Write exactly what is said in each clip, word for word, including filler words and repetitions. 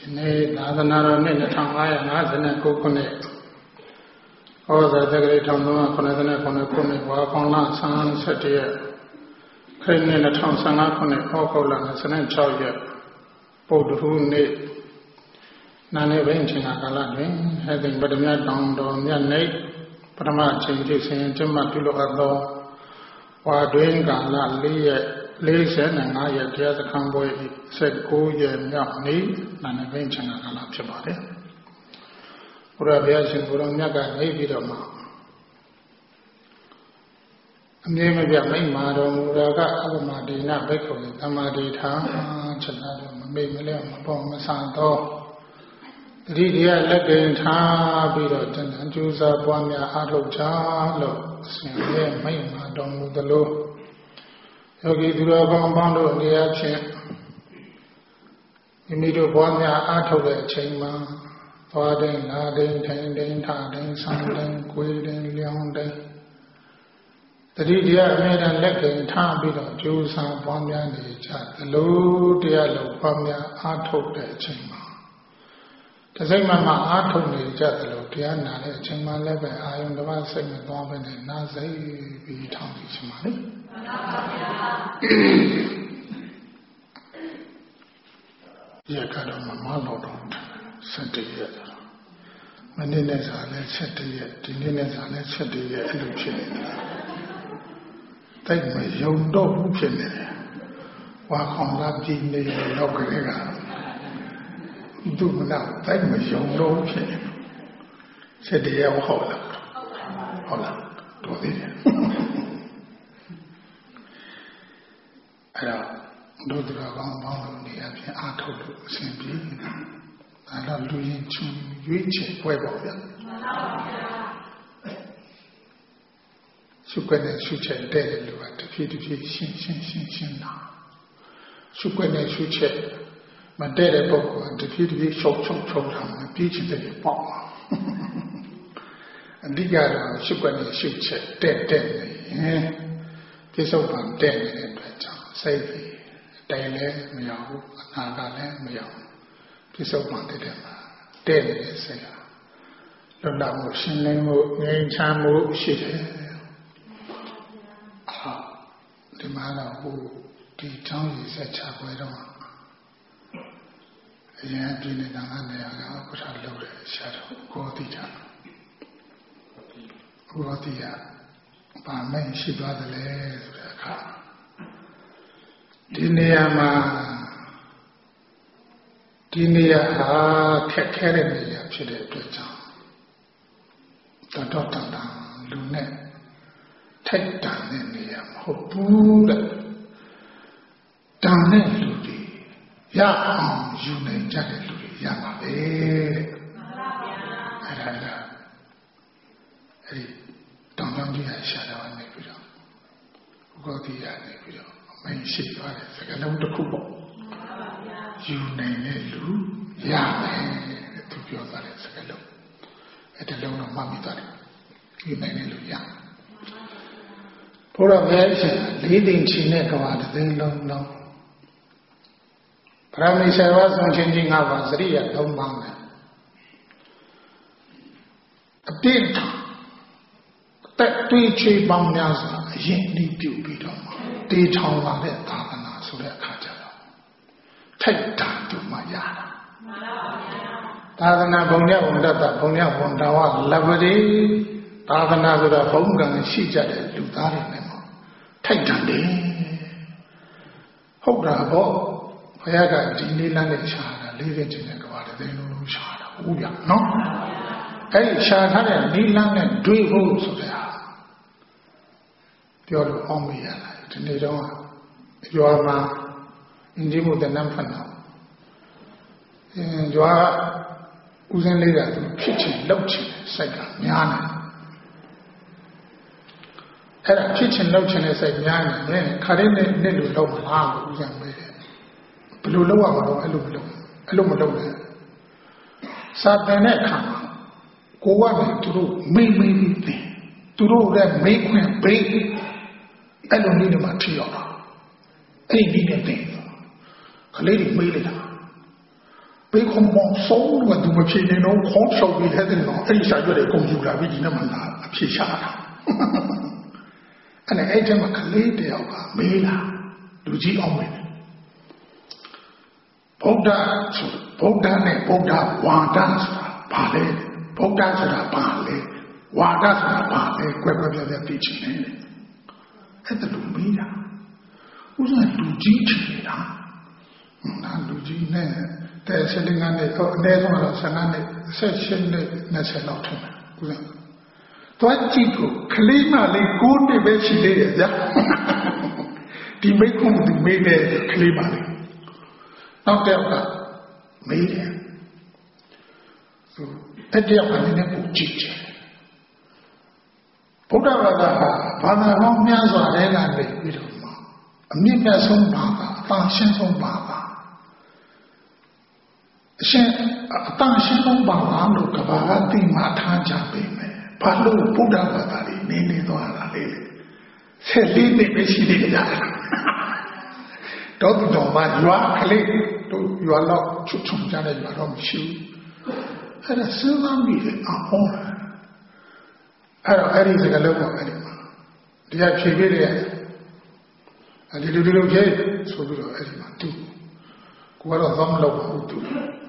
Nay, Nathana, Ninatanga, Nathana, Coconet. All the great Tama, Conatana, Conacone, Wakona, San Satia, Crane in a town, Sanacone, Okola, San Chauja, Podhu, Nane Venting Akaladwin, having but a mere down down near Nate, Pama changes in Timatulo Ado, while doing Gala, Lezen and I at the other convoy said, Go ye Yamni, Nane Venting Akalapchabari. Urabias in Buranyaga, maybe the ma. Name of your main madam, Uraga, Amadina, Beko, Amadita, Chalado, Maymilam, Pomasanto. Ridia Legend, Habito, and Jusa, Bonia, Ado Jalo, Sine, May madam, the low. Yogi Dura Bando, the action. Immediate Bonia, Ato, the chamber. Father, Nadin, Tending, Tarding, Sanding, Quiding, Leonding. The Ridia made a legend, Tabito, Jews and Bomia, the low dialogue, Bomia, Ato, the chamber. The same mamma, Ato, the Jatalo, Diana, the chamber level, I am the one segment, Bombin, and Nazi, be Tommy's money. Yakadama, Malo, sent it yet. Maninas are let set it yet, Dininas are let set it yet, take my young dog, walk on that gene, Lockerega. Do now, take my young dog, said the young Holland. Holland, do it. Do the wrong bond on the Ato simply. I love doing to reach it, web of them. Sukwene Suche, dead, look at the P D P, Shin, Shin, Shin, Shin now. Sukwene Suche, my dead book, and the P D P, Chok, Chok, Chok, and the beach in the pop. And the guy, Sukwene Suche, dead, dead, this open dead in the safety. Daily, Miao, Nagale, Miao. This open to them. Daily, say, Lunda, Shinlemo, Nain Chamu, Shit. Ah, the man who the tongue is a chapel. A young being in Nagana, put a load shadow, go the jam. Go the by men, she got the legs of the car. Diniyama Diniya Kakaramiya Pide Pita Tadotana Lunet Take down in the Hopuda Dane Ludi Ya you name Jacket Ludi Yamabe Ada Hey Don't don't do that shadow and Nepiro Go the Nepiro May she got it, like a little couple. You name it, Lou. Yeah, to be other as a low. At the loan of Mammy Daddy. You name it, Lou. Yeah. Poor American, leading Chineka, they don't know. Prime Minister was on changing our Zaria, don't mind. A big that three cheap bomb Yaza, yet need to be done. They told me that Tavana so that Kajalo. Take time to my yard. Tavana Bonia Wunda, Bonia Wunda, Lavadi, Tavana with a Bonga and she jetted Ludari. Take time. Hobra Bo, Payaga, Diniland Shana, living in the Gavada, they know Shana, Uya, no? Hey, Shana, Nilan and Dweebo, so they are. The other army. They don't. You are my Indimu the Nampano. You are using later kitchen, lotion, second, Miana. Had a kitchen lotion as a Miana, then Karine Nilu Loma, Usan made it. Blue Loa, Alumino, Alumino. Sabaneka, go on to do, may maybe to do that make and break. I don't need a material. I need a thing. A lady made it. ဘေးခုံမောင်းဆုံးကသူမဖြစ်နေတော့ခေါင်းလျှောက်ပြီးတဲ့တဲ့နော်အဲ့ဒီစာရွက်တွေကုန်ယူလာပြီးဒီနေ့မှလာအဖြစ်ရှာတာအဲ့အဲ့ကျမှကလေးတယောက်ကမေးလာလူကြီးအောင်မယ်ဗုဒ္ဓဆိုဗုဒ္ဓနဲ့ဗုဒ္ဓဝါဒဆိုတာဘာလဲဗုဒ္ဓဆိုတာဘာလဲဝါဒဆိုတာဘာလဲကွယ်ကွယ်ပြားပြားသိချင်တယ်အဲ့ဒါလူမေးတာဥစ္စာလူကြီးချင်တာနာလူကြီးနဲ့တဲ့ဆယ်လနဲ့တော့အနည်းဆုံးတော့ဆယ်လနဲ့ဆက်ရှင်းနဲ့နှစ်ဆယ်လောက်ထင်တယ်ဥစ္စာတော့ကြည့်ကိုကလေးမလေးကိုးနှစ်ပဲရှိသေးတယ်ဗျာဒီမိကုံဒီမေးတဲ့ကလေးမလေးနောက်တစ်ယောက်ကမေးတယ်ဆိုအဲ့တယောက်ကလည်းပူကြည့်တယ်ဗုဒ္ဓဘာသာဘာသာပေါင်းများစွာတဲ့ကနေပြီးတော့အမြင့်မြတ်ဆုံးဘာသာအတန်ရှင်းဆုံးဘာသာအရှင်အတန်ရှင်းဆုံးဘာသာလို့ကဘာကသိမှထားကြပေမယ်ဘာလို့ဗုဒ္ဓဘာသာလေးနေနေသွားတာလဲဆက်လေးနှစ်ပဲရှိသေးတယ်ကြာတော့ဒီတော့မှရွာကလေးတို့ရွာတော့ချွတ်ချွတ်ကြတဲ့ရွာတော့မရှိဘူးအဲ့ဒါစဉ်းစားမိတယ်အော်အဲ့တော့အဲ့ဒီစကားလုံးတော့အဲ့ဒီမှာတရားဖြေပေးတယ်အဲ့ဒီလိုဒီလိုဖြေဆိုပြီးတော့အဲ့ဒီမှာသူကိုကတော့သမလို့ဟုတ်သူ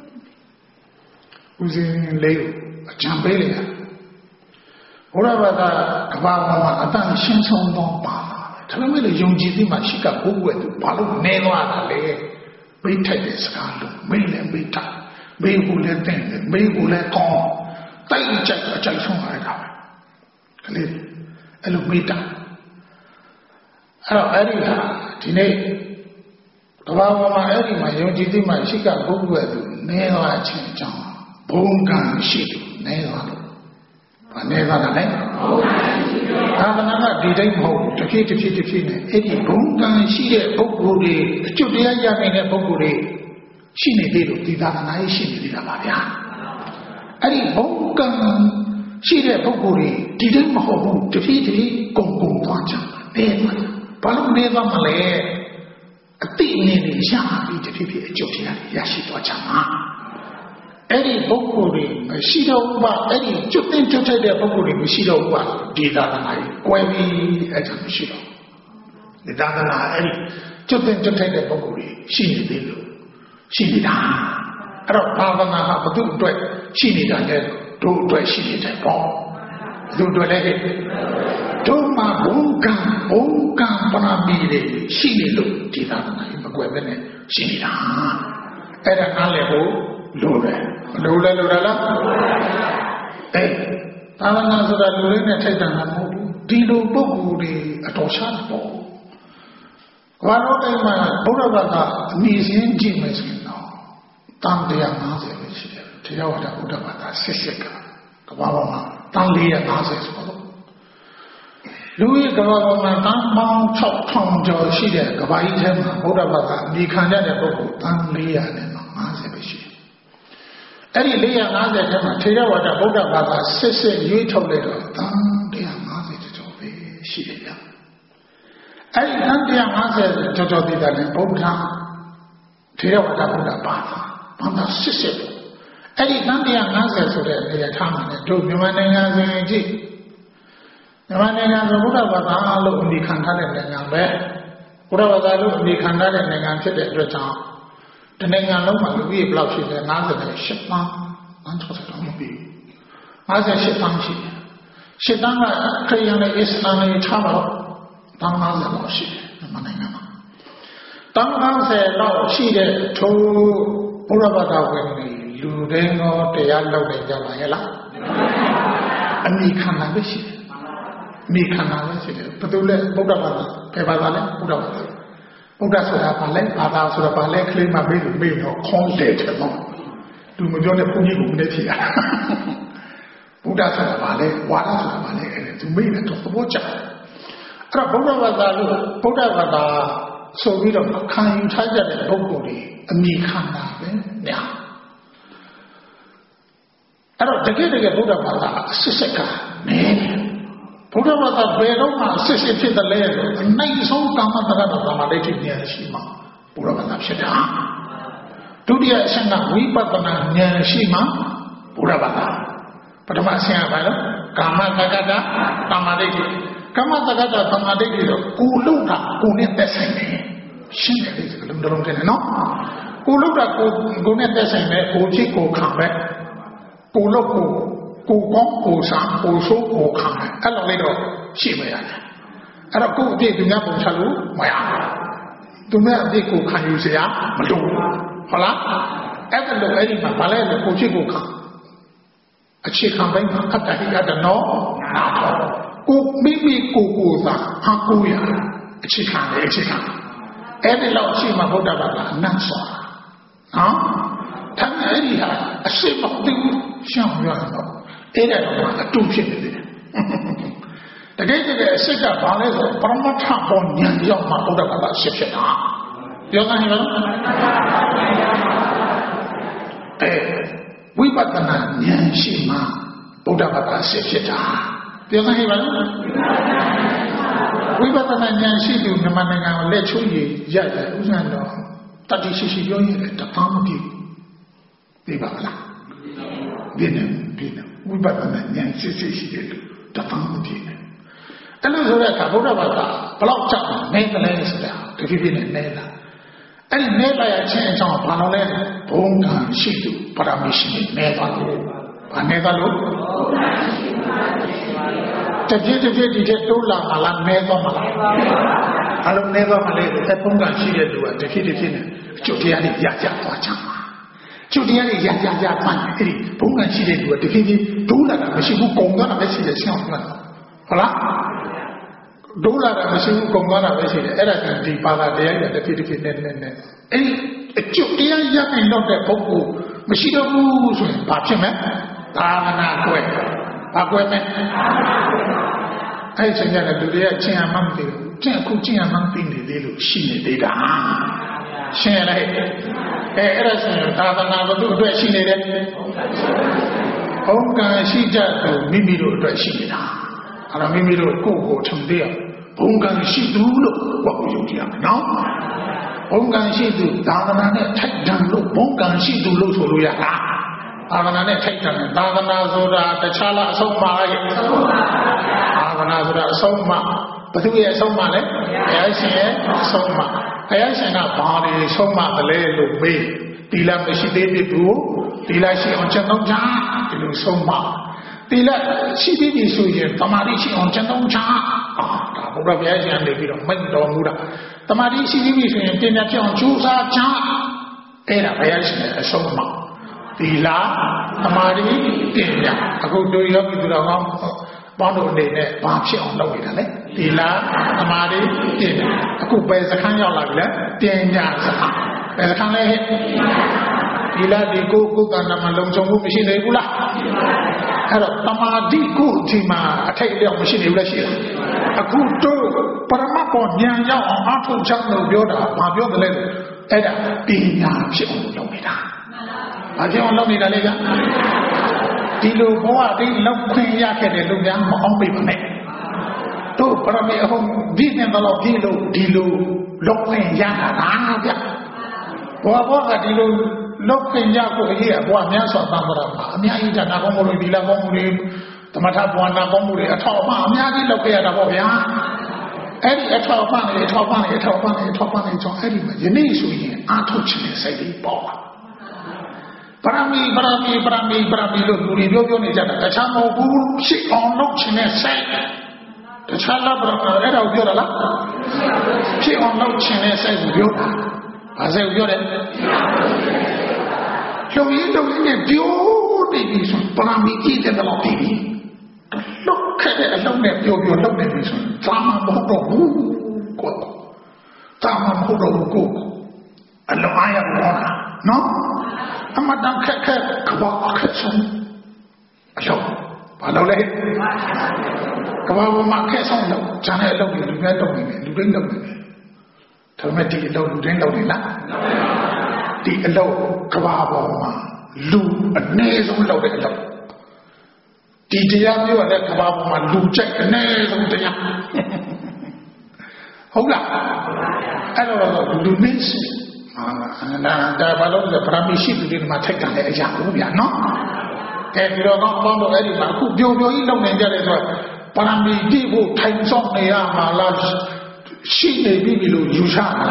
ဦးစင်းလေးအကြံပေးလိုက်ဘုရားဘာသာကဘာမှာအတန်ရှင်းဆုံးသောပါလာဒါပေမဲ့ယုံကြည်သိမှရှိကဘိုးဘွယ်သူဘာလို့နေသွားတာလဲမိထိုက်တဲ့စကားလို့မိလည်းမိထိုက်မိဘူးလည်းတဲ့မိဘူးလည်းကောင်းတိုက်ကြိုက်အကြိုက်ဆုံးလာတာပဲကလေးအဲ့လိုမိတာအဲ့တော့အဲ့ဒီဟာဒီနေ့ကဘာမှာအဲ့ဒီမှာယုံကြည်သိမှရှိကဘိုးဘွယ်သူနေသွားခြင်းအကြောင်းဘုံကံရှိသူနေသွားလို့အနေသာတယ်အာမနာကဒီတိုင်းမဟုတ်တဖြည်းတဖြည်းတဖြည်းနဲ့အဲ့ဒီဘုံကံရှိတဲ့ပုဂ္ဂိုလ်တွေအကျွတ်တရားရနိုင်တဲ့ပုဂ္ဂိုလ်တွေရှိနေသေးလို့ဒီသာသနာရေးရှိနေသေးတာပါဗျာအဲ့ဒီဘုံကံရှိတဲ့ပုဂ္ဂိုလ်တွေဒီတိုင်းမဟုတ်ဘူးတဖြည်းတဖြည်းကုန်ကုန်သွားကြတယ်ဘာလို့နေသွားမလဲအတိအမြင်တွေရပြီးတဖြည်းဖြည်းအကျွတ်တရားရရှိသွားကြမှာအဲ့ဒီပုဂ္ဂိုလ်တွေမရှိတော့ဘူးပါအဲ့ဒီကျွတ်တင်ကျွတ်ထိုက်တဲ့ပုဂ္ဂိုလ်တွေမရှိတော့ဘူးပါဒီသာသနာကြီးကွဲပြီးအဲ့ဒါမရှိတော့ဒီသာသနာအဲ့ဒီကျွတ်တင်ကျွတ်ထိုက်တဲ့ပုဂ္ဂိုလ်တွေရှိနေသေးလို့ရှိနေတာအဲ့တော့သာသနာဟာဘုသူ့အတွက်ရှိနေတာလေတို့အတွက်ရှိနေတယ်ပေါ့ဘုသူ့အတွက်လည်းတို့မှာဘုံကံဘုံကံပနာမီတွေရှိနေလို့ဒီသာသနာကြီးမကွဲဘဲနဲ့ရှိနေတာအဲ့ဒါနားလည်ဖို့လို့တယ်လို့လည်းလို့လားအဲသာသနာဆိုတာလူလေးနဲ့ထိုက်တန်တာမဟုတ်ဘူးဒီလိုပုဂ္ဂိုလ်တွေအတော်ရှားပေါ့ဘာလို့တိုင်းမှာဘုရားဘာသာအမိစင်းကြည့်မယ်ဆိုရင်တော့တန်တရား၅၀ပဲရှိတယ်တရားဝါဒဘုရားဘာသာဆက်ဆက်ကကဘာပေါ်မှာတန်လေးရ၅၀ဆိုတော့လူကြီးကဘာပေါ်မှာတန်ပေါင်း၆ထောင်ကျော်ရှိတဲ့ကဘာကြီးထဲမှာဘုရားဘာသာအမိခံရတဲ့ပုဂ္ဂိုလ်တန်လေးရနဲ့၅၀ပဲရှိတယ်အဲ့ဒီ၄၅၀ထဲမှာထေရဝါဒဗုဒ္ဓဘာသာစစ်စစ်ရွေးထုတ်လိုက်တော့တန်၁၅၀ကျော်ပဲရှိတယ်ဗျအဲ့ဒီတန်၁၅၀ကျော်ကျော်တည်တယ်ဗုဒ္ဓထေရဝါဒဗုဒ္ဓဘာသာဘာသာစစ်စစ်အဲ့ဒီတန်၁၅၀ဆိုတဲ့နေရာထားမှာလည်းတို့မြန်မာနိုင်ငံဆိုရင်ကြည့်မြန်မာနိုင်ငံဆိုဗုဒ္ဓဘာသာလို့အမိခံထားတဲ့နိုင်ငံပဲဘုရားဘာသာလို့အမိခံထားတဲ့နိုင်ငံဖြစ်တဲ့အတွက်ကြောင့်တနိုင်ငံလုံးမှာလူကြီးဘယ်လောက်ရှိလဲ၅၈သန်း၅၆၀တောင်မပြီး၅၈သန်းရှိတယ်ရှစ်သန်းကခရစ်ယာန်နဲ့အစ္စလာမ်နဲ့ထားတော့တောင်း၅၀လောက်ရှိတယ်မြန်မာနိုင်ငံမှာတောင်း၅၀လောက်ရှိတဲ့ထိုဘုရားဘာသာဝင်တွေလူတိုင်းတော့တရားလုပ်နေကြပါရဲ့လားအမိခံတာပဲရှိတယ်အမိခံတာပဲရှိတယ်ဘယ်သူလဲဗုဒ္ဓဘာသာဘယ်ဘာသာလဲဗုဒ္ဓဘာသာဘုရားဆိုတာဘာလဲဘာသာဆိုတာဘာလဲကလေးမမေးလို့မေးတော့ခေါင်းတဲ့တယ်နော်သူမပြောတဲ့ဘုန်းကြီးကမနဲ့ဖြေရဘုရားဆိုတာဘာလဲဝါဒဆိုတာဘာလဲအဲ့ဒါသူမေးတယ်တော့သဘောကျအဲ့တော့ဘုရားဘာသာလို့ဘုရားဘာသာဆိုပြီးတော့ခံယူထားကြတဲ့ပုဂ္ဂိုလ်တွေအမိခံတာပဲညာအဲ့တော့တကယ်တကယ်ဘုရားဘာသာအစစ်စစ်ကနေဘုရားဘာသာဘယ်တော့မှစစ်စစ်ဖြစ်တယ်လဲဆိုအနိုင်ဆုံးကာမတက္ကသကာမဒိဋ္ဌိဉာဏ်ရှိမှာဘုရားဘာသာဖြစ်တာဒုတိယအဆင့်ကဝိပဿနာဉာဏ်ရှိမှဘုရားဘာသာပထမအဆင့်ကဘာလဲကာမတက္ကတာသမာဓိကာမတက္ကတာသမာဓိတော့ကိုလုံးတာကိုနဲ့သက်ဆိုင်တယ်ရှင်းတယ်ဒီကလုံးလုံးတယ်နော်ကိုလုံးတာကိုကိုနဲ့သက်ဆိုင်တယ်ကိုဖြစ်ကိုခံပဲကိုလုံးကိုကိုကောင်းကိုစားကိုဆိုးကိုခံအဲ့လိုလေးတော့ရှိမရတယ်အဲ့တော့ကိုအပြည့်သူများပုံချလို့မရဘူးသူများအပြည့်ကိုခံယူစရာမလိုဟုတ်လားအဲ့ဒါလို့အဲ့ဒီမှာဘာလဲကိုဖြစ်ကိုခံအခြေခံပိုင်းမှာအတ္တဟိအတ္တနောနာတော့ကိုမိမိကိုကိုသာအကူရအခြေခံတယ်အခြေခံအဲ့ဒီလောက်ရှိမှဗုဒ္ဓဘာသာအနတ်ဆိုတာနော်ထမ်းအဲ့ဒီဟာအရှိမသိဘူးရှောင်ရတော့အဲ့ဒါတော့အတူဖြစ်နေတယ်တကယ်တကယ်အရှိကဘာလဲဆိုပရမတ္ထပေါ်ဉာဏ်ရောက်မှဗုဒ္ဓဘာသာရှိဖြစ်တာပြောနိုင်မလားအဲဝိပဿနာဉာဏ်ရှိမှဗုဒ္ဓဘာသာရှိဖြစ်တာပြောနိုင်မလားဝိပဿနာဉာဏ်ရှိသူမြန်မာနိုင်ငံကိုလက်ချိုးရည်ရတယ်ဥစ္စာတော့တတိရှိရှိပြောရင်တပားမပြည့်သိပါမလားဒီနေ့ဒီနေ့ဝိပဿနာဉာဏ်ရှိရှိရှိတယ်တပားမပြည့်အဲ့လိုဆိုတဲ့အခါဗုဒ္ဓဘာသာဘလောက်ကြောက်နေတယ်လဲဆိုတာတဖြည်းဖြည်းနဲ့နေလာအဲ့ဒီနေလာရချင်းအကြောင်းဘာလို့လဲဘုံကံရှိသူပရမရှိနေသွားလို့ဘာနေသွားလို့တပြည့်တပြည့်ဒီတဲ့တိုးလာမလားနေသွားမလားအလုံးနေသွားမလဲတဲ့ဘုံကံရှိတဲ့သူကတဖြည်းတဖြည်းနဲ့အကျုပ်တရားတွေရကြသွားချင်ပါကျုပ်တရားတွေရကြကြမှန်းအဲ့ဒီဘုံကံရှိတဲ့သူကတဖြည်းဖြည်းတိုးလာတာမရှိဘူးကုန်သွားတာပဲရှိတယ်ရှင်းအောင်မှတ်ဟုတ်လားဒုလာတာမရှိဘူးကုန်သွားတာပဲရှိတယ်အဲ့ဒါကဒီပါဠိတရားတွေတဖြည်းတဖြည်းနဲ့နဲ့နဲ့အဲ့ဒီအကျုပ်တရားရနိုင်တော့တဲ့ပုဂ္ဂိုလ်မရှိတော့ဘူးဆိုရင်ဘာဖြစ်မလဲသာသနာကွယ်ဘာကွယ်မလဲအဲ့ဒီချိန်ကျတဲ့လူတွေကကျင့်ရမှမသိဘူးကျင့်အခုကျင့်ရမှမသိနေသေးလို့ရှိနေသေးတာရှင်းလိုက်အဲအဲ့ဒါဆိုရင်သာသနာဘုသူအတွက်ရှိနေတယ်ဘုံကံရှိကြသူမိမိတို့အတွက်ရှိနေတာအဲ့တော့မိမိတို့ကိုယ့်ကိုယ်ထုံသေးအောင်ဘုံကံရှိသူလို့ကိုယ်ကိုယုံကြည်ရမယ်နော်ဘုံကံရှိသူသာသနာနဲ့ထိုက်တန်လို့ဘုံကံရှိသူလို့ဆိုလို့ရတာသာသနာနဲ့ထိုက်တန်တယ်သာသနာဆိုတာတခြားလားအဆုံးပါရဲ့သာသနာဆိုတာအဆုံးမဘသူရဲ့အဆုံးမလဲဘုရားရှင်ရဲ့အဆုံးမဘုရားရှင်ကဘာတွေဆုံးမတယ်လဲလို့မေးသီလမရှိသေးဘူးသီလရှိအောင်ကျင့်သုံးကြဒီလိုဆုံးမသီလရှိသေးပြီဆိုရင်သမာဓိရှိအောင်ကျင့်သုံးကြအာဒါဘုရားဘုရားရှင်ကနေပြီးတော့မိန့်တော်မူတာသမာဓိရှိသေးပြီဆိုရင်ပညာဖြစ်အောင်ကြိုးစားကြအဲ့ဒါဘုရားရှင်ရဲ့အဆုံးအမသီလသမာဓိပညာအခုတို့ယောဂီသူတော်ကောင်းပေါင်းတို့အနေနဲ့ဘာဖြစ်အောင်လုပ်နေတာလဲသီလသမာဓိပညာအခုပဲစခန်းရောက်လာပြီလဲပညာစခန်းပဲစခန်းလဲသီလဒီကိုကိုယ်ကံမှာလုံခြုံမှုမရှိနေဘူးလားအဲ့တော့တမာတိကိုဒီမှာအထိုက်အလျောက်မရှိနေဘူးလားရှိလားအခုတို့ပရမတ်ပေါ်ဉာဏ်ရောက်အောင်အထုချောင်းလို့ပြောတာဘာပြောတယ်လဲအဲ့ဒါပညာဖြစ်အောင်လုပ်နေတာဘာဖြစ်အောင်လုပ်နေတာလဲကဒီလိုဘဝဒီလောက်ခွင့်ရခဲ့တဲ့လူများမအောင်ပြီပါနဲ့တို့ပရမေအဟုတ်ဒီနဲ့တော့ဒီလိုဒီလိုလောက်ခွင့်ရတာလားဗျဘဝဘဝကဒီလိုလောက်ခွင့်ရဖို့အရေးအဘဝများစွာတန်ဖိုးတာအများကြီးဒါနာကောင်းမှုတွေဒီလာကောင်းမှုတွေသမထဘဝနာကောင်းမှုတွေအထောက်အပံ့အများကြီးလောက်ခဲ့ရတာပေါ့ဗျာအဲ့ဒီအထောက်အပံ့တွေအထောက်အပံ့တွေအထောက်အပံ့တွေအထောက်အပံ့တွေကြောင့်အဲ့ဒီမှာယနေ့ဆိုရင်အာထုတ်ခြင်းနဲ့စိတ်လေးပေါ့ပါပရမီပရမီပရမီပရမီလို့လူတွေပြောပြောနေကြတာတခြားမဟုတ်ဘူးဖြစ်အောင်လုပ်ခြင်းနဲ့စိတ်တခြားလားပရမီအဲ့ဒါကိုပြောတာလားဖြစ်အောင်လုပ်ခြင်းနဲ့စိတ်ကိုပြောတာဘာစိတ်ကိုပြောတယ်လုံရင်းလုံရင်းနဲ့ပြောနေပြီဆိုပရမီကြည့်တဲ့တော့ပြီလောက်ခဲ့တဲ့အလုံးနဲ့ပြောပြောလုပ်နေပြီဆိုသာမမဟုတ်တော့ဘူးကိုသာမမဟုတ်တော့ဘူးကိုအလုံးအားရတော့နော်အမတန်ခက်ခက်ကဘာအခက်ဆုံးအလုံးဘာလို့လဲကဘာပေါ်မှာခက်ဆုံးလို့ဂျန်တဲ့အလုပ်တွေလူတွေလုပ်နေတယ်လူတွေလုပ်နေတယ်ဒါပေမဲ့ဒီအလုပ်လူတွေလုပ်နေလားဒီအလုပ်ကဘာပေါ်မှာလူအနည်းဆုံးလုပ်တဲ့အလုပ်ဒီတရားမျိုးနဲ့ကဘာပေါ်မှာလူကြိုက်အနည်းဆုံးတရားဟုတ်လားအဲ့တော့လူမင်းဒါဘာလို့လဲပရမရှိသူတွေမှာထိုက်တယ်အရာဘူးဗျာနော်ကဲဒီတော့ကောင်းကောင်းတော့အဲ့ဒီမှာအခုပျော်ပျော်ကြီးလုံနေကြတယ်ဆိုတော့ပရမီတိဖို့ထိုင်ဆောင်နေရမှာလားရှိနေပြီလို့ယူဆတာ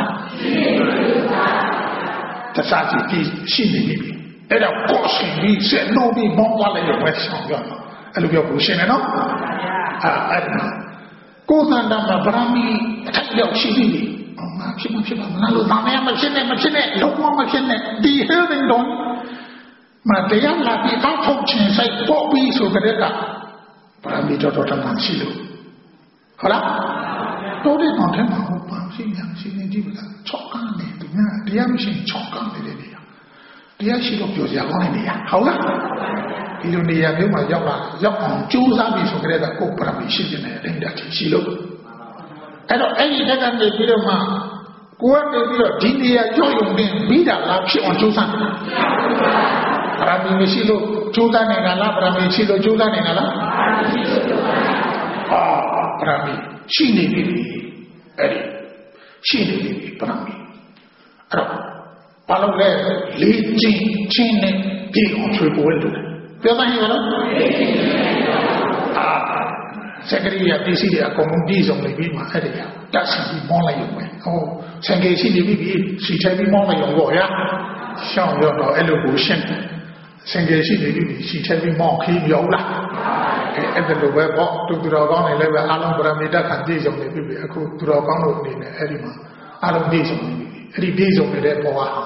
တခြားကြည့်ရှိနေပြီအဲ့တော့ကိုယ်ရှင်ပြီးစက်လို့ပြီးမောင်းသွားလိုက်ရဝဲဆောင်ကြတော့အဲ့လိုပြောဘူးရှင်နေနော်အဲ့အဲ့ကိုယ်စံတမ်းမှာဗရမီအထိုက်ရောက်ရှိပြီငါဖြစ်မဖြစ်ပါမလားလို့ဒါနဲ့မဖြစ်နဲ့မဖြစ်နဲ့လုံးဝမဖြစ်နဲ့ဒီဟဲရင်တော့မတရားလာပြီးအောက်ထုတ်ခြင်းစိတ်ပေါ်ပြီးဆိုကြတဲ့ကဗရမီတော်တော်တမ်းရှိလို့ဟုတ်လားတော်တယ်တော့တယ်မှာဟုတ်ပါရှိရရှိနေကြည့်ပါလားချောက်ကန်နေတယ်တရားမရှိချောက်ကန်နေတဲ့နေရာတရားရှိတော့ပြောစရာကောင်းတဲ့နေရာဟုတ်လားဒီလိုနေရာမျိုးမှာရောက်လာရောက်အောင်ကြိုးစားပြီးဆိုကြတဲ့ကကိုယ်ပရမီရှိနေတဲ့အတိုင်းတည်းရှိလို့အဲ့တော့အဲ့ဒီတက်ကနေပြီးတော့မှကိုယ်ကနေပြီးတော့ဒီနေရာကြောက်ရွံ့နေပြီးတာလားဖြစ်အောင်ကြိုးစားတယ်ပရမီမရှိလို့ကြိုးစားနေတာလားပရမီရှိလို့ကြိုးစားနေတာလားအာပရမီရှိနေပြီအဲ့ဒီရှိနေပြီပရမီအဲ့တော့ဘာလို့လဲလေးချင်းချင်းနဲ့ပြေအောင်ချွေပေါ်လို့ပြောသားရင်ကတော့အာစက်ကရိယာပစ္စည်းတွေအကုန်လုံးပြည်စုံနေပြီမှာအဲ့ဒီကတတ်စီပြီးမောင်းလိုက်ရုံပဲဟောဆန်ကေရှိနေပြီစီထိုင်ပြီးမောင်းလိုက်ရုံပေါ့ဗျာရှောင်းရောတော့အဲ့လိုကိုရှင်းဆန်ကေရှိနေပြီစီထိုင်ပြီးမောင်းခီးပြောလားအဲ့ဒါလိုပဲပေါ့သူသူတော်ကောင်းနေလည်းပဲအားလုံးဗရမီတခံပြည်စုံနေပြီအခုသူတော်ကောင်းတို့အနေနဲ့အဲ့ဒီမှာအားလုံးပြည်စုံနေပြီအဲ့ဒီပြည်စုံနေတဲ့ဘဝဟာ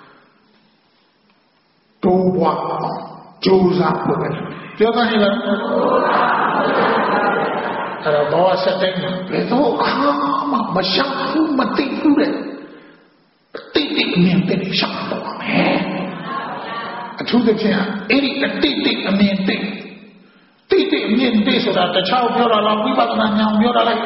တိုးပွားကြိုးစားဖို့ပဲပြောသားရင်လည်းအဲ့တော့ဘဝဆက်တိုင်းမှာဘယ်တော့အခါမှမရှောင်ဘူးမသိဘူးတဲ့တိတိမြင်တဲ့ရှောင်တော့မယ်အထူးသဖြင့်အဲ့ဒီအတိတိအမြင်တိတိတိအမြင်တိဆိုတာတခြားပြောတာလားဝိပဿနာဉာဏ်ပြောတာလား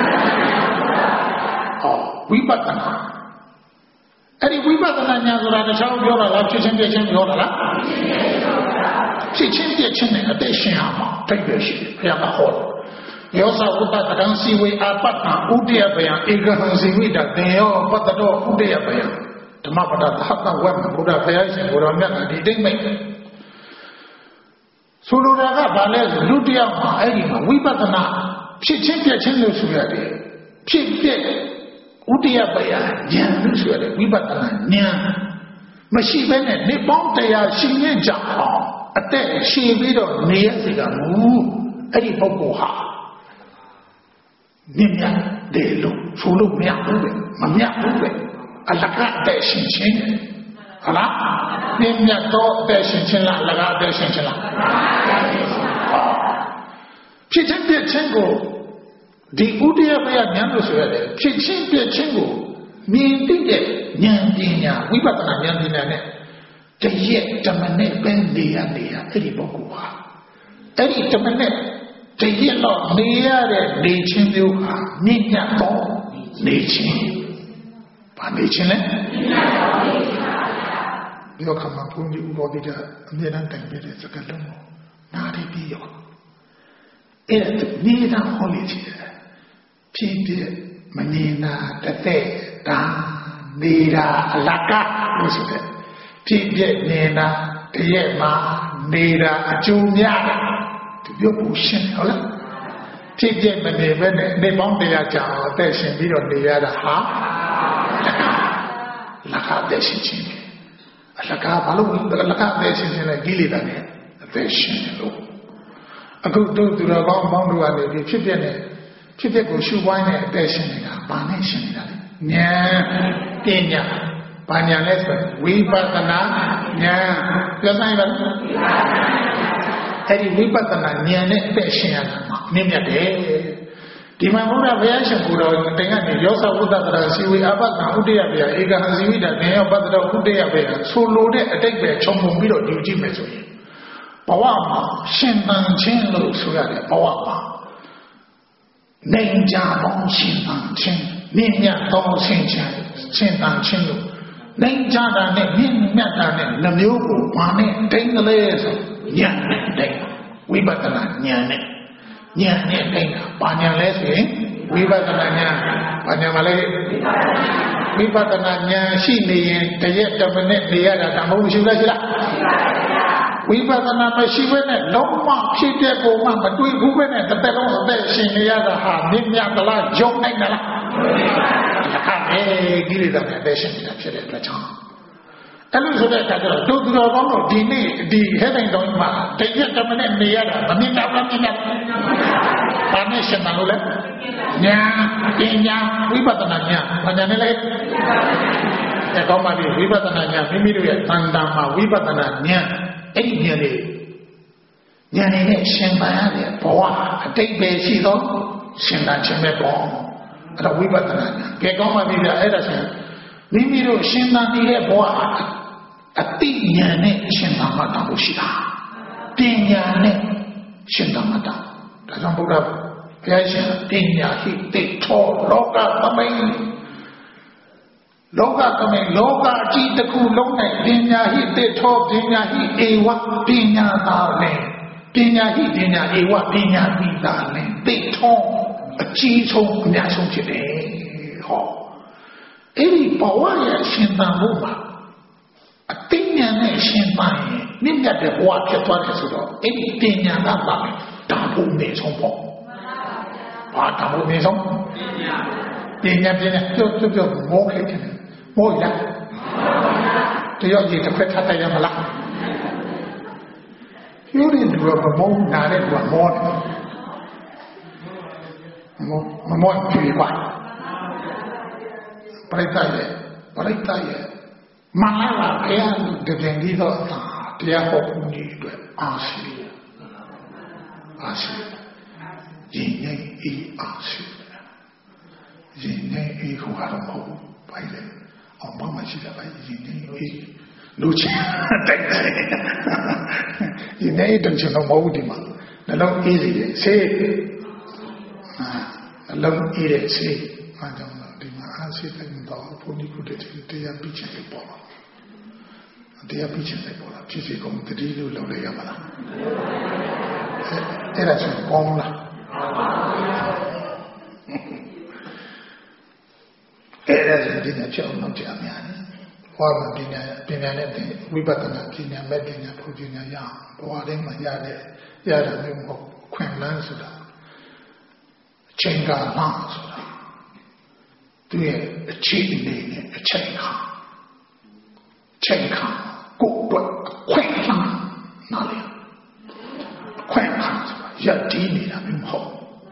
ဟောဝိပဿနာအဲ့ဒီဝိပဿနာဉာဏ်ဆိုတာတခြားပြောတာလားဖြစ်ချင်းပြချင်းပြောတာလားဖြစ်ချင်းပြချင်းနဲ့အသက်ရှင်အောင်တိတ်ပဲရှိတယ်ဘုရားကဟောယောသဝတ္တတံစီဝေအာပတ္တဥဒိယပယံဧကဟံစီဝိတတေယောပတ္တတောဥဒိယပယံဓမ္မပဒသဟတဝတ်ဘုရားဘုရားရှင်ကိုယ်တော်မြတ်ကဒီတိတ်မိတ်ဆိုလိုတာကဘာလဲဆိုလူတယောက်မှာအဲ့ဒီမှာဝိပဿနာဖြစ်ချင်းပြချင်းလို့ဆိုရတယ်ဖြစ်ပြဥဒိယပယံဉာဏ်လို့ဆိုရတယ်ဝိပဿနာဉာဏ်မရှိဘဲနဲ့နေပေါင်းတရားရှိနေကြအောင်အသက်ရှည်ပြီးတော့နေရစေကမူအဲ့ဒီပုဂ္ဂိုလ်ဟာမြင့်မြတ်တယ်လို့ဆိုလို့မရဘူးပဲမမြတ်ဘူးပဲအလကအသက်ရှင်ခြင်းဟုတ်လားမြင့်မြတ်တော့အသက်ရှင်ခြင်းလားအလကအသက်ရှင်ခြင်းလားဖြစ်ခြင်းပြခြင်းကိုဒီဥဒိယပယဉာဏ်လို့ဆိုရတယ်ဖြစ်ခြင်းပြခြင်းကိုမြင်သိတဲ့ဉာဏ်ပညာဝိပဿနာဉာဏ်ပညာနဲ့တရက်တမနဲ့ပဲနေရနေရအဲ့ဒီပုဂ္ဂိုလ်ဟာအဲ့ဒီတမနဲ့တရက်တော့နေရတဲ့နေခြင်းမျိုးဟာမြင့်မြတ်သောနေခြင်းဘာနေခြင်းလဲဒီတော့ခါမှာဘုန်းကြီးဥတော်တိကျအမြဲတမ်းတိုင်ပြတဲ့စကားလုံးကိုနားရပြီးရောအဲ့ဒါနေတာဟောလို့ရှိတယ်ဖြစ်ဖြစ်မနေတာတသက်တာနေတာအလကလို့ဆိုတဲ့ဖြစ်ဖြစ်နေတာတရက်မှာနေတာအကျိုးများတယ်ဒီပြောဖို့ရှင်းဟုတ်လားဖြစ်ဖြစ်မနေဘဲနဲ့နေပေါင်းတရားကြာအောင်အသက်ရှင်ပြီးတော့နေရတာဟာလကအသက်ရှင်ခြင်းအလကဘာလို့လကအသက်ရှင်ခြင်းလဲကိလေသာနဲ့အသက်ရှင်လို့အခုတို့သူတော်ကောင်းပေါင်းတို့ကနေပြီးဖြစ်ဖြစ်နဲ့ဖြစ်ဖြစ်ကိုရှုပွားနေတဲ့အသက်ရှင်နေတာဘာနဲ့ရှင်နေတာလဲဉာဏ်ပညာဘာညာလဲဆိုဝိပဿနာဉာဏ်ပြောဆိုင်ပါအဲ့ဒီဝိပဿနာဉာဏ်နဲ့အသက်ရှင်ရတာမှာမြင့်မြတ်တယ်ဒီမှာဘုရားဘုရားရှင်ကိုယ်တော်တင်ကနေယောသဝတ္တတရစီဝေအပတ္တဥဒိယဗျာဧကဟံစီဝိတတေယောပတ္တတောဥဒိယဗျာဆိုလိုတဲ့အတိတ်ပဲခြုံပုံပြီးတော့ယူကြည့်မယ်ဆိုရင်ဘဝမှာရှင်သန်ခြင်းလို့ဆိုရတယ်ဘဝမှာနိုင်ကြသောရှင်သန်ခြင်းမြင့်မြတ်သောရှင်ခြင်းရှင်သန်ခြင်းလို့နိုင်ကြတာနဲ့မြင့်မြတ်တာနဲ့နှမျိုးကိုဘာနဲ့တိုင်းကလေးဆိုဉာဏ်နဲ့တိုင်းဝိပဿနာဉာဏ်နဲ့ဉာဏ်နဲ့တိုင်းတာဘာဉာဏ်လဲဆိုရင်ဝိပဿနာဉာဏ်ဘာဉာဏ်မလဲဝိပဿနာဉာဏ်ရှိနေရင်တရက်တစ်မိနစ်နေရတာတမို့မရှိလားရှိလားဝိပဿနာမရှိဘဲနဲ့လုံးဝဖြစ်တဲ့ပုံမှမတွေ့ဘူးပဲနဲ့တစ်သက်လုံးအသက်ရှင်နေရတာဟာမြင့်မြတ်ကလားဂျုံနိုင်ကလားအဲဒီလေတော့အသက်ရှင်နေတာဖြစ်တဲ့အတွက်ကြောင့်အဲ့လိုဆိုတဲ့အခါကျတော့ဒုတိယကောင်းတော့ဒီနေ့ဒီဟဲ့တိုင်းတော်မှာတရက်တစ်မိနစ်နေရတာမမြင်တော့ဘူးမြင်တော့ဘာနဲ့ရှင်တယ်လို့လဲညာပညာဝိပဿနာညာဘာညာနဲ့လဲအဲကောင်းပါပြီဝိပဿနာညာမိမိတို့ရဲ့တန်တာမှာဝိပဿနာညာအဲ့ဒီဉာဏ်လေးဉာဏ်နဲ့ရှင်ပန်ရတဲ့ဘဝအတိတ်ပဲရှိသောရှင်သာခြင်းပဲပေါ့အဲ့ဒါဝိပဿနာဉာဏ်ကဲကောင်းပါပြီဗျအဲ့ဒါဆိုမိမိတို့ရှင်သာနေတဲ့ဘဝအတိဉာဏ်နဲ့ရှင်သာမှတ်တာလို့ရှိတာပညာနဲ့ရှင်သာမှတ်တာဒါကြောင့်ဘုရားဘုရားရှင်ပညာဟိတိထောလောကသမိန်လောကသမိန်လောကအကြည့်တစ်ခုလုံးနဲ့ပညာဟိတိထောပညာဟိဧဝပညာသာနဲ့ပညာဟိပညာဧဝပညာပိသာနဲ့တိထောအကြီးဆုံးအများဆုံးဖြစ်တယ်ဟောအဲ့ဒီဘဝရဲ့ရှင်သန်မှုမှာအသိဉာဏ်နဲ့ရှင်သန်ရင်မြင့်မြတ်တဲ့ဘဝဖြစ်သွားတယ်ဆိုတော့အဲ့ဒီပညာကပါမယ်တာဖို့နေဆုံးပေါ့ဘာတာဖို့နေဆုံးပညာပညာပြုတ်ပြုတ်ပြုတ်မောခဲ့တယ်မောရတရားကြီးတစ်ဖက်ထပ်တရမလားယူရင်းတို့ကမောနာတဲ့ကမောတယ်မောမမောကြည့်ပါပရိသတ်ရဲ့ပရိသတ်ရဲ့မလာလာဘုရားတကယ်ကြီးတော့တရားဟောဖို့ဒီအတွက်အားရှိအားရှိဒီနေ့ဤအားရှိဒီနေ့ဤဟောရမဟုတ်ပါလေအောင်မမရှိတာပဲဒီနေ့ဤလူချင်တိုက်တယ်ဒီနေ့တချင်တော့မဟုတ်ဒီမှာနှလုံးအေးစီတယ်ဆေးနှလုံးအေးတဲ့ဆေးအားကြောင့်ဒီမှာအားရှိတဲ့တော့ဘုန်းကြီးကုတဲ့တရားပြချင်တယ်ပေါ့တရားပြချင်တယ်ပေါ့လားဖြစ်စီကုန်တတိလို့လုပ်လိုက်ရမလားအဲ့ဒါဆိုကောင်းလားအဲ့ဒါဆိုဒီနေ့ချက်အောင်လုပ်ကြအများကြီးဘဝမှာပညာပညာနဲ့ဝိပဿနာပညာမဲ့ပညာဘုပညာရအောင်ဘဝတိုင်းမှာရတဲ့ရတာမျိုးမဟုတ်ခွင့်လန်းဆိုတာအချိန်ကာလဆိုတာသူရဲ့အခြေအနေနဲ့အချိန်ခါချိန်ခါကိုယ်တော့ခွင့်လန်းနားလေခွင့်လန်းဆိုတာရည်တည်နေတာမျိုးမဟုတ်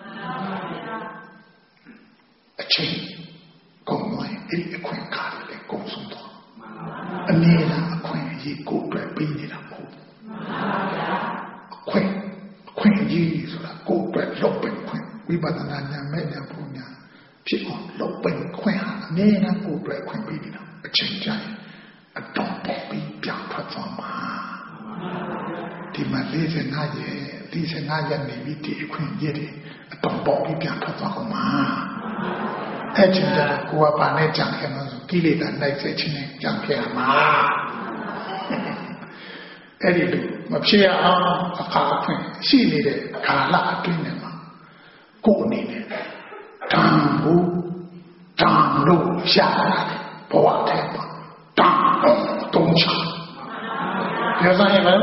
အချိန်ကုန်မယ်အဲ့ဒီအခွင့်ကားတွေကုန်ဆုံးသွားအနည်းလားအခွင့်အရေးကိုယ်အတွက်ပေးနေတာမဟုတ်ဘူးအခွင့်အခွင့်အရေးဆိုတာကိုယ်အတွက်လုပ်ပင်ခွင့်ဝိပဿနာဉာဏ်မဲ့ဉာဏ်ပညာဖြစ်အောင်လုပ်ပင်ခွင့်ဟာအနည်းလားကိုယ်အတွက်ခွင့်ပေးနေတာအချိန်ကြာရင်အတော်ပေါ်ပြီးပြောင်းထွက်သွားမှာဒီမှာလေးဆယ်ငါးရက်လေးဆယ်ငါးရက်နေပြီးဒီအခွင့်အရေးတွေအတော်ပေါ်ပြီးပြောင်းထွက်သွားကုန်မှာအဲ့ချင်းကြတော့ကိုယ်ကပါနဲ့ကြံခဲ့မှာဆိုကိလေသာနိုင်စေခြင်းနဲ့ကြံခဲ့ရမှာအဲ့ဒီလိုမဖြစ်အောင်အခါအခွင့်ရှိနေတဲ့ကာလအတွင်းမှာကိုယ်အနေနဲ့တန်ဖို့တန်လို့ရတာဘဝထဲမှာတန်တော့တုံးချပြောစမ်းရမယ်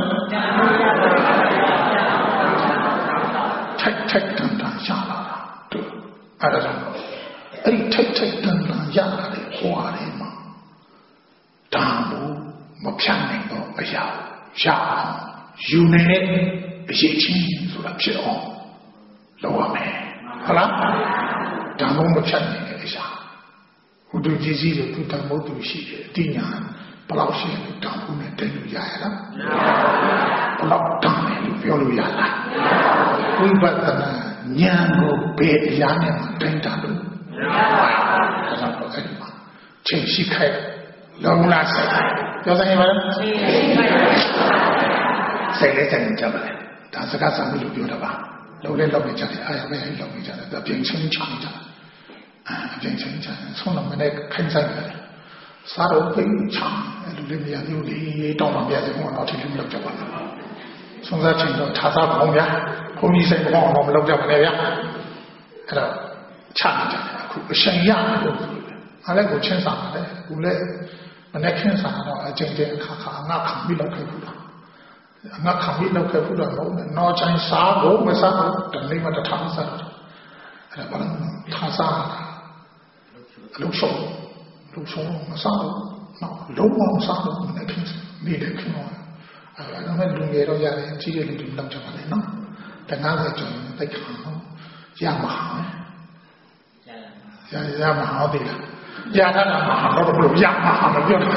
ထိုက်ထိုက်တန်တန်ရလာတာတို့အဲ့ဒါကြောင့်အဲ့ဒီထိုက်ထိုက်တန်တန်ရလာတဲ့ဘဝထဲမှာတန်ဖို့မဖြတ်နိုင်တော့အရာရအောင်ယူနေတဲ့အရေးချင်းဆိုတာဖြစ်အောင်လုပ်ရမယ်ဟုတ်လားတန်ဖို့မဖြတ်နိုင်တဲ့အရာဟိုတူကြီးကြီးလို့သူတန်ဖို့သူရှိတယ်အတိညာဘယ်လောက်ရှိရင်တန်ဖို့နဲ့တည်လို့ရရလားဘယ်လောက်တန်တယ်လို့ပြောလို့ရလားဝိပဿနာဉာဏ်ကိုဘယ်အရာနဲ့မှတိုင်းတာလို့မရပါဘူးဒါကြောင့်အဲ့ဒီမှာချိန်ရှိခိုက်လုံးလားဆိုင်ပြောစမ်းရပါလားချိန်ရှိခိုက်ဆိုင်လေးဆိုင်ကြပါလေဒါစကားစာမှုလို့ပြောတာပါလုံးလေးလောက်နေကြတယ်အားရပဲလောက်နေကြတယ်ဒါပြင်ချင်းချနေကြတယ်အာပြင်ချင်းချဆုံးတော့မနေ့ခိုင်းဆိုင်တယ်စားတော့ပိတ်ချအဲ့လိုလေးမရဘူးလေတောင်းပါပြစေဘုရားတော့ထင်လို့လောက်ကြပါလားဆုံးစားချိန်တော့ခြားစားပေါင်းဗျာဘုန်းကြီးစိတ်ပေါင်းအောင်မလောက်ကြပါနဲ့ဗျာအဲ့တော့ချနေကြတယ်အခုအရှင်ရလို့အားလည်းကိုချင်းစားတယ်ကိုလည်းမနေ့ချင်းစားတော့အကျဉ်းချင်းခါခါငါခံပြီးလောက်ခဲ့ဘူးလားငါခံပြီးလောက်ခဲ့ဘူးတော့တော့ချိုင်းစားဖို့မစားတော့တနေ့မှတစ်ထောင်စားတော့အဲ့ဒါဘာလို့ထားစားတာလှုပ်ဆောင်လှုပ်ဆောင်မစားတော့နော်လုံးဝမစားတော့မနေ့ချင်းနေတယ်ခင်ဗျာအဲ့ဒါလည်းလူငယ်တော့ရတယ်ကြီးတဲ့လူတွေလောက်ကြပါလေနော်တနာပဲကျွန်တော်သိခံတော့ရမှာရရမှာဟုတ်တယ်လားရတာကမှာတော့ဘယ်လိုရမှာမပြောတာ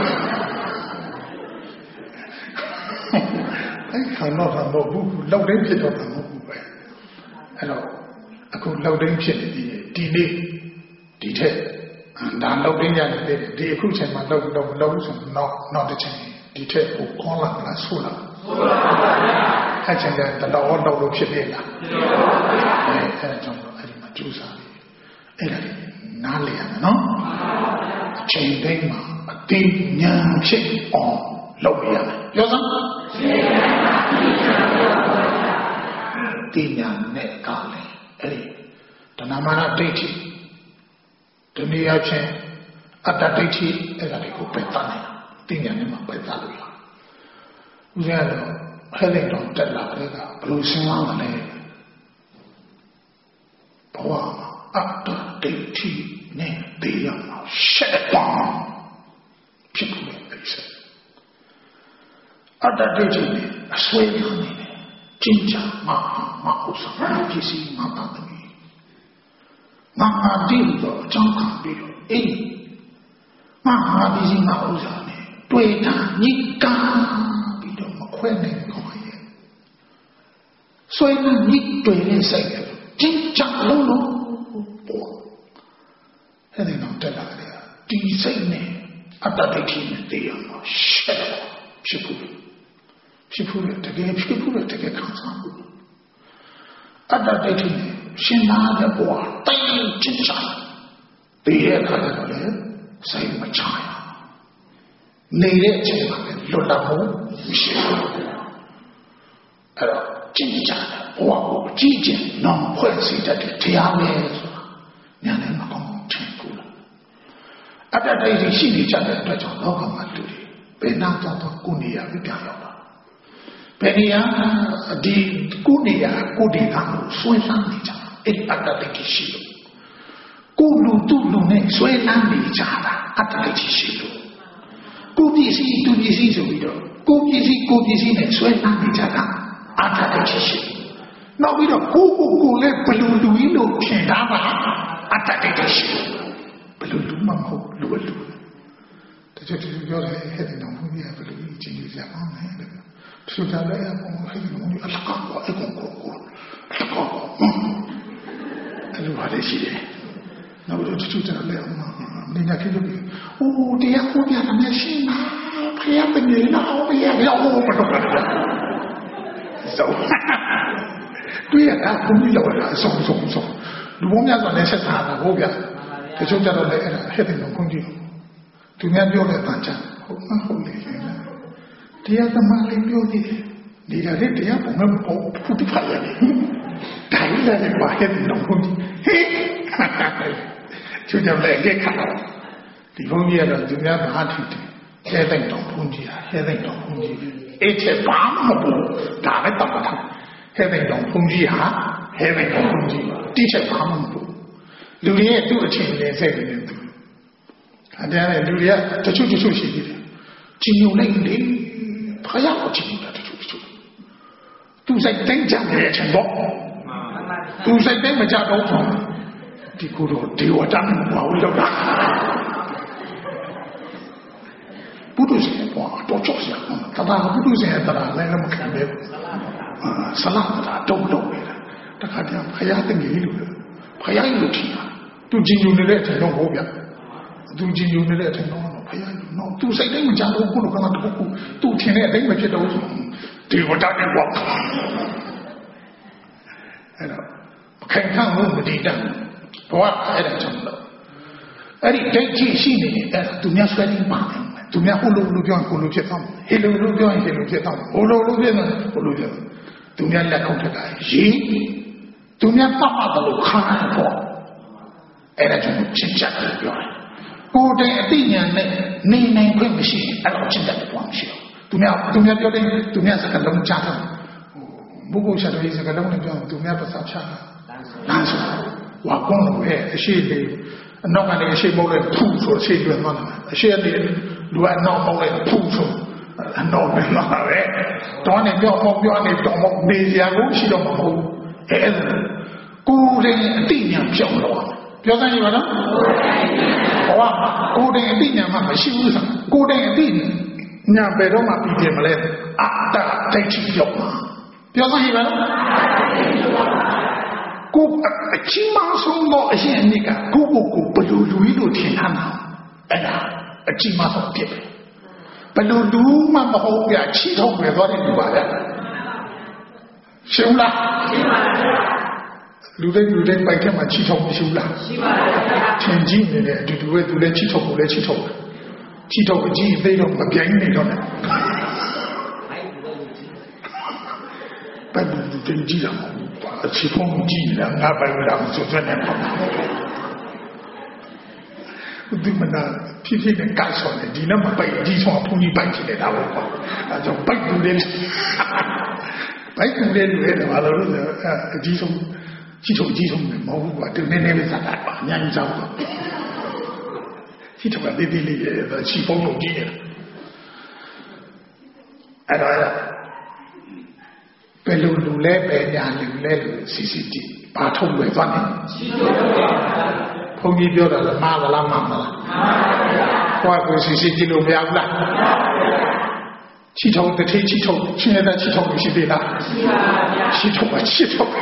အဲ့ခံတော့တော့ဘူးလောက်တိုင်းဖြစ်တော့တာမဟုတ်ဘူးပဲအဲ့တော့အခုလောက်တိုင်းဖြစ်နေပြီဒီနေ့ဒီထက်ဒါလောက်တိုင်းရတယ်ဒီအခုချိန်မှာလောက်လောက်လောက်ဆိုတော့နောက်တစ်ချိန်ဒီထက်ကိုခေါ်လာလားဆိုလားဆိုပါပါဗျာအဲ့ချိန်ကျတတော်တော့လို့ဖြစ်နေလားဖြစ်နေပါဘူးအဲ့အဲ့ကြောင့်အဲ့ဒီမှာကြိုးစားအဲ့ဒါနားလည်ရမယ်နော်အချိန်တိုင်းမှာအသိဉာဏ်ဖြစ်အောင်လုပ်ရမယ်ပြောစမ်းသိဉာဏ်နဲ့ကလည်းအဲ့ဒီတဏမာနဒိဋ္ဌိတနည်းအားဖြင့်အတ္တဒိဋ္ဌိအဲ့ဒါတွေကိုပယ်တတ်တယ်သိဉာဏ်နဲ့မှပယ်တတ်လို့ရဦးဇင်းကတော့ဟဲ့တဲ့တော့တက်လာတဲ့ကဘယ်လိုစဉ်းစားမလဲဘဝမှာအတ္တဒိဋ္ဌိနဲ့တရားမှာရှက်ပါဖြစ်လို့အဲ့ဒီဆက်အတ္တဒိဋ္ဌိနဲ့အစွဲခံနေတယ်ကျင့်ကြမှာမဟုတ်စားပစ္စည်းမှာပါတယ်ငါငါတည်တော့အကြောင်းခံပြီးတော့အေးငါငါပစ္စည်းမှာဥစ္စာနဲ့တွေ့တာညစ်ကားပြီးတော့မခွဲနိုင်ခေါ်ရဲ့စွဲနဲ့ညစ်တွေ့နေစိတ်တယ်ကျင့်ကြလုံးလုံးပေါ်အဲ့ဒီတော့တက်လာတယ်ဒီစိတ်နဲ့အတ္တဒိဋ္ဌိနဲ့တရားမှာရှက်ဖြစ်ဖို့ဖြစ်ဖို့တကယ်ဖြစ်ဖို့တကယ်ခံစားဖို့အတ္တဒိဋ္ဌိနဲ့ရှင်းလာတဲ့ဘဝတိုင်းကျင့်ကြတယ်ဒီရဲ့ခါတော့လေစိတ်မချရနေတဲ့အချိန်မှာလွတ်လပ်ဖို့မရှိဘူးအဲ့တော့ကျင့်ကြတယ်ဘဝကိုကြည့်ကျင်နောင်ဖွဲ့စည်းတတ်တဲ့တရားပဲဆိုတာညာနဲ့မကောင်းချင်ဘူးလားအတ္တဒိဋ္ဌိရှိနေကြတဲ့အတွက်ကြောင့်လောကမှာလူတွေဘယ်နာတော့ကိုနေရပြပြရောက်တာဘယ်နေရာဒီကိုနေရကိုဒီကကိုဆွဲလန်းနေကြအဲ့အတ္တဒိဋ္ဌိရှိလို့ကိုလူသူလူနဲ့ဆွဲလန်းနေကြတာအတ္တဒိဋ္ဌိရှိလို့ကိုပစ္စည်းသူပစ္စည်းဆိုပြီးတော့ကိုပစ္စည်းကိုပစ္စည်းနဲ့ဆွဲလန်းနေကြတာအတ္တဒိဋ္ဌိရှိနောက်ပြီးတော့ကိုကိုကိုလည်းဘလူလူကြီးလို့ထင်တာပါအတ္တဒိဋ္ဌိရှိဘလူလူမမဟုတ်လူလူတချို့တချို့ပြောတယ်ဟဲ့ဒီတော့ဘုရားဘလူကြီးချင်းကြီးရအောင်မယ်တဲ့သူကလည်းအပေါ်ဟဲ့ဒီတော့အလကားကိုအကုန်ကိုကိုအလကားအဲ့လိုပါလေရှိတယ်နောက်တော့တချို့တလည်းအမှနေနေခေလို့အိုးတရားဟောပြတာမရှိမှာဖျက်ပနေတော့ဘယ်ရောက်မတော့ဘူးဆိုတွေ့ရတာဘုံကြီးလောက်တာအဆုံးဆုံးဆုံးလူဘုံများဆိုလည်းဆက်စားတာဟုတ်ဗျာတချို့ကြတော့လည်းအဲ့ဒါဟဲ့တယ်လို့ခွင့်ကြည့်သူများပြောတဲ့အတန်ချဟုတ်မှဟုတ်လေတရားသမားလေးပြောသေးတယ်ဒီရတဲ့တရားဘုံမှာပေါ့ဖုတ်ဖတ်ရတယ်ဒါလည်းပါဟဲ့တယ်လို့ခွင့်ကြည့်ဟေးသူကြလည်းကြက်ခါဒီဘုံကြီးကတော့သူများမအားထီတယ်ဟဲ့တဲ့တော့ဘုံကြီးဟဲ့တဲ့တော့ဘုံကြီးအဲ့ချက်ဘာမှမဟုတ်ဒါလည်းတတ်တာဟဲ့တဲ့တော့ဘုံကြီးဟာဟဲ့တဲ့တော့ဘုံကြီးတိချက်ဘာမှမဟုတ်လူတွေရဲ့သူ့အချင်းလေးစိတ်နေတယ်သူအဲ့ဒါလည်းလူတွေကတချို့တချို့ရှိသေးတယ်ချင်းုံလိုက်လေဖယားကိုချင်းုံတာတချို့တချို့သူစိတ်တိုင်းကြတယ်ချင်းတော့သူစိတ်တိုင်းမကြတော့ဘူးဒီကိုယ်တော့ဒေဝတာနဲ့ဘာလို့လောက်တာဘုဒ္ဓရှင်ကတော့ကြောက်စရာတဒါဘုဒ္ဓရှင်တဒါလည်းမခံဘူးဆလာတာတုံးတုံးနေတာတခါတည်းဖယားတငယ်လို့ဖယားလို့ထင်တာသူဂျင်ညူနေတဲ့အချိန်တော့ဟုတ်ဗျသူဂျင်ညူနေတဲ့အချိန်တော့ဖယားနော်သူစိတ်တိုင်းမကြတော့ဘူးလို့ကတော့တခုသူထင်တဲ့အတိုင်းမဖြစ်တော့ဘူးဒေဝတာနဲ့ဘာအဲ့တော့ခံခံလို့မတည်တတ်ဘူးဘဝအဲ့ဒါကြောင့်လို့အဲ့ဒီဒိဋ္ဌိရှိနေတယ်အဲ့သူများဆွဲနေပါတယ်သူများဟိုလိုလိုပြောရင်ဟိုလိုဖြစ်သွားမယ်ဟေလိုလိုပြောရင်ဟေလိုဖြစ်သွားမယ်ဟိုလိုလိုဖြစ်ရင်ဟိုလိုဖြစ်သူများလက်ခုပ်ထက်တာရေးသူများပတ်ပတ်တယ်လို့ခါတယ်ပေါ့အဲ့ဒါကြောင့်ချစ်ချတယ်ပြောတယ်ကိုယ်တိုင်အသိဉာဏ်နဲ့နေနိုင်ခွင့်မရှိအဲ့လိုကျင့်တတ်တယ်ဘာမှမရှိဘူးသူများသူများပြောတယ်သူများစကားလုံးကြားတယ်ဘုဂုဆရာတော်ကြီးစကားလုံးနဲ့ပြောသူများပတ်စာချတာလမ်းဆိုဝါကုန်းလို့ရဲ့အရှိလေးအနောက်ကနေအရှိမဟုတ်တဲ့ဖူးဆိုအရှိတွင်သွားတယ်အရှိကနေလူကအနောက်မဟုတ်တဲ့ဖူးဆိုအနောက်ပဲလာပဲတောင်းနေပြောမောပြောနေတော့မောနေစရာကိုရှိတော့မဟုတ်အဲ့ဒါကိုယ်တိုင်အသိဉာဏ်ပြောင်းတော့ပြောစမ်းရပါလားဘဝမှာကိုယ်တိုင်အသိဉာဏ်မှမရှိဘူးဆိုကိုယ်တိုင်အသိဉာဏ်ဘယ်တော့မှပြီးတယ်မလဲအတ္တဒိဋ္ဌိပြောင်းမှာပြောစမ်းရပါလားကိုအချင်းမဆုံးတော့အရင်နေ့ကကိုကိုကိုဘလူလူကြီးလို့ထင်ထားတာအဲ့ဒါအချင်းမဆုံးဖြစ်တယ်ဘလူလူမှမဟုတ်ပြချီထုတ်ပဲသွားတယ်လူပါလေရှင်းလားရှင်းပါဗျာလူတွေလူတွေပိုက်ထဲမှာချီထုတ်မရှိဘူးလားရှိပါဗျာထင်ကြည့်နေတဲ့အတူတူပဲသူလည်းချီထုတ်ကိုလည်းချီထုတ်တယ်ချီထုတ်အကြီးအသေးတော့မပြိုင်နေတော့နဲ့ဘယ်လိုတင်ကြည့်ရမလဲအချီဖုံးကြည့်နေတာငါပိုင်လာမစွတ်နေပါဘူးဒီမနာဖြစ်ဖြစ်နဲ့ကတ်ဆော်နေဒီလည်းမပိုက်ဒီဆော်ဖုန်ကြီးပိုက်ဖြစ်နေတာပေါ့အဲကြောင့်ပိုက်တူတယ်ပိုက်တူတယ်လို့လည်းဘာလို့လဲအကြီးဆုံးကြီးဆုံးကြီးဆုံးမဟုတ်ဘူးကွာသူနည်းနည်းပဲစတာပါညံ့ကြောက်တော့ကြီးတော့တေးသေးလေးရဲ့ချီဖုံးလို့ကြည့်ရတယ်အဲ့တော့ဘယ်လိုလူလဲပဲညာလူလဲလို့စီစီတီဘာထုတ်လွယ်သွားတယ်ဘုန်းကြီးပြောတာလားမှားသလားမှားမလားမှားပါဗျာကိုယ်စီစီတီလို့မရဘူးလားချီထုတ်တစ်ထေးချီထုတ်ချင်းတဲ့ချီထုတ်ရှိသေးလားရှိပါဗျာချီထုတ်ပါချီထုတ်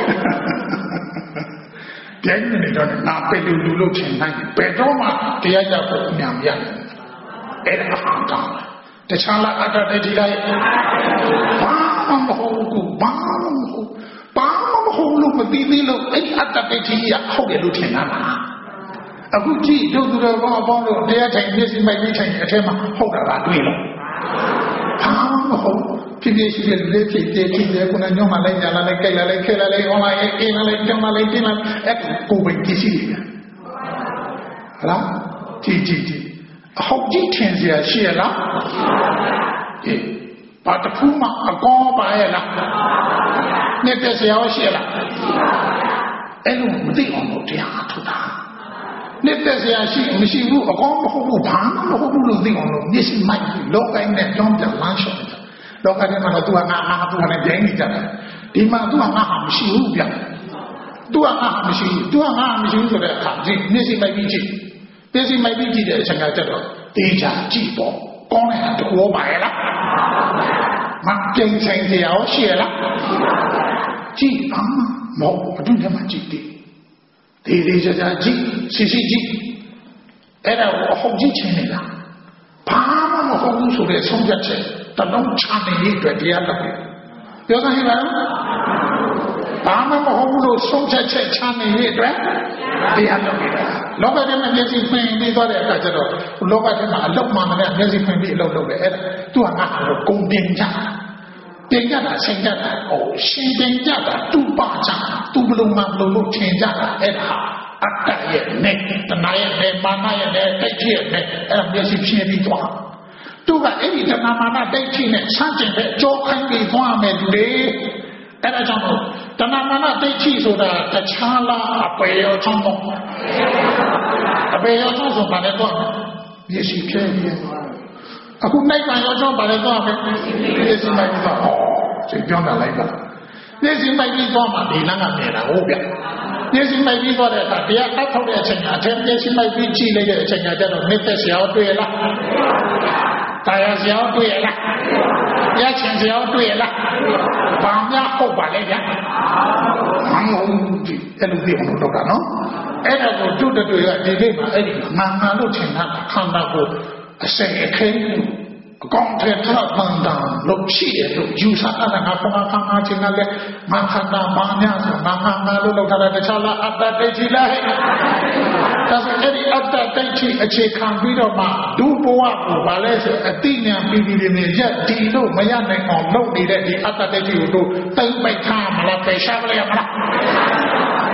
ပြိုင်နေတော့ငါပဲလူလူလို့ထင်နိုင်ဘယ်တော့မှတရားကြဖို့အများမရဘူးအဲ့ဒါအဟံကောင်းတခြားလားအတ္တတည်းဒီလိုက်ဘာမဟုတ်ဘူးဘာမဟုတ်ဘာမဟုတ်လို့မသိသေးလို့အဲ့အတ္တတည်းကြီးရဟုတ်တယ်လို့ထင်တာပါအခုကြည့်တို့သူတော်ကောင်းအပေါင်းတို့တရားထိုင်မျက်စိမိုက်ပြီးထိုင်အထက်မှာဟုတ်တာလားတွေ့လို့ဘာမဟုတ်ဖြစ်ဖြစ်ရှိတဲ့လက်ဖြစ်တဲ့ဖြစ်တဲ့ခုနညောင်းမလိုက်ကြလာလိုက်ကြိုက်လာလိုက်ခဲလာလိုက် online အင်းလာလိုက်ကျမလိုက်တင်လာအဲ့ကိုယ်ပဲကြည့်ရှိတယ်ဟလားကြည့်ကြည့်ကြည့်အဟုတ်ကြည့်ထင်စရာရှိရလားအေးဘာတခုမှအကောပါရဲ့လားနေတဲ့ဆရာရှိရလားအဲ့လိုမသိအောင်လို့တရားထုတ်တာနေတဲ့ဆရာရှိမရှိဘူးအကောမဟုတ်ဘူးဘာမှမဟုတ်ဘူးလို့သိအောင်လို့မျက်စိမိုက်လောကိုင်းနဲ့ကြောင်းပြန်လမ်းလျှောက်တယ်လောကထဲမှာတော့သူကငါငါသူကလည်းပြိုင်နေကြတယ်ဒီမှာသူကငါဟာမရှိဘူးဗျသူကငါမရှိဘူးသူကငါမရှိဘူးဆိုတဲ့အခါဒီမျက်စိမိုက်ပြီးကြည့်မျက်စိမိုက်ပြီးကြည့်တဲ့အချိန်ကကျတော့တေချာကြည့်ပေါ့ကောင်းတဲ့တကောပါရဲ့လားမပြင်းဆိုင်စရာရှိရလားကြည့်ပါမဟုတ်အတူတည်းမှကြည့်တယ်ဒီဒီချာချာကြည့်စီစီကြည့်အဲ့ဒါကိုအဟုတ်ကြည့်ချင်းနေလားဘာမှမဟုတ်ဘူးဆိုတဲ့ဆုံးဖြတ်ချက်တလုံးချနေတဲ့အတွက်တရားလုပ်တယ်ပြောစမ်းဟိပါလားဘာမှမဟုတ်ဘူးလို့ဆုံးဖြတ်ချက်ချနေတဲ့အတွက်တရားလုပ်တယ်လောကထဲမှာမျက်စိဖွင့်ပြီးသွားတဲ့အခါကျတော့လောကထဲမှာအလုံးမှန်တဲ့မျက်စိဖွင့်ပြီးအလုပ်လုပ်တယ်အဲ့ဒါသူကငါ့ကိုဂုံတင်ကြတင်ကြတာဆင်ကြတာဟိုရှင်တင်ကြတာသူ့ပါကြသူ့ဘလုံးမှဘလုံးလို့ထင်ကြတာအဲ့ဒါအတ္တရဲ့နဲ့တဏှာရဲ့နဲ့မာနရဲ့နဲ့တိတ်ရဲ့နဲ့အဲ့ဒါမျက်စိဖြင်းပြီးသွားသူကအဲ့ဒီတဏှာမာနတိတ်ချိနဲ့ဆန့်ကျင်တဲ့ကြောခိုင်းပြီးသွားမယ်သူလေအဲ့ဒါကြောင့်တဏှာမာနတိတ်ချိဆိုတာတခြားလားအပေရောချောင်းတော့အပေရောချောင်းဆိုပါလေတော့မျက်စိဖြင်းပြီးသွားအခုနိုင်ပါရောချောင်းပါလေတော့ပဲမျက်စိမိုက်ပြီးသွားဟောစိတ်ပြောင်းတာလိုက်ပါမျက်စိမိုက်ပြီးသွားမှဒီလမ်းကမြင်တာဟုတ်ဗျမျက်စိမိုက်ပြီးသွားတဲ့အခါတရားအထောက်တဲ့အချိန်အထက်မျက်စိမိုက်ပြီးကြည့်လိုက်တဲ့အချိန်ကကျတော့မြစ်သက်ဆရာတွေ့လားတရားဆရာတွေ့ရလားရချင်းဆရာတွေ့ရလားဘာများဟုတ်ပါလဲဗျာမဟုတ်ဘူးအဲ့လိုပြောလို့တော့တာနော်အဲ့ဒါကိုတို့တွေ့ရဒီနေ့မှာအဲ့ဒီငါငါလို့ထင်တာခန္ဓာကိုအစိမ်အခင်းအကောင်ထဲထပ်ပန်းတာလို့ရှိရလို့ယူဆတာကငါပေါ်ခါငါချင်းလည်းမခန္ဓာဘာများဆိုငါငါငါလို့လောက်တာတခြားလားအတ္တတိတ်ကြီးလားဒါဆိုအဲ့ဒီအတ္တတိတ်ကြီးအခြေခံပြီးတော့မှဒုဘဝကိုဗာလဲဆိုအတိညာပြီးပြီးနေရက်ဒီလို့မရနိုင်အောင်လုပ်နေတဲ့ဒီအတ္တတိတ်ကြီးကိုတို့တိတ်ပိုက်ထားမလားပယ်ရှားမလဲမလားအတ္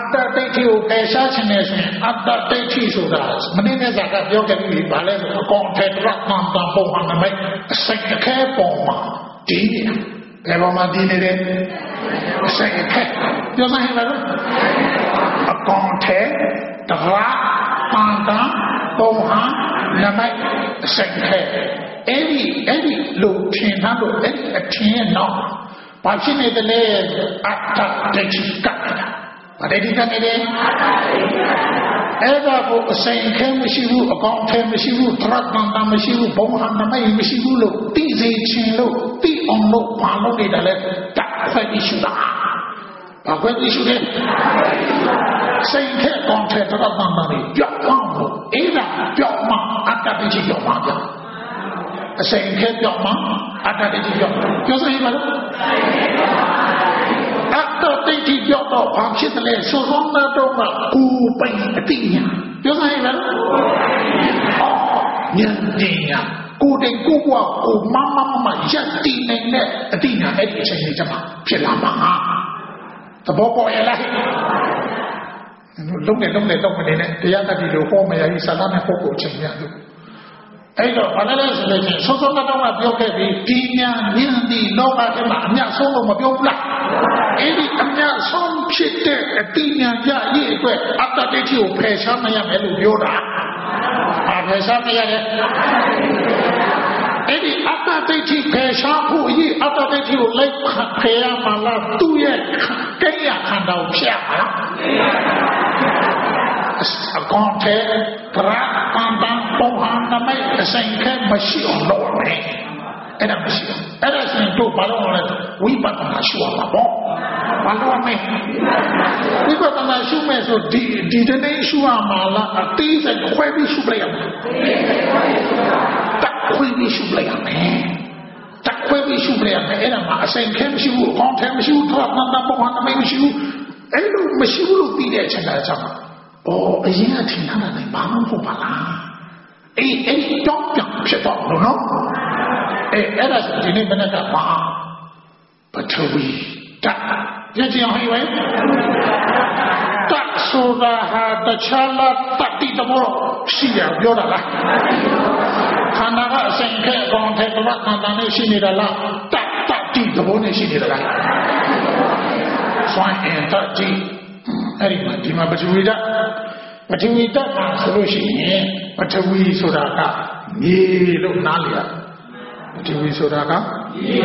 တ္တဒိဋ္ဌိကိုပယ်ရှားခြင်းနဲ့ဆိုရင်အတ္တဒိဋ္ဌိဆိုတာမနေ့ကဇာကပြောခဲ့ပြီဗာလဲဆိုအကောင်ထဲတရတ်တန်တန်ပုံဟာနမိတ်အစိတ်အခဲပုံမှာဒီဘယ်ပေါ်မှာဒီနေတယ်အစိတ်အခဲပြောနိုင်လားအကောင်ထဲတရတ်တန်တန်ပုံဟာနမိတ်အစိတ်အခဲအဲ့ဒီအဲ့ဒီလို့ထင်ထားလို့အဲ့ဒီအထင်ရဲ့နောက်ဘာဖြစ်နေတယ်လဲအတ္တဒိဋ္ဌိကဘာဒိဋ္ဌိကနေလဲအဲ့ဒါကိုအစိမ်ခဲမရှိဘူးအကောင်ထဲမရှိဘူးသရတ်တန်တမရှိဘူးဘုံဟန်နမိတ်မရှိဘူးလို့သိစေခြင်းလို့သိအောင်လို့ဘာလို့နေတယ်လဲတတ်ခွဲပြီးရှုတာဘာခွဲပြီးရှုလဲစိတ်ခဲကောင်ထဲသရတ်တန်တတွေပြောက်အောင်လို့အဲ့ဒါပြောက်မှအတ္တဒိဋ္ဌိပြောက်မှပြောက်အစိမ်ခဲပြောက်မှအတ္တဒိဋ္ဌိပြောက်ပြောစမ်းပါလို့အတ္တဒိဋ္ဌိပြောက်တော့ဘာဖြစ်တယ်လဲဆိုဆုံးတော့ကကိုယ်ပိုင်အတိညာပြောစမ်းပါလို့အော်ဉာဏ်ပညာကိုယ်တိုင်ကိုယ်ကကိုမမမမယက်တည်နေတဲ့အတိညာအဲ့ဒီအချိန်လေးချက်မှာဖြစ်လာမှာသဘောပေါက်ရလားလုံးနဲ့လုံးနဲ့တော့မနေနဲ့တရားတတိလို့ဟောမရဘူးစာသားနဲ့ဟောဖို့ချိန်ရလို့အဲ့တော့ဘာလဲဆိုလို့ချင်းဆုံးဆုံးတော့ကပြောခဲ့ပြီးဒီညာဉာဏ်ဒီလောကထဲမှာအမြတ်ဆုံးလို့မပြောဘူးလားအဲ့ဒီအမြတ်ဆုံးဖြစ်တဲ့အတိညာရရဲ့အတွက်အတ္တဒိဋ္ဌိကိုဖယ်ရှားမရမယ်လို့ပြောတာဘာဖယ်ရှားမရလဲအဲ့ဒီအတ္တဒိဋ္ဌိဖယ်ရှားဖို့ရအတ္တဒိဋ္ဌိကိုလိုက်ဖယ်ရမှာလားသူ့ရဲ့ကိရိယာခန္ဓာကိုဖျက်မှာအကောင်ထဲကရပန်ပန်ပုံဟန်နမိတ်အစိမ်ခဲမရှိအောင်လုပ်မယ်အဲ့ဒါမရှိအောင်အဲ့ဒါဆိုရင်တို့ဘာလို့လဲဝိပဿနာရှုရမှာပေါ့ဘာလို့မလဲဝိပဿနာရှုမယ်ဆိုဒီဒီတနေ့ရှုရမှာလားအသေးစိတ်ခွဲပြီးရှုလိုက်ရမယ်တက်ခွဲပြီးရှုလိုက်ရမယ်တက်ခွဲပြီးရှုလိုက်ရမယ်အဲ့ဒါမှအစိမ်ခဲမရှိဘူးအကောင်ထဲမရှိဘူးတော့ပန်ပန်ပုံဟန်နမိတ်မရှိဘူးအဲ့လိုမရှိဘူးလို့ပြီးတဲ့အချိန်ကကြောင့်哦，人家听他的，把门不把啦，哎哎，讲讲ဖြစ်တော့လို့နော်အဲအဲ့ဒါဒီနေ့မနေ့ကပါပထဝီတတ်ကြည့်အောင်ဟိဝဲတတ်ဆိုတာဟာတခြားလားတတိတဘောရှိရပြောတာလားခန္ဓာကအစဉ်ခဲအကောင်ထဲကခန္ဓာနဲ့ရှိနေတာလားတတ်တတိတဘောနဲ့ရှိနေတာလားဆွမ်းအင်တတိအဲ့ဒီမှာဒီမှာပထဝီဓာတ်ပထဝီဓာတ်မှာဆိုလို့ရှိရင်ပထဝီဆိုတာကမြေလို့နားလည်ရပထဝီဆိုတာကမြေ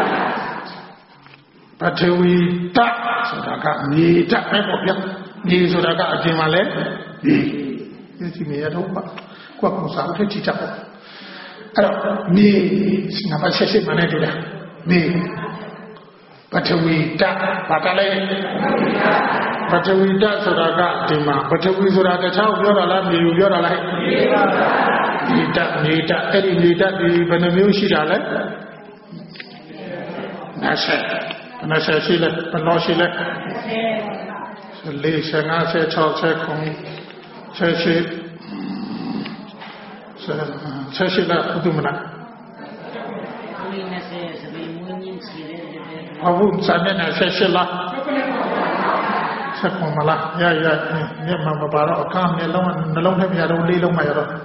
ပထဝီဓာတ်ဆိုတာကမြေဓာတ်ပဲပေါ့ဗျာမြေဆိုတာကအပြင်မှာလဲမြေဒီမြေရတော့ပါကိုယ်ကစားဖို့ကြည့်ချပေါ့အဲ့တော့မြေနံပါတ်ဆက်စစ်မှနဲ့တူတယ်မြေပထဝီဓာတ်ဘာကလဲပထဝီဓာတ်ဆိုတာကဒီမှာပထဝီဆိုတာတခြားပြောတာလားမြေကိုပြောတာလားမြေပါပါမြေဓာတ်မြေဓာတ်အဲ့ဒီမြေဓာတ်ဒီဘယ်နှမျိုးရှိတာလဲနားဆက်နားဆက်ရှိလဲဘယ်လိုရှိလဲလေးဆယ်ငါးဆယ်ခြောက်ဆယ်ခုဆယ်ရှိဆယ်ရှိလားဘုသူမလားဟုတ်စာမျက်နှာဆက်ရှိလားဆက်ပေါ်မလားရရမျက်မှန်မပါတော့အခါမျက်လုံးနှလုံးထဲမရတော့လေးလုံးမှရတော့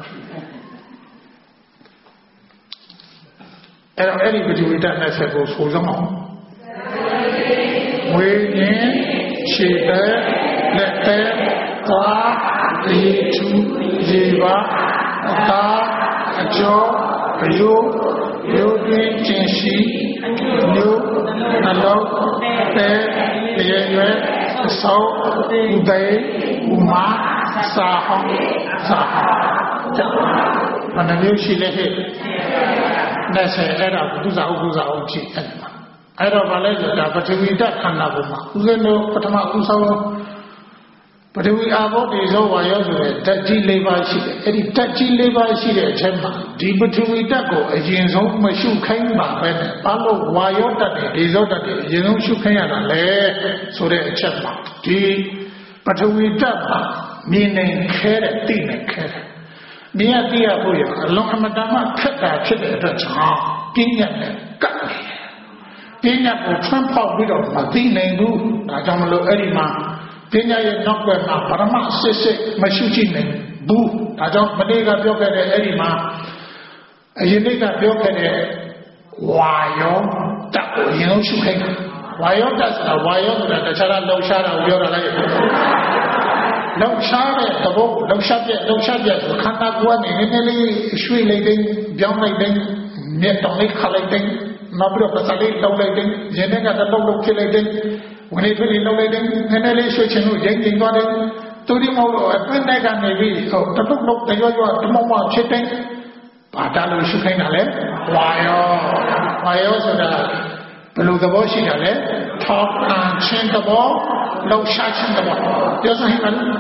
အဲ့တော့အဲ့ဒီပထဝီဓာတ်နဲ့ဆက်ကိုဆိုစမ်းအောင်ဝိညာဉ်ခြေသက်လက်သက်သွားဒီသူဒီပါအသာအကျော်အယိုးယိုးတွင်ကျင်ရှိမျိုးနှလုံးသက်ရရွယ်ဆောက်ဥဒေဥမာစာဟောင်းစာမနမျိုးရှိလေဟဲ့နဲ့ဆယ်အဲ့ဒါကုသဥကုသဥကြည့်အဲ့မှာအဲ့တော့ဗာလဲဆိုတာပထဝီဓာတ်ခန္ဓာပေါ်မှာဦးဇင်းတို့ပထမဦးဆုံးပထဝီအာဘောတေဇောဝါယောဆိုတဲ့ဓာတ်ကြီး၄ပါးရှိတယ်အဲ့ဒီဓာတ်ကြီး၄ပါးရှိတဲ့အချိန်မှာဒီပထဝီဓာတ်ကိုအရင်ဆုံးမရှုခိုင်းပါပဲနဲ့ဘာလို့ဝါယောဓာတ်တွေဒေဇောဓာတ်တွေအရင်ဆုံးရှုခိုင်းရတာလဲဆိုတဲ့အချက်မှာဒီပထဝီဓာတ်မှာမြင်နေခဲတဲ့သိနေခဲတဲ့မြင်ရသိရဖို့ရအလုံးအမတန်မှခက်တာဖြစ်တဲ့အတွက်ကြောင့်ပညာနဲ့ကပ်နေပညာကိုထွန်းပေါက်ပြီးတော့မသိနိုင်ဘူးဒါကြောင့်မလို့အဲ့ဒီမှာပညာရဲ့နောက်ွယ်မှာပရမစစ်စစ်မရှိကြည့်နိုင်ဘူးဒါကြောင့်မနေ့ကပြောခဲ့တဲ့အဲ့ဒီမှာအရင်နေ့ကပြောခဲ့တဲ့ဝါယောတက်ကိုရင်လုံးရှုခိုင်းတာဝါယောတက်ဆိုတာဝါယောဆိုတာတခြားလှုပ်ရှားတာကိုပြောတာလေလှုပ်ရှားတဲ့သဘောလှုပ်ရှားပြလှုပ်ရှားပြဆိုခန္ဓာကိုယ်ကနေနည်းနည်းလေးရွှေ့လိုက်တဲ့ပြောင်းလိုက်တဲ့မျက်တောင်လေးခါလိုက်တဲ့နောက်ပြီးတော့ပတ်စလေးလှုပ်လိုက်တဲ့ရင်ထဲကတော့လှုပ်ဖြစ်လိုက်တဲ့ဝင်လေထွက်လေလှုပ်လိုက်တဲ့နည်းနည်းလေးရွှေ့ချင်လို့ရိမ့်ရိမ့်သွားတယ်သူဒီမဟုတ်တော့အတွင်းထဲကနေပြီးဟိုတပုတ်လုံးတရွရွတမောမောဖြစ်တဲ့ဘာတာလို့ရှုခိုင်းတာလဲဝါယောဝါယောဆိုတာဘယ်လိုသဘောရှိတာလဲထောက်ခံခြင်းသဘောလှုပ်ရှားခြင်းသဘောပြောစမ်းဟင်မလား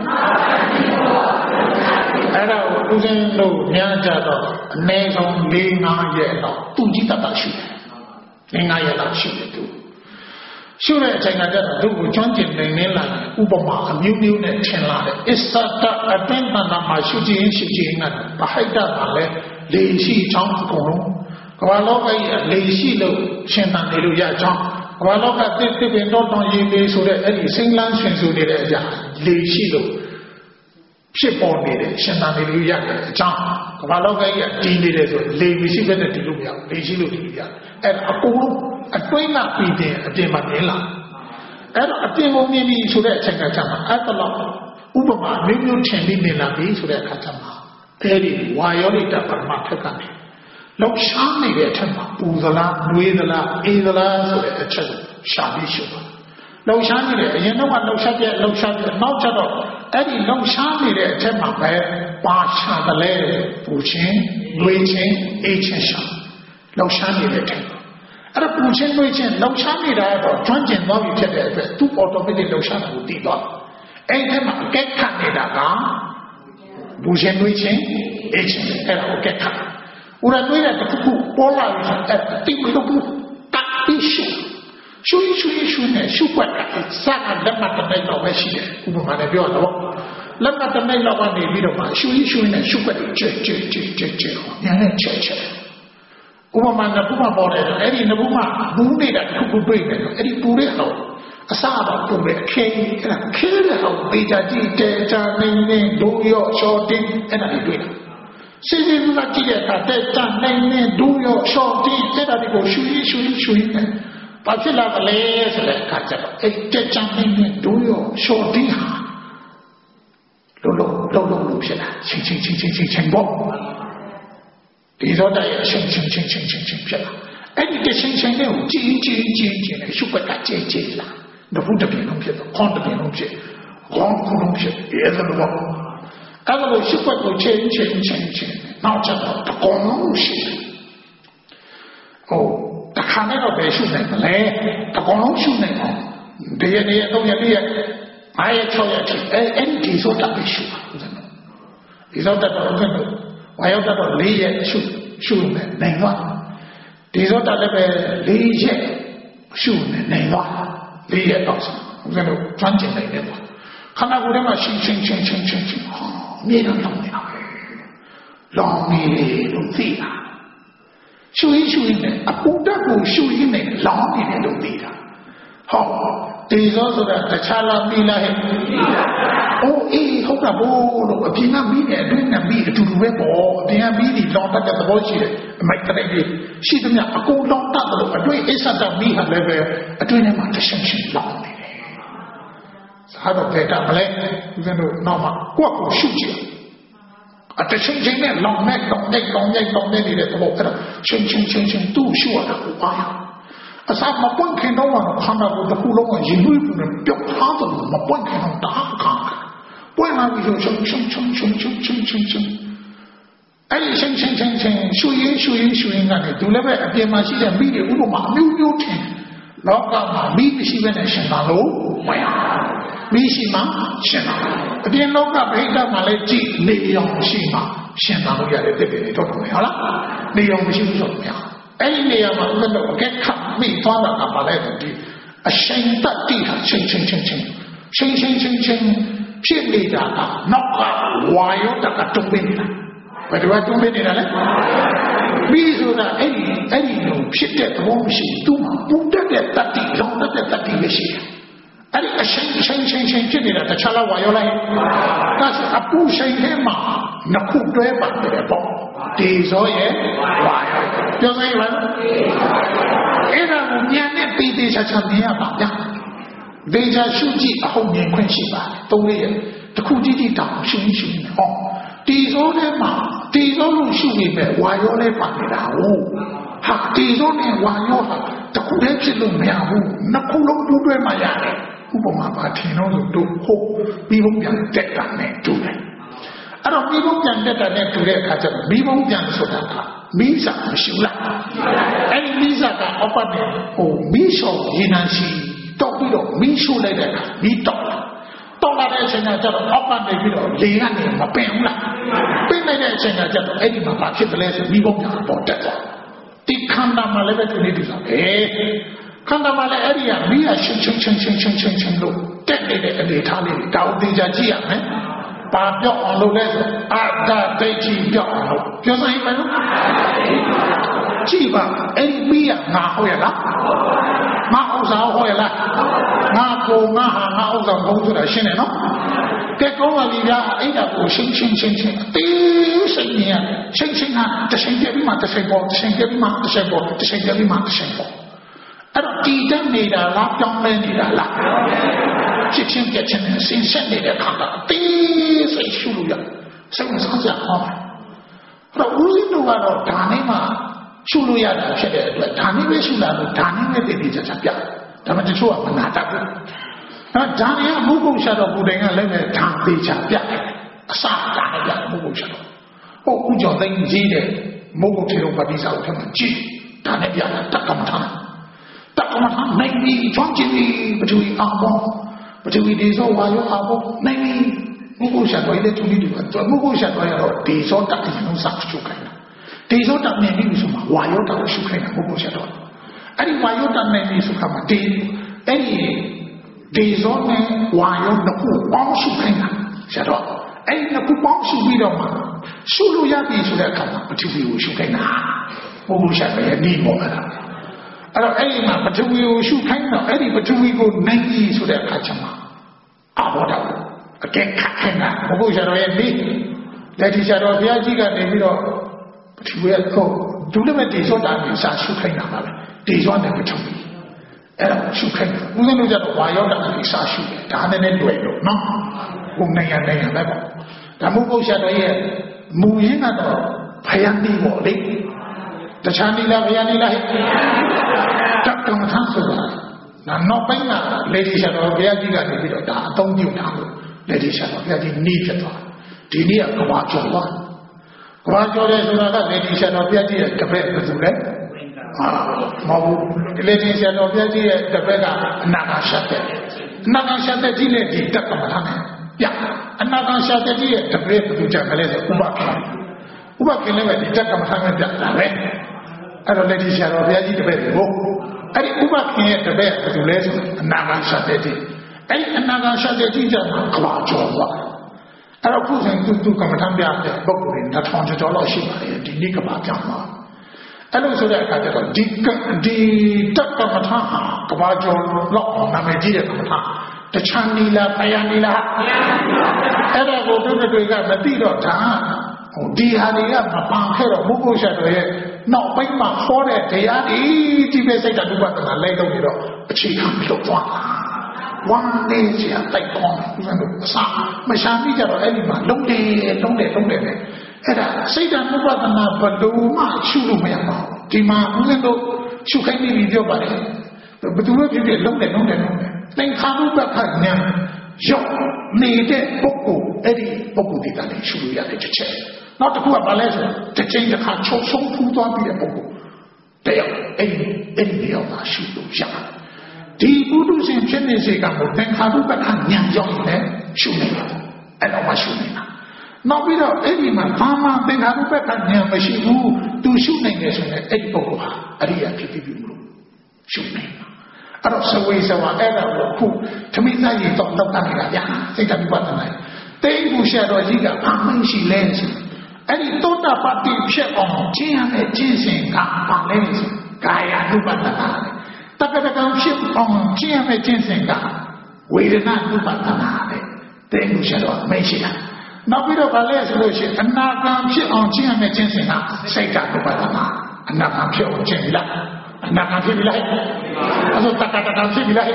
အဲ့ဒါကိုဦးဇင်းတို့များကြတော့အနည်းဆုံး၄၅ရက်တော့သူကြည့်တတ်တာရှိတယ်၄၅ရက်လောက်ရှိတယ်သူရှုတဲ့အချိန်ကတည်းကသူ့ကိုကျွမ်းကျင်နေနေလာဥပမာအမျိုးမျိုးနဲ့ထင်လာတယ်အစ္ဆတအတွင်းတဏ္ဍာမှာရှုကြည့်ရှုကြည့်နေတာဗဟိတမှာလဲလေရှိချောင်းအကုန်လုံးကမ္ဘာလောကကြီးကလေရှိလို့ရှင်သန်နေလို့ရချောင်းကမ္ဘာလောကတစ်တစ်ပင်တော့တောင်ရေးလေးဆိုတဲ့အဲ့ဒီစိမ့်လန်းရှင်ဆိုနေတဲ့အရာလေရှိလို့ဖြစ်ပေါ်နေတယ်ရှင်သန်နေလို့ရတဲ့အကြောင်းကမ္ဘာလောကကြီးကတည်နေတယ်ဆိုလေမရှိဘဲနဲ့တည်လို့မရဘူးလေရှိလို့တည်လို့ရအဲ့ဒါအကုန်လုံးအတွင်းကပြီးတယ်အပြင်မှာမြင်လာအဲ့တော့အပြင်ကိုမြင်ပြီးဆိုတဲ့အချိန်ကကြာမှာအဲ့ဒါတော့ဥပမာမျိုးမျိုးထင်ပြီးမြင်လာပြီဆိုတဲ့အခါကျမှအဲ့ဒီဝါယောလိတပရမထက်ကနေလောက်ရှားနေတဲ့အထက်မှာပူသလားနှွေးသလားအေးသလားဆိုတဲ့အချက်ကိုရှာပြီးရှုပါလောက်ရှားနေတဲ့အရင်တော့ကလောက်ရှားပြက်လောက်ရှားပြက်နောက်ကျတော့အဲ့ဒီလောက်ရှားနေတဲ့အထက်မှာပဲပါရှာတယ်လေပူခြင်းနှွေးခြင်းအေးခြင်းရှာလောက်ရှားနေတဲ့အထက်အဲ့ဒါပူခြင်းနှွေးခြင်းလောက်ရှားနေတာတော့ကျွမ်းကျင်သွားပြီဖြစ်တဲ့အတွက်သူ့ automatic လောက်ရှားတာကိုတည်သွားအဲ့ဒီမှာကက်ခတ်နေတာကပူခြင်းနှွေးခြင်းအေးခြင်းအဲ့ဒါကိုကက်ခတ်ဦးရတွေးတဲ့တစ်ခုပေါ်လာပြီးအဲ့တိတ်လို့တက်ပြီးရှုရှုရှုရှုနေရှုွက်တာစကားလက်မတနိုင်တော့ပဲရှိတယ်ဥပမာနဲ့ပြောတော့လက်မတနိုင်တော့ကနေပြီးတော့မှရှုရှုနေရှုွက်တယ်ကျဲကျဲကျဲကျဲကျဲညာနဲ့ချဲချဲဥပမာနဲ့ဥပမာပေါ်တယ်အဲ့ဒီနဘူးမှာဘူးနေတာတစ်ခုတွေ့တယ်အဲ့ဒီပူတဲ့တော့အစတော့ပူတယ်ခဲအဲ့ဒါခဲတဲ့တော့ပေချာကြည့်တဲချာနေနေဒိုးရော့ချော်တင်းအဲ့ဒါတွေတွေ့တယ်စီစီမကြည့်တဲ့အခါတဲ့တန်နိုင်နေဒူးရောရှော့တီးတဲ့တာဒီကိုရှူရရှူရရှူရဘာဖြစ်လာလဲဆိုတဲ့အခါကျတော့အဲ့တဲ့တန်နိုင်နေဒူးရောရှော့တီးဟာလုံးလုံးလုံးလုံးလို့ဖြစ်လာချင်းချင်းချင်းချင်းချင်းချင်းပေါ့ဒီတော့တည်းအချင်းချင်းချင်းချင်းချင်းချင်းဖြစ်လာအဲ့ဒီတချင်းချင်းလေးကိုကြည်ကြည်ကြည်ကြည်နဲ့ရှုပ်ပတ်ကကြည်ကြည်လာဘုဒ္ဓပြန်လုံးဖြစ်တော့ခွန်တပြန်လုံးဖြစ်ခွန်ခုလုံးဖြစ်အဲ့ဒါတော့အဲ့ဒါလို့ရှုပ်ပတ်ကိုချင်းချင်းချင်းချင်းနောက်ကျတော့တကုံလုံးရှိတယ်ဟိုတခါနဲ့တော့ပဲရှုနိုင်မလဲတကုံလုံးရှုနိုင်အောင်ဒီရနေ့တော့ရနေ့အားရချောရချင်အဲ့အဲ့ဒီဆိုတာပဲရှုပါဦးဇင်းဒီဆိုတာတော့ဦးဇင်းဝါယောတော့လေးရက်ရှုရှုနေနိုင်သွားဒီဆိုတာလည်းပဲလေးရက်ရှုနေနိုင်သွားလေးရက်တော့ဦးဇင်းတို့ကျွမ်းကျင်နိုင်တယ်ပေါ့ခန္ဓာကိုယ်ထဲမှာရှင်းရှင်းရှင်းရှင်းရှင်းရှင်းမြေတော့လောင်နေတာပဲလောင်နေလို့သိတာရှုရင်းရှုရင်းနဲ့အပူတက်ကိုရှုရင်းနဲ့လောင်နေတယ်လို့သိတာဟောဒီသောဆိုတာတခြားလားပြီးလားဟဲ့အိုးအေးဟုတ်တာဘို့လို့အပြင်ကပြီးတယ်အတွင်းကပြီးအတူတူပဲပေါ့အပြင်ကပြီးဒီလောင်တတ်တဲ့သဘောရှိတယ်အမိုက်တဲ့ကြီးရှိသမျှအကုန်လောင်တတ်တယ်လို့အတွင်းအစ္ဆတပြီးဟာလည်းပဲအတွင်းထဲမှာတရှင်းရှင်းလောင်နေတယ်စားတော့တဲ့တာမလဲဦးဇင်းတို့နောက်မှာကိုယ့်ကိုရှုကြည့်အတချင်းချင်းနဲ့လောင်နဲ့လောင်နဲ့လောင်နဲ့လောင်နဲ့နေတဲ့သဘောအဲ့ဒါချင်းချင်းချင်းချင်းသူ့ရှုရတာကိုပါရအစားမပွင့်ခင်တော့ခန္ဓာကိုယ်တစ်ခုလုံးကရင်သွေးပုံနဲ့ပြုတ်ထားတယ်မပွင့်ခင်တော့တာခါပွင့်လာပြီးတော့ချင်းချင်းချင်းချင်းချင်းချင်းချင်းချင်းအဲ့ဒီချင်းချင်းချင်းချင်းရှုရင်းရှုရင်းရှုရင်းကနေသူလည်းပဲအပြင်မှာရှိတဲ့မိတွေဥပမာအမျိုးမျိုးထင်လောကမှာမိမရှိဘဲနဲ့ရှင်တာလို့မရမိရှိမှရှင်တာအပြင်လောကဗိဒ္ဓမှာလည်းကြည်နေအောင်ရှိမှရှင်တာလို့ရတယ်တကယ်တော့တော့မရဟုတ်လားနေအောင်မရှိဘူးဆိုတော့မရအဲ့ဒီနေရာမှာဘယ်လိုအကဲခတ်မိသွားတာကပါလဲဒီအရှင်တတိဟာချင်းချင်းချင်းချင်းချင်းချင်းချင်းချင်းဖြစ်နေတာကနောက်ကဝါယောတကတုံးနေတာဘယ်တော့တုံးနေတာလဲပြီးဆိုတာအဲ့ဒီအဲ့ဒီလိုဖြစ်တဲ့သဘောမရှိသူ့မှာပူတတ်တဲ့တတိလောင်တတ်တဲ့တတိပဲရှိတယ်အဲ့ဒီအရှိန်ရှိန်ရှိန်ရှိန်ဖြစ်နေတာတခြားလောက်ဝါရောလိုက်ဒါဆိုအပူရှိန်ထဲမှာနှစ်ခုတွဲပါတယ်ပေါ့ဒီဇောရဲ့ဝါရောပြောစမ်းရပါလားအဲ့ဒါကိုဉာဏ်နဲ့ပြီးသေးချာချာမြင်ရပါဗျာဒေချာရှုကြည့်အဟုတ်မြင်ခွင့်ရှိပါတယ်သုံးလေးရဲ့တစ်ခုကြည့်ကြည့်တောင်ရှင်းရှင်းဟောဒီဇောထဲမှာဒီဇောလို့ရှုနေပဲဝါရောလည်းပါနေတာဟုတ်ဟာဒီဇောနဲ့ဝါရောဟာတစ်ခုတည်းဖြစ်လို့မရဘူးနှစ်ခုလုံးတူးတွဲမှရတယ်ဥပမာပါထင်တော့ဆိုတို့ဟုတ်ပြီးဖို့ပြန်တက်တာနဲ့တူတယ်အဲ့တော့ပြီးဖို့ပြန်တက်တာနဲ့တူတဲ့အခါကျတော့ပြီးဖို့ပြန်ဆိုတာကမိစာမရှိလားအဲ့ဒီမိစာကအောက်ပတ်ဟိုမိရှောရေနံရှိတော့ပြီးတော့မိရှုလိုက်တဲ့အခါမိတော့တော့လာတဲ့အချိန်ကကျတော့အောက်ပတ်နေပြီးတော့လေကနေမပင်ဘူးလားပင်လိုက်တဲ့အချိန်ကကျတော့အဲ့ဒီမှာဘာဖြစ်တယ်လဲဆိုပြီးဖို့ပြန်ပေါ်တက်သွားဒီခန္ဓာမှာလည်းပဲဒီနေ့ဒီစားပဲခန္ဓာမှာလည်းအဲ့ဒီကမိရရှင်းချင်းချင်းချင်းချင်းချင်းချင်းလို့တက်နေတဲ့အနေထားလေးတောင်းတင်ကြကြည့်ရမယ်။ဘာပြောက်အောင်လုပ်လဲဆိုအာတဒိဋ္ဌိပြောက်အောင်လုပ်ပြောစမ်းရင်မလို့ကြည့်ပါအဲ့ဒီမိရငါဟုတ်ရလားငါဥစ္စာဟုတ်ရလားငါကိုငါဟာငါဥစ္စာဘုံဆိုတာရှင်းတယ်နော်ကဲကောင်းပါပြီဗျာအဲ့ဒါကိုရှင်းရှင်းရှင်းရှင်းတေးစိတ်နေရရှင်းရှင်းဟာတချိန်ပြပြီးမှတချိန်ပေါ်တချိန်ပြပြီးမှတချိန်ပေါ်တချိန်ပြပြီးမှတချိန်ပေါ်အဲ့တော့ဒီတတ်နေတာလားပြောင်းလဲနေတာလားဖြစ်ချင်းပြချင်းနဲ့ဆင်းဆက်နေတဲ့ခါကတေးစိတ်ရှုလို့ရစိတ်မဆောင်းကြအောင်အဲ့တော့ဦးဇင်းတို့ကတော့ဒါနဲ့မှရှုလို့ရတာဖြစ်တဲ့အတွက်ဒါနဲ့ပဲရှုလာလို့ဒါနဲ့ပဲတည်တည်ချာချာပြဒါမှတချို့ကမနာတတ်ဘူးအဲ့ဒါနဲ့မုတ်ကုတ်ရှာတော့ကိုယ်တိုင်ကလည်းပဲဒါသေချာပြအစဒါနဲ့ပြမုတ်ကုတ်ရှာတော့ဟိုဦးကျော်သိန်းကြီးတဲ့မုတ်ကုတ်ထေရုံပတိစာကိုထပ်မှကြည့်ဒါနဲ့ပြတာတက္ကမထာတက္ကမထာနိုင်ပြီးချောင်းချင်းပြီးပထဝီအောင်ပေါ့ပထဝီဒီဇောဝါယောအောင်ပေါ့နိုင်ပြီးမုတ်ကုတ်ရှာတော့လေသူလေးတွေကမုတ်ကုတ်ရှာတော့ရတော့ဒီဇောတတ်ရင်လုံးစရှုခိုင်းတာဒီဇောတတ်မြင်ပြီးဆိုမှဝါယောတတ်ရှုခိုင်းတာမုတ်ကုတ်ရှာတော့အဲ့ဒီဝါယောတတ်နိုင်ပြီးဆိုခါမှာဒီအဲ့ဒီဒီဇောနဲ့ဝါယောနှစ်ခုပေါင်းရှုခိုင်းတာရှာတော့အဲ့ဒီနှစ်ခုပေါင်းရှုပြီးတော့မှရှုလို့ရပြီဆိုတဲ့အခါမှာပထဝီကိုရှုခိုင်းတာမုတ်ကုတ်ရှာတော့ရနေပေါ်လာအဲ့တော့အဲ့ဒီမှာပထဝီကိုရှုခိုင်းတော့အဲ့ဒီပထဝီကိုနိုင်ပြီဆိုတဲ့အခါကျမှအဘောတော်အကဲခတ်ခိုင်းတာမုတ်ကုတ်ရှာတော့ရနေလက်ဒီရှာတော့ဘုရားကြီးကနေပြီးတော့ပထဝီကိုဒုလမဲ့ဒီဇောတာကိုစာရှုခိုင်းတာပါပဲဒီဇောနဲ့ပထဝီအဲ့ဒါရှုခိုင်းဦးဇင်းတို့ကျတော့ဝါယောတာကိုစာရှုတယ်ဒါနဲ့နဲ့တွေ့လို့နော်ဘုံနိုင်ရနိုင်ရပဲပေါ့ဒါမုတ်ကုတ်ရှာတော့ရဲ့မူရင်းကတော့ဖယားနေပေါ့လေတခြားနေလားဖယားနေလားဟဲ့တက္ကမထဆိုတာနာနောက်ပိုင်းကလေဒီရှာတော့ဘုရားကြီးကနေပြီးတော့ဒါအသုံးပြုတာလို့လေဒီရှာတော့ဘုရားကြီးနေဖြစ်သွားဒီနေ့ကကဘာကျော်သွားကဘာကျော်တယ်ဆိုတာကလေဒီရှာတော့ဘုရားကြီးရဲ့တပည့်ဘယ်သူလဲအာမဟုတ်ဘူးလေဒီရှာတော့ဘုရားကြီးရဲ့တပည့်ကအနာဂါရှာတဲ့အနာဂါရှာတဲ့ကြီးနဲ့ဒီတက္ကမထနဲ့ပြအနာဂါရှာတဲ့ကြီးရဲ့တပည့်ဘယ်သူကြတယ်လဲဆိုဥပခင်ဥပခင်လည်းပဲဒီတက္ကမထနဲ့ပြတာပဲအဲ့တော့လေဒီရှာတော့ဘုရားကြီးတပည့်ကိုအဲ့ဒီဥပခင်ရဲ့တပည့်ဘယ်သူလဲဆိုအနာဂါရှာတဲ့ကြီးအဲ့ဒီအနာဂါရှာတဲ့ကြီးကြမှာကဘာကျော်သွားအဲ့တော့ခုစဉ်သူသူကမ္မထမ်းပြတဲ့ပုဂ္ဂိုလ်တွေတစ်ထောင်ကျော်လောက်ရှိပါတယ်ဒီနေ့ကဘာပြောင်းသွားအဲ့လိုဆိုတဲ့အခါကျတော့ဒီဒီတက္ကမထဟာကဘာကျော်လောက်နာမည်ကြီးတဲ့ကမ္မထတချမ်းနီလာဖယားနီလာအဲ့ဒါကိုတို့တွေကမသိတော့ဒါဟိုဒီဟာတွေကမပန်ခဲ့တော့ဘုက္ခုရှာတော်ရဲ့နောက်ပိုင်းမှာဟောတဲ့တရားတွေဒီပဲစိတ်တ ानु ပဒနာလိုက်တော့ပြီးတော့အခြေခံပြီးတော့သွားဝမ်းနေစရာတိုက်ပေါင်းဦးဇင်းတို့အစမရှာမိကြတော့အဲ့ဒီမှာလုံးတယ်လုံးတယ်လုံးတယ်ပဲအဲ့ဒါစိတ်တ ानु ပဒနာဘယ်လိုမှရှုလို့မရပါဘူးဒီမှာဦးဇင်းတို့ရှုခိုင်းနေပြီပြောပါတယ်ဘယ်သူမှဖြစ်ဖြစ်လုံးတယ်လုံးတယ်လုံးတယ်သင်္ခါရုပ္ပခဉာဏ်ရောက်နေတဲ့ပုဂ္ဂိုလ်အဲ့ဒီပုဂ္ဂိုလ်ဒီကနေ့ရှုလို့ရတဲ့တစ်ချက်နောက်တစ်ခုကဘာလဲဆိုတစ်ချိန်တစ်ခါချုပ်ဆုံးဖူးသွားပြီးတဲ့ပုဂ္ဂိုလ်တယောက်အဲ့ဒီအဲ့ဒီတယောက်သာရှုလို့ရတယ်ဒီပုထုဇဉ်ဖြစ်နေစေကမို့သင်္ခါရုပ္ပခဉာဏ်ရောက်ရင်ရှုနေတာအဲ့တော့မှရှုနေတာနောက်ပြီးတော့အဲ့ဒီမှာဘာမှသင်္ခါရုပ္ပခဉာဏ်မရှိဘူးသူရှုနိုင်တယ်ဆိုရင်အဲ့ဒီပုဂ္ဂိုလ်ဟာအရိယာဖြစ်ပြီးပြီလို့ရှုနေတာအဲ့တော့စဝေးစဝါအဲ့ဒါကိုခုသမီးသားကြီးတော့တော့နေတာဗျာစိတ်တ ानु ပဒနာတိတ်ဘူးရှာတော်ကြီးကဘာမှရှိလဲဆိုအဲ့ဒီသောတာပတိဖြစ်အောင်ကျင့်ရမယ့်ကျင့်စဉ်ကဘာလဲဆိုကာယ ानु ပဒနာတက္ကတကံဖြစ်အောင်ကျင့်ရမယ့်ကျင့်စဉ်ကဝဝေဒနာဥပဒနာတဲ့တဲ့လူရှိတော့မရှိတာနောက်ပြီးတော့ဗာလဲဆိုလို့ရှိရင်အနာဂံဖြစ်အောင်ကျင့်ရမယ့်ကျင့်စဉ်ကစိတ်ကဥပဒနာအနာဂံဖြစ်အောင်ကျင့်ပြီလားအနာဂံဖြစ်ပြီလားအဲ့တော့တက္ကတကဖြစ်ပြီလားအဲ့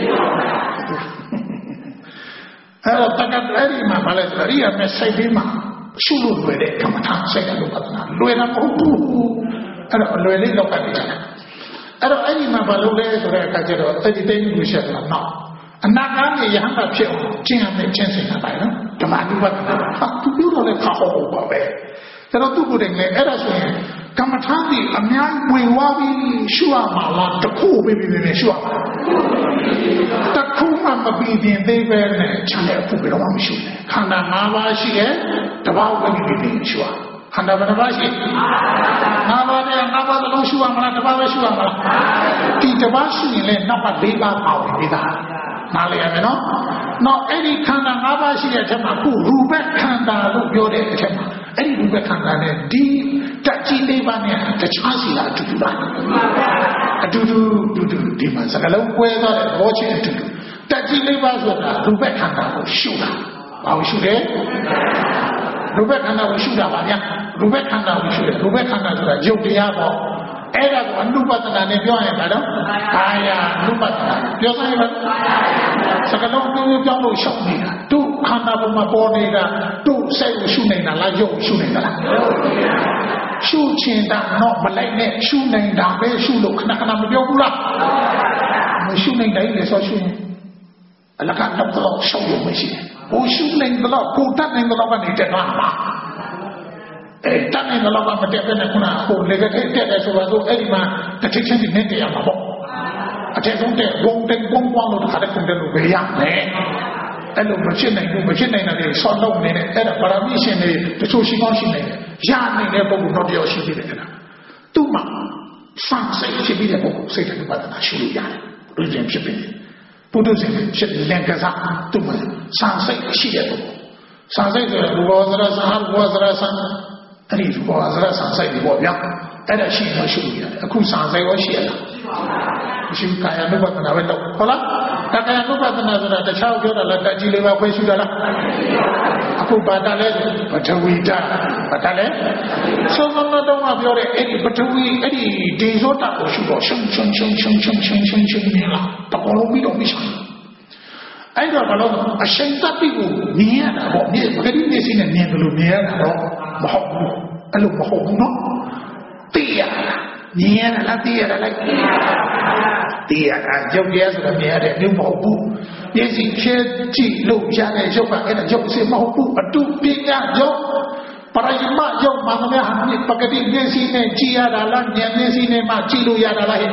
တော့တက္ကအဲ့ဒီမှာဗာလဲဆိုရိယာမဲ့စိတ်ပြီးမှာရှုလို့လွယ်တဲ့ကမ္မထာစိတ်ကဥပဒနာလွယ်တာမဟုတ်ဘူးအဲ့တော့လွယ်လေးတော့ကနေတယ်အဲ့တော့အဲ့ဒီမှာဘာလုပ်လဲဆိုတဲ့အခါကျတော့အဲ့ဒီတိတ်မှုရှက်တာနော်အနာဂတ်နဲ့ယဟန်ကဖြစ်အောင်ကျင့်ရမယ့်ကျင့်စဉ်တာပဲနော်ဓမ္မဥပဒနာဟာသူပြောတော့လည်းခါဟောပါပဲဒါတော့သူ့ကိုယ်တိုင်လည်းအဲ့ဒါဆိုရင်ကမ္မထာကြီးအများကြီးဝင်သွားပြီးရှုရမှာလားတခုပဲပဲပဲရှုရမှာတခုမှမပြီးပြင်သေးပဲနဲ့ချမ်းတဲ့အဖို့ဘယ်တော့မှမရှိဘူးခန္ဓာ၅ပါးရှိရဲ့တဘာဝပဲပြီးပြီးရှုရခန္ဓာဘယ်နှပါးရှိငါးပါးနဲ့ငါးပါးလုံးရှုရမလားတစ်ပါးပဲရှုရမလားဒီတစ်ပါးရှိရင်လည်းနောက်ပါ၄ပါးပါဝင်ပြီသားနားလည်ရမယ်နော်နောက်အဲ့ဒီခန္ဓာ၅ပါးရှိတဲ့အထက်မှာခုရူပခန္ဓာလို့ပြောတဲ့အထက်မှာအဲ့ဒီရူပခန္ဓာနဲ့ဒီတက်ကြီးလေးပါးနဲ့တခြားစီလားအတူတူလားအတူတူတူတူဒီမှာစကလုံးကွဲသွားတဲ့ဘောချင်းအတူတူတက်ကြီးလေးပါးဆိုတာရူပခန္ဓာကိုရှုတာဘာလို့ရှုလဲရူပခန္ဓာကိုရှုတာပါဗျာရူပခန္ဓာကိုရှုတယ်ရူပခန္ဓာဆိုတာယုတ်တရားပေါ့အဲ့ဒါကိုအနုပဒနာနဲ့ပြောရင်ဘာလို့ကာယအနုပဒနာပြောစမ်းရပါစကလုံးပြောပြောင်းလို့ရှောက်နေတာသူ့ခန္ဓာပေါ်မှာပေါ်နေတာသူ့စိတ်ကိုရှုနေတာလားယုတ်ရှုနေတာလားရှုချင်တာတော့မလိုက်နဲ့ရှုနေတာပဲရှုလို့ခဏခဏမပြောဘူးလားမရှုနိုင်တိုင်းလေဆိုရှုရင်အလကတော့တော့ရှောက်လို့မရှိဘူးဘိုးရှုနိုင်တော့ကိုတတ်နိုင်တော့ကနေတက်သွားမှာအဲတတ်နိုင်တော့မတက်တဲ့ခုနကဟိုလေကတဲ့တက်တယ်ဆိုတော့အဲ့ဒီမှာတစ်ချက်ချင်းနဲ့တက်ရမှာပေါ့အထက်ဆုံးတဲ့ဘုံတိမ်ဘုံပွားလို့တစ်ခါတည်းကုန်တယ်လို့ပဲရမယ်အဲ့လိုမဖြစ်နိုင်ဘူးမဖြစ်နိုင်တဲ့ဆောင်းလုံးနေတဲ့အဲ့ဒါပါရမီရှင်တွေတချို့ရှိကောင်းရှိနေတယ်ရနိုင်တဲ့ပုဂ္ဂိုလ်တော့တယောက်ရှိသေးတယ်အဲ့ဒါသူ့မှာစံစိတ်ဖြစ်ပြီးတဲ့ပုဂ္ဂိုလ်စိတ်တဲ့ပါဒနာရှုလို့ရတယ်ဘုရင်ဖြစ်ပြီးပုထုဇဉ်ဖြစ်လင်္ကာသူ့မှာစံစိတ်ရှိတဲ့ပုဂ္ဂိုလ်စံစိတ်ဆိုရဘောဇရသံဘောဇရသံအဲ့ဒီဘောဇရသံစိတ်ဒီပေါ့ဗျာအဲ့ဒါရှိလို့ရှုလို့ရတယ်အခုစံစိတ်ရောရှိရလားရှိကာယ ानु ပဒနာပဲတော့ဟုတ်လားကာယ ानु ပဒနာဆိုတာတခြားပြောတာလားတက်ကြီးလေးပါခွဲရှုတာလားအခုဘာတလဲပထဝီဓာတ်ဘာတလဲသုံးမတော့ကပြောတဲ့အဲ့ဒီပထဝီအဲ့ဒီဒေဇောတကိုရှုတော့ရှုံရှုံရှုံရှုံရှုံရှုံရှုံရှုံနေလားတဘောလုံးပြီးတော့မရှိဘူးအဲ့တော့ဘာလို့အရှိန်တပ်ပြီးကိုမြင်ရတာပေါ့မြင်ပဂတိမျက်စိနဲ့မြင်တယ်လို့မြင်ရတာတော့မဟုတ်ဘူးအဲ့လိုမဟုတ်ဘူးနော်သိရလားမြင်ရတာလားသိရတာလားသိရတာရုပ်တရားဆိုတာမြင်ရတဲ့မျိုးမဟုတ်ဘူးမျက်စိဖြည့်ကြည့်လို့ရတဲ့ရုပ်ကအဲ့ဒါရုပ်စိမဟုတ်ဘူးအတုပညာရုပ်ပရိမရုပ်မှာမများပဂတိမျက်စိနဲ့ကြည့်ရတာလားဉာဏ်မျက်စိနဲ့မှကြည့်လို့ရတာလားဉာဏ်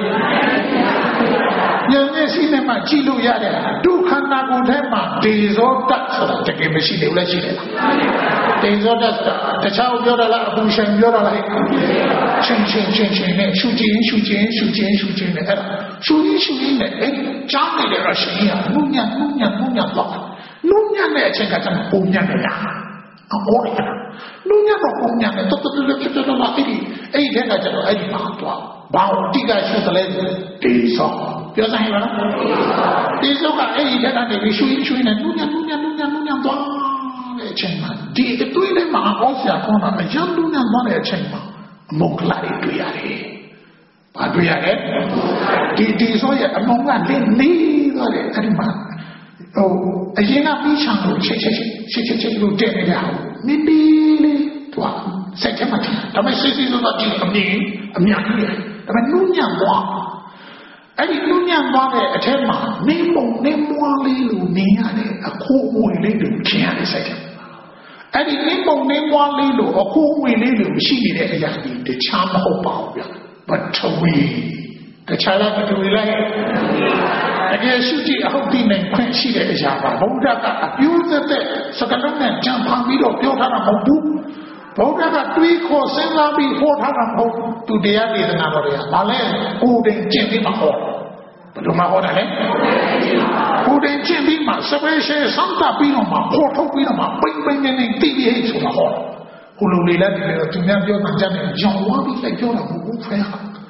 မျက်စိနဲ့မှကြည့်လို့ရတယ်ဒုက္ခနာကိုယ်ထဲမှာဒေဇောတဆိုတာတကယ်မရှိတယ်လည်းရှိတယ်လားဒေဇောတဆိုတာတခြားပြောတာလားအပူရှင်ပြောတာလားချင်းချင်းချင်းချင်းနဲ့ရှုခြင်းရှုခြင်းရှုခြင်းရှုခြင်းနဲ့အဲ့ဒါရှုရင်းရှုရင်းနဲ့အဲ့ကြောင်းနေတယ်ရရှင်ရနုညံ့နုညံ့နုညံ့တော့နုညံ့တဲ့အချိန်ကတည်းကပုံညံ့နေတာအော်ရတယ်နုညံ့တော့ပုံညံ့တယ်တော်တော်တော်တော်တော်အဲ့ဒီအဲ့ဒီကကျတော့အဲ့ဒီမှာတော့ဘာလို့တိကရှုတယ်လဲဒေဇောပြောစမ်းရပါလားဒီစုကအဲ့ဒီတက်ကနေပြီးရှူရင်းရှူရင်းနဲ့နုညံ့နုညံ့နုညံ့နုညံ့သွားတဲ့အချိန်မှာဒီအတွေ့အကြုံမှာအောက်ဆရာကောင်းတာအရန်နုညံ့သွားတဲ့အချိန်မှာအမုန်းကလာတွေတွေ့ရတယ်။ဘာတွေ့ရလဲဒီဒီဆိုရအမုန်းကလည်းနေသွားတယ်အဲ့ဒီမှာဟိုအရင်ကပြီးချောင်းလို့ချက်ချက်ချက်ချက်ချက်လို့တဲ့နေရအောင်မိမိလေးသွားစိတ်ထဲမှာဒါပေမဲ့စိတ်စီးဆိုတာဒီအမြင်အများကြီးတယ်ဒါပေမဲ့နုညံ့သွားအဲ့ဒီလူညံ့သွားတဲ့အထက်မှာနေမုံနေမွားလေးလိုနေရတယ်အခိုးအဝေးလေးတွေကျင်ရတယ်စိတ်ထဲအဲ့ဒီနေမုံနေမွားလေးလိုအခိုးအဝေးလေးလိုရှိနေတဲ့အရာကြီးတခြားမဟုတ်ပါဘူးဗျပထဝီတခြားလားပထဝီလားတကယ်ရှိကြည့်အဟုတ်တိနိုင်ခွင့်ရှိတဲ့အရာပါဘုရားကအပြိုးသက်တဲ့စကလုံးနဲ့ကြံဖန်ပြီးတော့ပြောထားတာမဟုတ်ဘူးဘုရားကတွေးခေါ်စဉ်းစားပြီးဟောထားတာမဟုတ်သူတရားဒေသနာတော်တွေကဘာလဲကိုယ်တိုင်ကျင့်ပြီးမှဟောဘယ်လိုမှဟောတာလဲကိုယ်တိုင်ကျင့်ပြီးမှစပယ်ရှယ်စမ်းတာပြီးတော့မှဟောထုတ်ပြီးတော့မှပိမ့်ပိမ့်နေနေတည်ပြီးဆိုတာဟောဟိုလိုလေလည်းဒီလိုသူများပြောမှကြတယ်ကြောင်ဝါပြီးလိုက်ပြောတာမဟုတ်ဘူးဖဲဟာ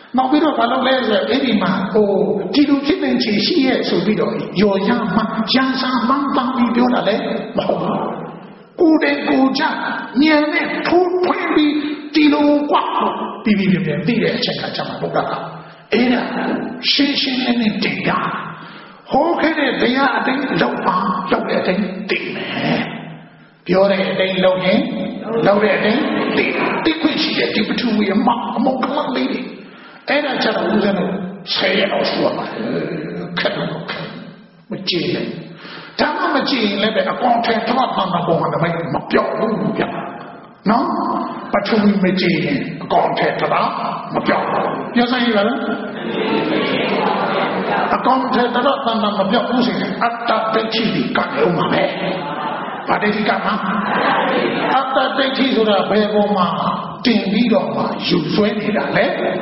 နောက်ပြီးတော့ဘာလုပ်လဲဆိုတော့အဲ့ဒီမှာဟိုဒီလိုဖြစ်နေချေရှိရဲ့ဆိုပြီးတော့ရော်ရမှရန်စာမှန်းပန်းပြီးပြောတာလေမဟုတ်ဘူးကိုယ်တည်းကိုကြညံနဲ့ထိုးဖွင့်ပြီးဒီလိုကွာပြီးပြီးပြပြသိတဲ့အချက်ကကျမှဘုရားကအဲ့ဒါရှင်းရှင်းနဲ့နဲ့တင်တာဟောခဲ့တဲ့တရားအတိုင်းလောက်ပါလောက်တဲ့အတိုင်းတင်မယ်ပြောတဲ့အတိုင်းလောက်ရင်လောက်တဲ့အတိုင်းတင်တိခွင့်ရှိတဲ့ဒီပထဝီအမအမောကလန်လေးတွေအဲ့ဒါကျတော့ဦးဇင်းတို့ဆယ်ရက်တော့ရှိရပါတယ်ခက်တော့ခက်မကြည့်နဲ့ဒါမှမကြည့်ရင်လည်းပဲအကောင်ထဲထပ်မှန်မှပုံမှန်လည်းမပြောက်ဘူးဗျာနော်ပထဝီမကြည့်ရင်အကောင်ထဲထပ်မပြောက်ဘူးပြောစမ်းရပါလားအကောင်ထဲထပ်မှန်မှမပြောက်ဘူးဆိုရင်အတ္တဒိဋ္ဌိကလည်းမှာပဲဘာဒိဋ္ဌိကမှာအတ္တဒိဋ္ဌိဆိုတာဘယ်ပေါ်မှာတင်ပြီးတော့မှယူဆွဲနေတာလဲ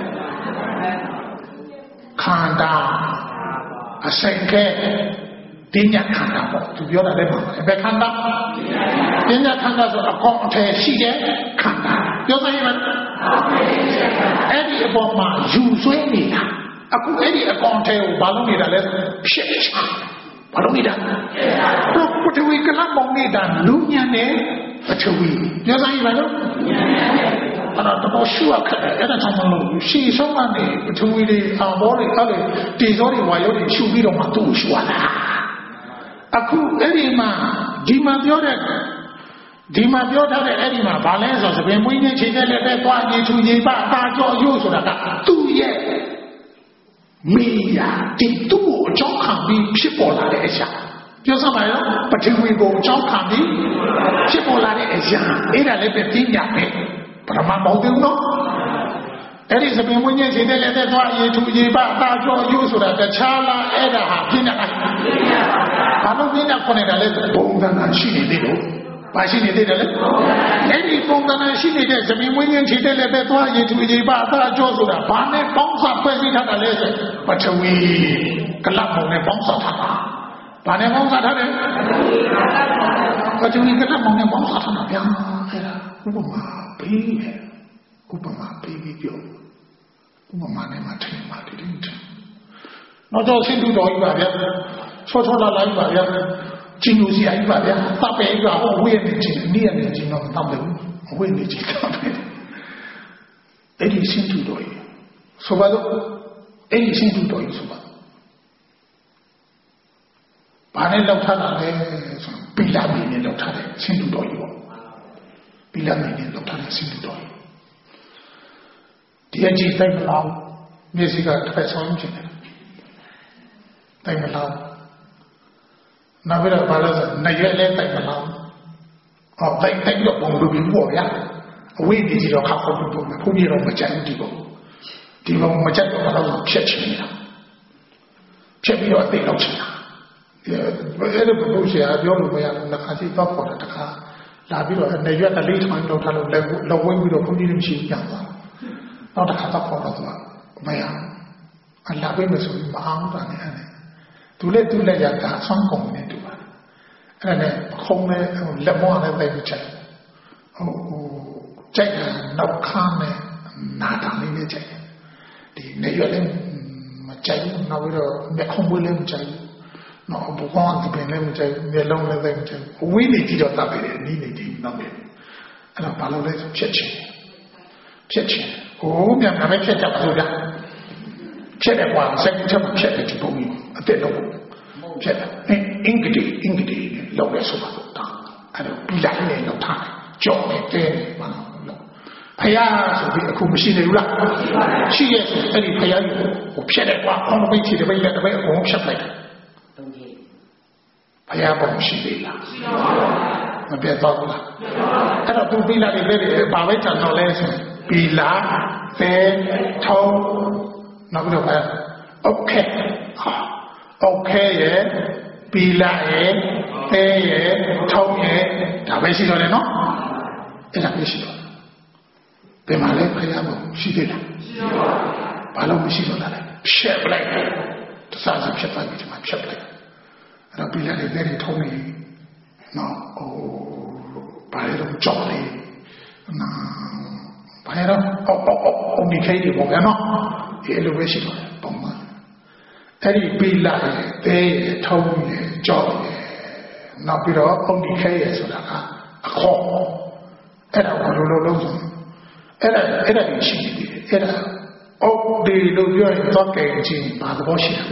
ခန္ဓာအစိတ်ကဲတင်ညာခန္ဓာပေါ့သူပြောတာလည်းမှာဘယ်ခန္ဓာတင်ညာခန္ဓာဆိုအကောင်အထည်ရှိတဲ့ခန္ဓာပြောစမ်းရမယ်အဲ့ဒီအပေါ်မှာယူဆွဲနေတာအခုအဲ့ဒီအကောင်အထည်ကိုဘာလို့နေတာလဲဖြစ်ချဘာလို့နေတာတော့ပထဝီကလပ်ပေါင်းနေတာလူညံတဲ့ပထဝီပြောစမ်းရမယ်နော်အဲ့တော့တော့ရှုရခက်တယ်အဲ့ဒါကြောင့်မလို့ရှေ့ဆုံးကနေပထဝီတွေအာဘောတွေအဲ့လိုတေဇောတွေဝါယောတွေရှုပြီးတော့မှသူ့ကိုရှုရတာအခုအဲ့ဒီမှာဒီမှာပြောတဲ့ဒီမှာပြောထားတဲ့အဲ့ဒီမှာဘာလဲဆိုသပင်မွေးနေချိန်တဲ့လက်ပဲသွားရေချူရေပအသာကြောရုပ်ဆိုတာကသူ့ရဲ့မိယာဒီသူ့ကိုအကြောင်းခံပြီးဖြစ်ပေါ်လာတဲ့အရာပြောစမ်းပါရောပထဝီကိုအကြောင်းခံပြီးဖြစ်ပေါ်လာတဲ့အရာအဲ့ဒါလည်းပဲသိညာပဲပရမမဟုတ်ဘူးနော်အဲ့ဒီသပင်မွေးနေချိန်တဲ့လက်ပဲသွားရေချူရေပအသာကြောရုပ်ဆိုတာတခြားလားအဲ့ဒါဟာပြင်းတာဘာလို့ပြင်းတာခေါ်နေတာလဲပုံသဏ္ဍာန်ရှိနေသေးလို့ဘာရှိနေသေးတယ်လဲအဲ့ဒီပုံသဏ္ဍာန်ရှိနေတဲ့ဇမင်းဝင်းချင်းခြေတဲ့လည်းပဲသွားရည်သူရေပါအသာကြောဆိုတာဘာနဲ့ပေါင်းစားဖွဲ့စည်းထားတာလဲဆိုပထဝီကလပ်ပုံနဲ့ပေါင်းစားထားတာဘာနဲ့ပေါင်းစားထားတယ်ပထဝီကလပ်ပုံနဲ့ပေါင်းစားထားတာဗျာအဲ့ဒါဥပမာပေးတယ်ဥပမာပေးပြီးပြောဥပမာနဲ့မှထင်ပါတည်တယ်နောက်တော့ဆင်းတူတော်ကြီးပါဗျာချောချောလာလာကြီးပါဗျာကျင်းလို့စီအိုက်ပါဗျာတပ်ပဲကဟိုဝေးနေချင်းနေရနေချင်းတော့တောင်းတယ်ဝေးနေချင်းတောင်းတယ်အဲ့ဒီဆင်းတူတော်ကြီးဆိုပါတော့အဲ့ဒီဆင်းတူတော်ကြီးဆိုပါဘာနဲ့လောက်ထားတာလဲဆိုပီလာမီနဲ့လောက်ထားတယ်ဆင်းတူတော်ကြီးပေါ့ပီလာမီနဲ့လောက်ထားတယ်ဆင်းတူတော်ကြီးဒီအကြည့်တိုင်းမလားမျက်စိကတစ်ဖက်ဆောင်ချင်တယ်တိုင်းမလားနောက်ပြီးတော့ဘာလို့ဆိုနေရွက်လဲတိုက်မလားဟောတိုက်တိုက်တော့ပုံလူပြီးပေါ့ဗျာအဝိဓိကြီးတော့ခါဖို့ပုံဘုန်းကြီးတော့မကြိုက်ဘူးဒီပုံဒီပုံမကြိုက်တော့ဘာလို့ဖြတ်ချင်နေတာဖြတ်ပြီးတော့အသိလောက်ချင်တာအဲ့ဒါဘုရားဆရာပြောလို့မရဘူးတစ်ခါစီတော့ပေါ်တာတစ်ခါလာပြီးတော့နေရွက်ကလေးထောင်လောက်ထားလို့လက်လောက်ဝဲပြီးတော့ဘုန်းကြီးလည်းမရှိဘူးပြန်သွားနောက်တစ်ခါတော့ပေါ်တော့သူကမရအလာပေးမဆိုဘူးမအောင်တာနဲ့အဲ့သူလည်းသူလည်းရတာဆောင်းကုန်နေတူပါအဲ့ဒါနဲ့ခုံးနဲ့လက်မောနဲ့ပဲချက်ဟိုဟိုကြိုက်တာနောက်ခါနဲ့နာတာလေးနဲ့ကြိုက်ဒီနေရွက်လည်းမကြိုက်ဘူးနောက်ပြီးတော့မျက်ခုံးပွေးလည်းမကြိုက်ဘူးနောက်ဘုကောင်းကပင်လည်းမကြိုက်ဘူးမျက်လုံးလည်းပဲမကြိုက်ဘူးအဝေးနေကြည့်တော့တပ်ပြီးတယ်နီးနေကြည့်နောက်ပြီးအဲ့တော့ဘာလို့လဲဆိုဖြတ်ချင်ဖြတ်ချင်ဟိုမြန်မြန်ပဲဖြတ်ကြပါလို့ဗျာဖြတ်တယ်ကွာစက်ချက်ဖြတ်တယ်ဒီပုံကြီးအတက်တော့ဖြတ်တယ်အင်္ဂတိအင်္ဂတိလောက်ရဆိုပါတော့ဒါအဲ့တော့ပြီးလိုက်နေတော့ထားကြောက်နေတယ်ဘာလို့ဖယားဆိုပြီးအခုမရှိနေဘူးလားရှိရဲ့ဆိုအဲ့ဒီဖယားကြီးကိုဖြတ်တယ်ကွာအောင်းပိတ်ချီတယ်ပိတ်လက်တပိတ်အကုန်ဖြတ်လိုက်တယ်ဖယားပုံရှိသေးလားမပြတ်တော့ဘူးလားအဲ့တော့သူပြီးလာတယ်လေဘာပဲကြံတော့လဲဆိုပြီးလာသဲထုံးနောက်တော့ပဲโอเคဟာโอเคရဲ့ပြီးလာရဲ့သဲရဲ့ထုံးရဲ့ဒါပဲရှိတော့တယ်နော်အဲ့ဒါပဲရှိတော့ဘယ်မှာလဲဖယားပုံရှိသေးလားရှိပါဘူးဘာလို့မရှိတော့တာလဲဖြတ်ပလိုက်တယ်တစားစဖြတ်လိုက်ပြီးဒီမှာဖြတ်ပလိုက်အဲ့တော့ပြီးလာတဲ့သဲတွေထုံးနေနော်ဟိုဘာလဲတော့ကြောက်နေနာဘာလဲတော့အော်အော်အော်ဒီခေတ်ဒီပေါ့ဗျာနော်ဒီလိုပဲရှိတော့တယ်ပုံမှန်အဲ့ဒီပိလရဲ့တဲရဲ့ထုံးရဲ့ကြောက်ရဲ့နောက်ပြီးတော့အုတ်ဒီခဲရဲ့ဆိုတာကအခေါ်အဲ့ဒါကိုလိုလိုလုံးဆိုအဲ့ဒါအဲ့ဒါရှိနေတယ်အဲ့ဒါအုတ်ဒီလိုပြောရင်တော့ကဲချင်းဘာသဘောရှိလဲ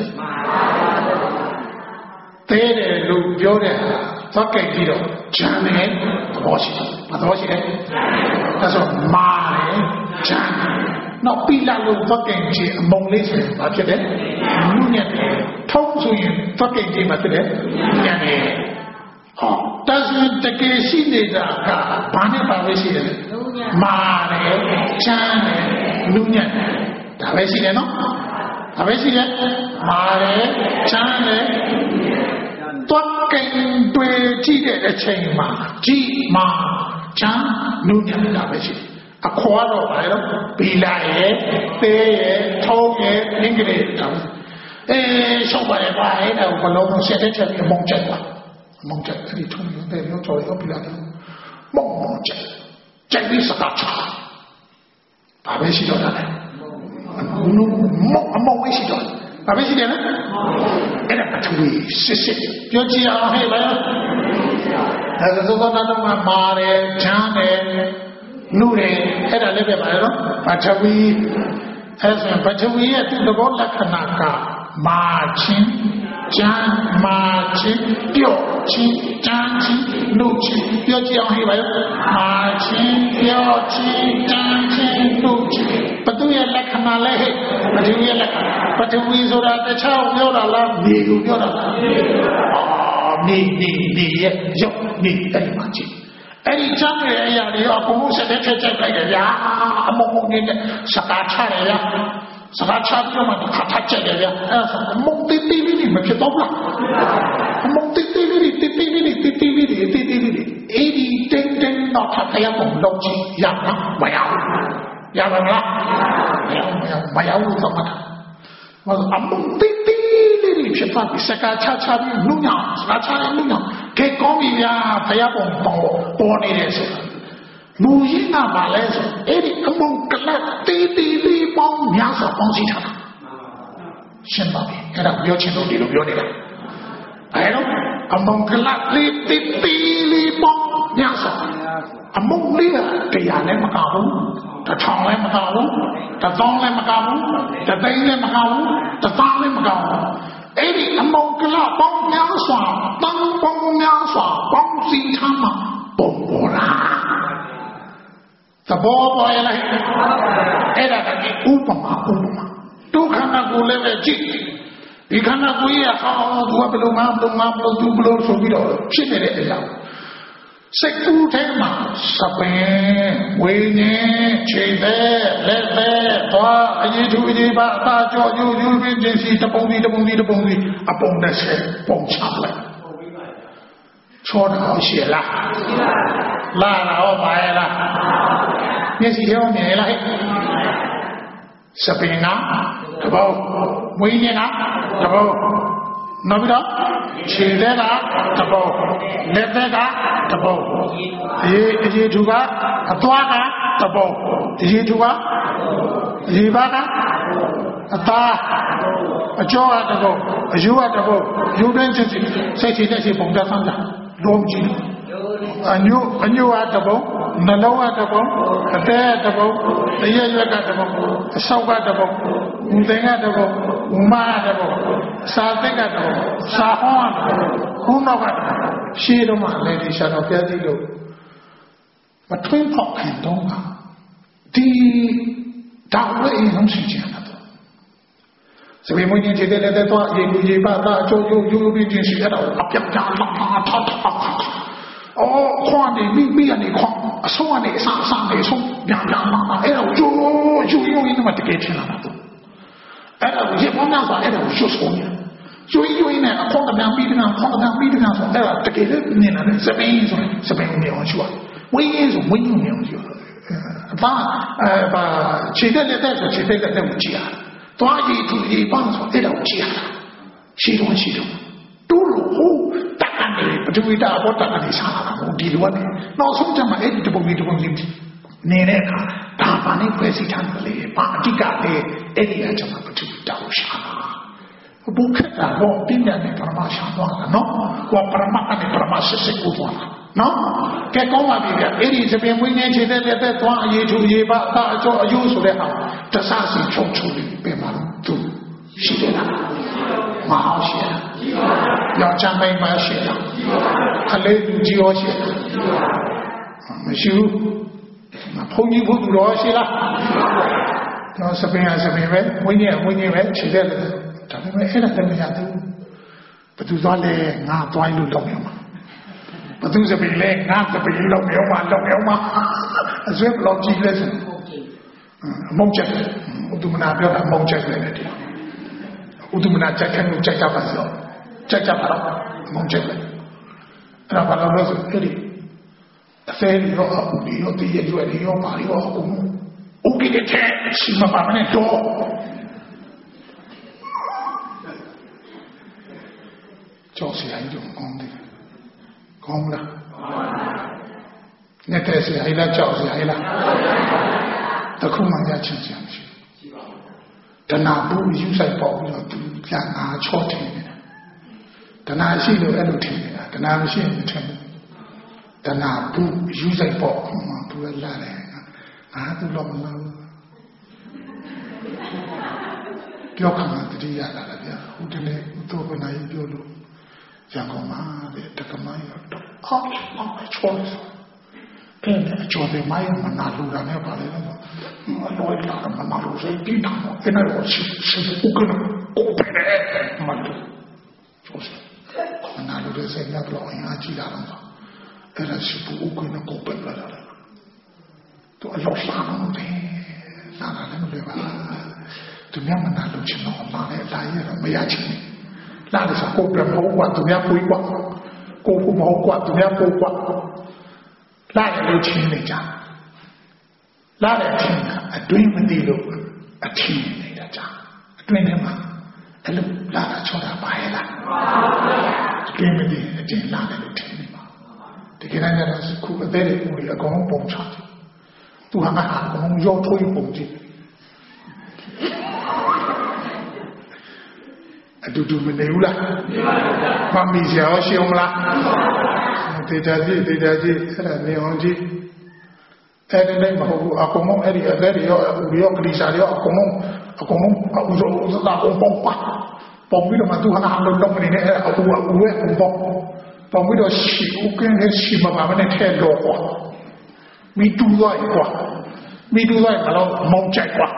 တဲတယ်လို့ပြောတဲ့တော့ကဲပြီးတော့ဂျမ်းတယ်သဘောရှိတယ်ဘာသဘောရှိလဲဒါဆိုမာတယ်ဂျမ်းနောက်ပိလလို့တော့ကဲချင်းအမုံလေးဆိုရင်ဘာဖြစ်လဲနုညံ့တယ်ထုံးဆိုရင်တော့ကဲချင်းမှာဖြစ်တယ်ညံ့တယ်ဟောတန်တကယ်ရှိနေတာကဘာနဲ့ပါပဲရှိတယ်မာတယ်ချမ်းတယ်နုညံ့တယ်ဒါပဲရှိတယ်နော်ဒါပဲရှိတယ်မာတယ်ချမ်းတယ်တွတ်ကင်တွေ့ကြည့်တဲ့အချိန်မှာကြည်မာချမ်းနုညံ့တာပဲရှိတယ်အခေါ်တော့ဘာလဲဘီလာရဲ့သေးရဲ့ထုံးရဲ့အင်္ဂလိပ်တောင်အေးရှောက်ပါရဲ့ပါအဲ့ဒါကိုဘလုံးဆက်တဲ့ချက်ပြီးမုံချက်ပါမုံချက်အဲ့ဒီထုံးတဲ့မျိုးကြော်ရောဘီလာတယ်မုံမုံချက်ချက်ပြီးစကားချဘာပဲရှိတော့တာလဲမုံအမုံပဲရှိတော့ဘာပဲရှိတယ်လဲအဲ့ဒါပထဝီစစ်စစ်ပြောကြည့်အောင်ဟဲ့ဗျာဒါဆိုတော့တော့မှမာတယ်ချမ်းတယ်နုတယ်အဲ့ဒါလည်းပဲပါတော့ပထဝီအဲ့ဆိုပထဝီရဲ့သဘောလက္ခဏာကမာချင်းချမ်းမာချင်းပြော့ချင်းချမ်းချင်းနုချင်းပြောကြည့်အောင်ဟဲ့ဗျာမာချင်းပြော့ချင်းချမ်းချင်းနုချင်းဘသူရဲ့လက္ခဏာလဲဟဲ့ပထဝီရဲ့လက္ခဏာပထဝီဆိုတာတခြားပြောတာလားမြေကိုပြောတာလားအော်မြေမြေမြေရဲ့ရုပ်မြေအဲ့ဒီမှာကြည့်အဲ့ဒီချမ်းရဲ့အရာတွေအကုန်လုံးဆက်တဲ့ထက်ချက်လိုက်တယ်ဗျာအမုံမုံနေတဲ့စကားချတယ်ဗျာစကားချပြီးတော့မှခါထချက်တယ်ဗျာအဲ့ဒါအမုံတိတိလေးမဖြစ်တော့ဘူးအမုံတိတိလေးတိတိလေးတိတိလေးတိတိလေးအဲ့ဒီတင်းတင်းတော့ထပ်ရအောင်လုပ်ကြည့်ရမှာမရဘူးရပါမလားမရဘူးမရဘူးတော့မှာအမုံတိတိလေးဖြစ်သွားပြီစကားချချပြီးလူညာစကားချရင်လူညာခေကောင်းပြီဗျာဖယားပုံပေါ်ပေါ်နေတယ်ဆိုတာလူရင်းကပါလဲဆိုအဲ့ဒီအမုံကလတ်တီးတီးလေးပေါင်းများစွာပေါင်းစည်းထားတာရှင်းပါပြီအဲ့ဒါပြောချင်လို့ဒီလိုပြောနေတာအဲ့တော့အမုံကလတ်လေးတီးတီးလေးပေါင်းများစွာအမုံလေးကတရားနဲ့မကဘူးတထောင်လည်းမကဘူးတသောင်းလည်းမကဘူးတသိန်းလည်းမကဘူးတသားလည်းမကဘူးအဲ့ဒီအမုံကလပေါင်းများစွာတန်းပေါင်းများစွာပေါင်းစည်းထားမှာပုံပေါ်လာသဘောပေါ်ရလားအဲ့ဒါကဥပမာဥပမာဒုက္ခနာကိုလည်းပဲကြည့်ဒီခန္ဓာကိုယ်ရဲ့အောင်းသူကဘယ်လိုမှဘယ်လိုမှဘယ်လိုသူဘယ်လိုဆိုပြီးတော့ဖြစ်နေတဲ့အရာစိတ်ကူးထဲမှာစပင်ဝိညာဉ်ခြေသက်လက်သက်သွားအရေးထူးအရေးပါအသာကြောယူယူပင်ချင်းစီတပုံစီတပုံစီတပုံစီအပုံနဲ့ဆက်ပုံချလိုက်ချောတော်ရှိလားလာတော့ပါရဲ့လားမျက်စိရောမြင်လားဟဲ့စပင်ကတပုံဝိညာဉ်ကတပုံနောက်ပြီးတော့ခြေသက်ကတပုံလက်သက်ကတပုံအေးအရေးထူကအသွားကတပုံအရေးထူကအရေးပါကအသားအကျော်ကတပုံအယူကတပုံယူတဲ့ချက်စီစိတ်ချတဲ့စီပုံတတ်ဆန်းတာလုံးကြည့်အညို့အညို့ကတပုံနှလုံးကတပုံအသေးကတပုံတရရွက်ကတပုံအဆောက်ကတပုံဦးသိန်းကတပုံဦးမကတပုံစာသက်ကတပုံစာဟောင်းကခုနောက်ကရှေးတော့မှလည်းဒီရှာတော်ပြည့်စည်လို့မထွင်းဖောက်ခင်တော့ဒီဒါဝဲအင်းရှိချင်တာစပယ်မွေးခြင်းတဲ့တဲ့တော့ရေလူရေပါတာအကျိုးယူယူပြီးခြင်းရှိရတော့အပြတ်ကြလာတာတာတာအော်ခွန်နေမိမိကနေခွန်အဆုံးကနေအဆအဆနေဆုံးပြန်ပြန်လာအဲ့တော့ကျိုးယူယူရင်းနဲ့တကယ်ထင်လာတော့အဲ့တော့ရေပေါ်မှာဆိုအဲ့တော့ရှုပ်ဆုံးနေကျိုးယူရင်းနဲ့အခွန်ကပြန်ပြီးပြန်ခွန်ကပြန်ပြီးပြန်ဆိုအဲ့တော့တကယ်လည်းနေလာတယ်စပယ်ဆိုစပယ်နေအောင်ရှုပ်ဝင်းရင်ဆိုဝင်းရင်အောင်ရှုပ်အပါအဲပါခြေတက်လက်တက်ဆိုခြေတက်လက်တက်ကိုကြည့်ရတယ်သွားရည်သူရည်ပန်းဆိုအဲ့တော့ကြည့်ရတာရှိတော့ရှိတော့တူလို့ဟိုတကနေပထဝီတာဘောတကနေစားတာကိုဒီလိုနဲ့နောက်ဆုံးကျမှအဲ့ဒီတပုံကြီးတပုံကြီးနေတဲ့အခါဒါပါနဲ့ဖွဲ့စည်းထားတယ်လေပါအတိကလေအဲ့ဒီအကြောင်းပထဝီတောက်ရှာဘုခက်တာတော့ပြညာနဲ့ပရမရှာသွားတာနော်ကိုပရမတ်နဲ့ပရမရှိစစ်ကိုသွားတာနော်ကဲကောင်းပါပြီဗျအဲ့ဒီသပင်ဝင်းနေခြေတဲ့တဲ့သွားအရေးထူရေးပါအအကျော်အယိုးဆိုတဲ့ဟာတဆစီချုံချုံလေးပြင်ပါလို့သူရှိတယ်လားမအောင်ရှိတယ်ယောက်ျားမိန်းမရှိတယ်ခလေးလူကြီးရောရှိတယ်မရှိဘူးဘုန်းကြီးဘုသူတော်ရှိလားတော့စပင်ရစပင်ပဲဝင်းကြီးဝင်းကြီးပဲခြေတဲ့ဒါပေမဲ့အဲ့ဒါလည်းမရသေးဘူးဘသူသွားလဲငါသွားလို့တော့မြောက်မှာဘသူစပင်လဲငါစပင်လောက်မြောက်မှာလောက်မြောက်မှာအစွဲဘလောက်ကြီးလဲဆိုအမုန်းချက်ဥဒ္ဓမနာပြောတာအမုန်းချက်ပဲတဲ့ဥဒ္ဓမနာချက်ခံလို့ချက်ကြပါစို့ချက်ကြပါတော့အမုန်းချက်ပဲအဲ့ဒါဘာလို့လဲဆိုအဲ့ဒီအဖဲရောအပူရောတည်ရရွယ်ရောပါရောအကုန်ဥကိတဲ့ချက်ရှိမပါမနဲ့တော့ကြောက်စရာကြီးတော့ကောင်းတယ်ကောင်းလားနဲ့တဲ့စရာလားကြောက်စရာလားတခုမှရချင်ချင်မရှိတဏှာဘူးယူဆိုင်ပေါ့ပြီးတော့သူပြန်ငါချော့ထင်နေတာတဏှာရှိလို့အဲ့လိုထင်နေတာတဏှာမရှိရင်မထင်ဘူးတဏှာဘူးယူဆိုင်ပေါ့မှသူကလာတယ်ငါသူတော့မလားပြောခမှတတိယလာတယ်ဗျာဟိုတနေ့သူ့ဘနာကြီးပြောလို့ရန်ကုန်မှာတဲ့တက္ကမရောတော့အော်အော်ချောလို့အဲ့ဒါအကျော်တွေမိုင်းမနာလူတာနဲ့ပါလေတော့အတော်လာမနာလူစိတ်ပြီးတော့အဲ့ဒါကိုရှိရှိဥက္ကဋ္ဌကိုပဲမလို့ဆိုစမနာလူတွေစိတ်ကတော့အင်အားကြီးလာတော့အဲ့ဒါရှိဥက္ကဋ္ဌကိုပဲလာတာသူအလောရှာတော့တယ်လာလာတယ်လို့ပါသူများမနာလူချင်တော့လာလေလာရတော့မရချင်လာတယ်ဆိုကိုပြန်မဟုတ်กว่าသူများပွေးกว่าကိုကိုမဟုတ်กว่าသူများပို့กว่าလာတယ်လို့ချင်းနေကြလာတဲ့အချင်းအတွင်းမသိလို့အထင်နေတာကြအတွင်းထဲမှာအဲ့လိုလာတာချောတာပါရဲ့လားအတွင်းမသိအချင်းလာတယ်လို့ထင်နေပါတကယ်တမ်းကျတော့ခုအသေးလေးဦးလေးအကောင်ပုံချတယ်သူဟာအကောင်ရောထိုးပုံကြည့်အတူတူမနေဘူးလားမမီဆရာရှင်းမလားဒေတာကြီးဒေတာကြီးအဲ့ဒါနေအောင်ကြီးအဲ့ဒီလည်းမဟုတ်ဘူးအကုန်လုံးအဲ့ဒီအဲ့ဒီရောဥရောကလေးစားရောအကုန်လုံးအကုန်လုံးအဥရောဥစတာပုံပုံပါပုံပြီးတော့မှသူဟာအလုံးလုံးနေနဲ့အတူအူရဲ့ပုံပုံပုံပြီးတော့ရှိဥကင်းနဲ့ရှိမှာမနဲ့ထဲတော့ကွာမိတူသွားကွာမိတူသွားမလို့မောင်းကြိုက်ကွာ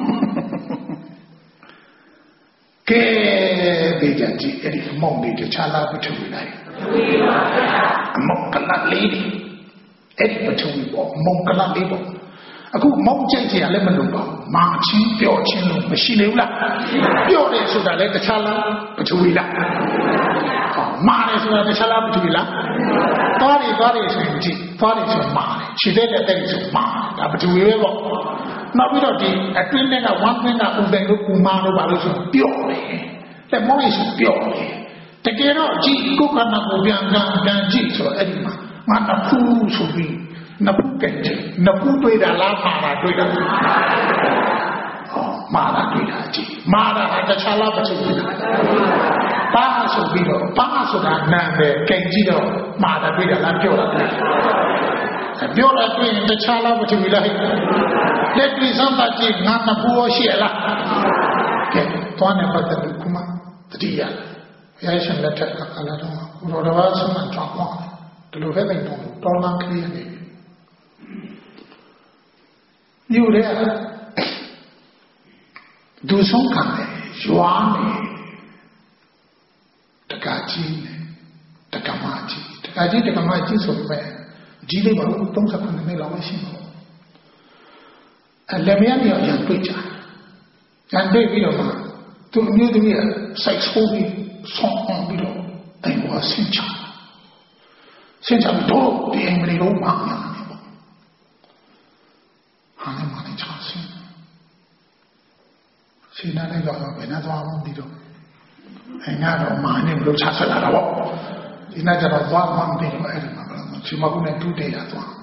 ကဲဒေကြကြည့်အဲ့ဒီမောင်းလေးတခြားလားပထဝီလိုက်အမောင်းကလလေးအဲ့ဒီပထဝီပေါ့မောင်းကလလေးပေါ့အခုမောင်းကြိုက်ကြရလည်းမလို့ပါမာချင်းပြောချင်းလို့မရှိနေဘူးလားပြောတယ်ဆိုတာလည်းတခြားလားပထဝီလားမာတယ်ဆိုတာတခြားလားပထဝီလားသွားတယ်သွားတယ်ဆိုရင်ကြည့်သွားတယ်ဆိုမာတယ်ခြေတဲ့တဲ့ဆိုမာဒါပထဝီပဲပေါ့နောက်ပြီးတော့ဒီအတွင်းထဲကဝမ်းတွင်းကဥပ္ပေလို့ပူမာလို့ပါလို့ဆိုပြောတယ်တဲ့မောင်းရဆိုပြောတယ်တကယ်တော့ကြည့်ကိုယ်ကနာကိုပြန်ပြန်ပြန်ကြည့်ဆိုအဲ့ဒီမှာငါတဖူးဆိုပြီးနဖူးကဲ့တယ်နဖူးတွေ့တာလားမာတာတွေ့တာဟောမာတာတွေ့တာကြည့်မာတာတခြားလားပထဝီပါဆိုပြီးတော့ပါဆိုတာနာမည်ကဲ့ကြည့်တော့မာတာတွေ့တာလားပြောတာတွေ့ပြောတာတွေ့ရင်တခြားလားပထဝီလားလက်ပြီးစမ်းတာကြည့်ငါနဖူးရောရှိလားကဲသွားနေပတ်တယ်ခုမှတတိယဘုရားရှင်လက်ထက်ကကလာတော့ကိုရောတော်ဘာဆုံးမှကြောက်ပါဒီလိုပဲနေတော့တော်လန်းခရီးနေယူတဲ့ဒုဆုံးခံတယ်ရွာနေတက္ကကြီးနဲ့တက္ကမကြီးတက္ကကြီးတက္ကမကြီးဆိုပေမဲ့ကြီးလေးပါလို့သုံးဆယ်ခုနှစ်လောက်ရှိမှာအဲလည်းမရမြောက်ရန်တွေ့ကြရန်တွေ့ပြီးတော့မှသူအမျိုးသမီးစိုက်ဆိုးပြီးဆောင်းအောင်ပြီးတော့အိမ်ပေါ်ဆင်းချဆင်းချတော့ဒီအိမ်မလေးတော့မှမရဘူးပေါ့ဟာလည်းမနေချဆင်းဆင်းနေတော့ဘယ်နဲ့သွားမှမသိတော့အိမ်ကတော့မာနေမလို့ချဆက်လာတာပေါ့ဒီနေ့ကျတော့သွားမှမသိတော့အဲ့ဒီမှာဘယ်လိုချီမကုနဲ့တူးတေးရသွား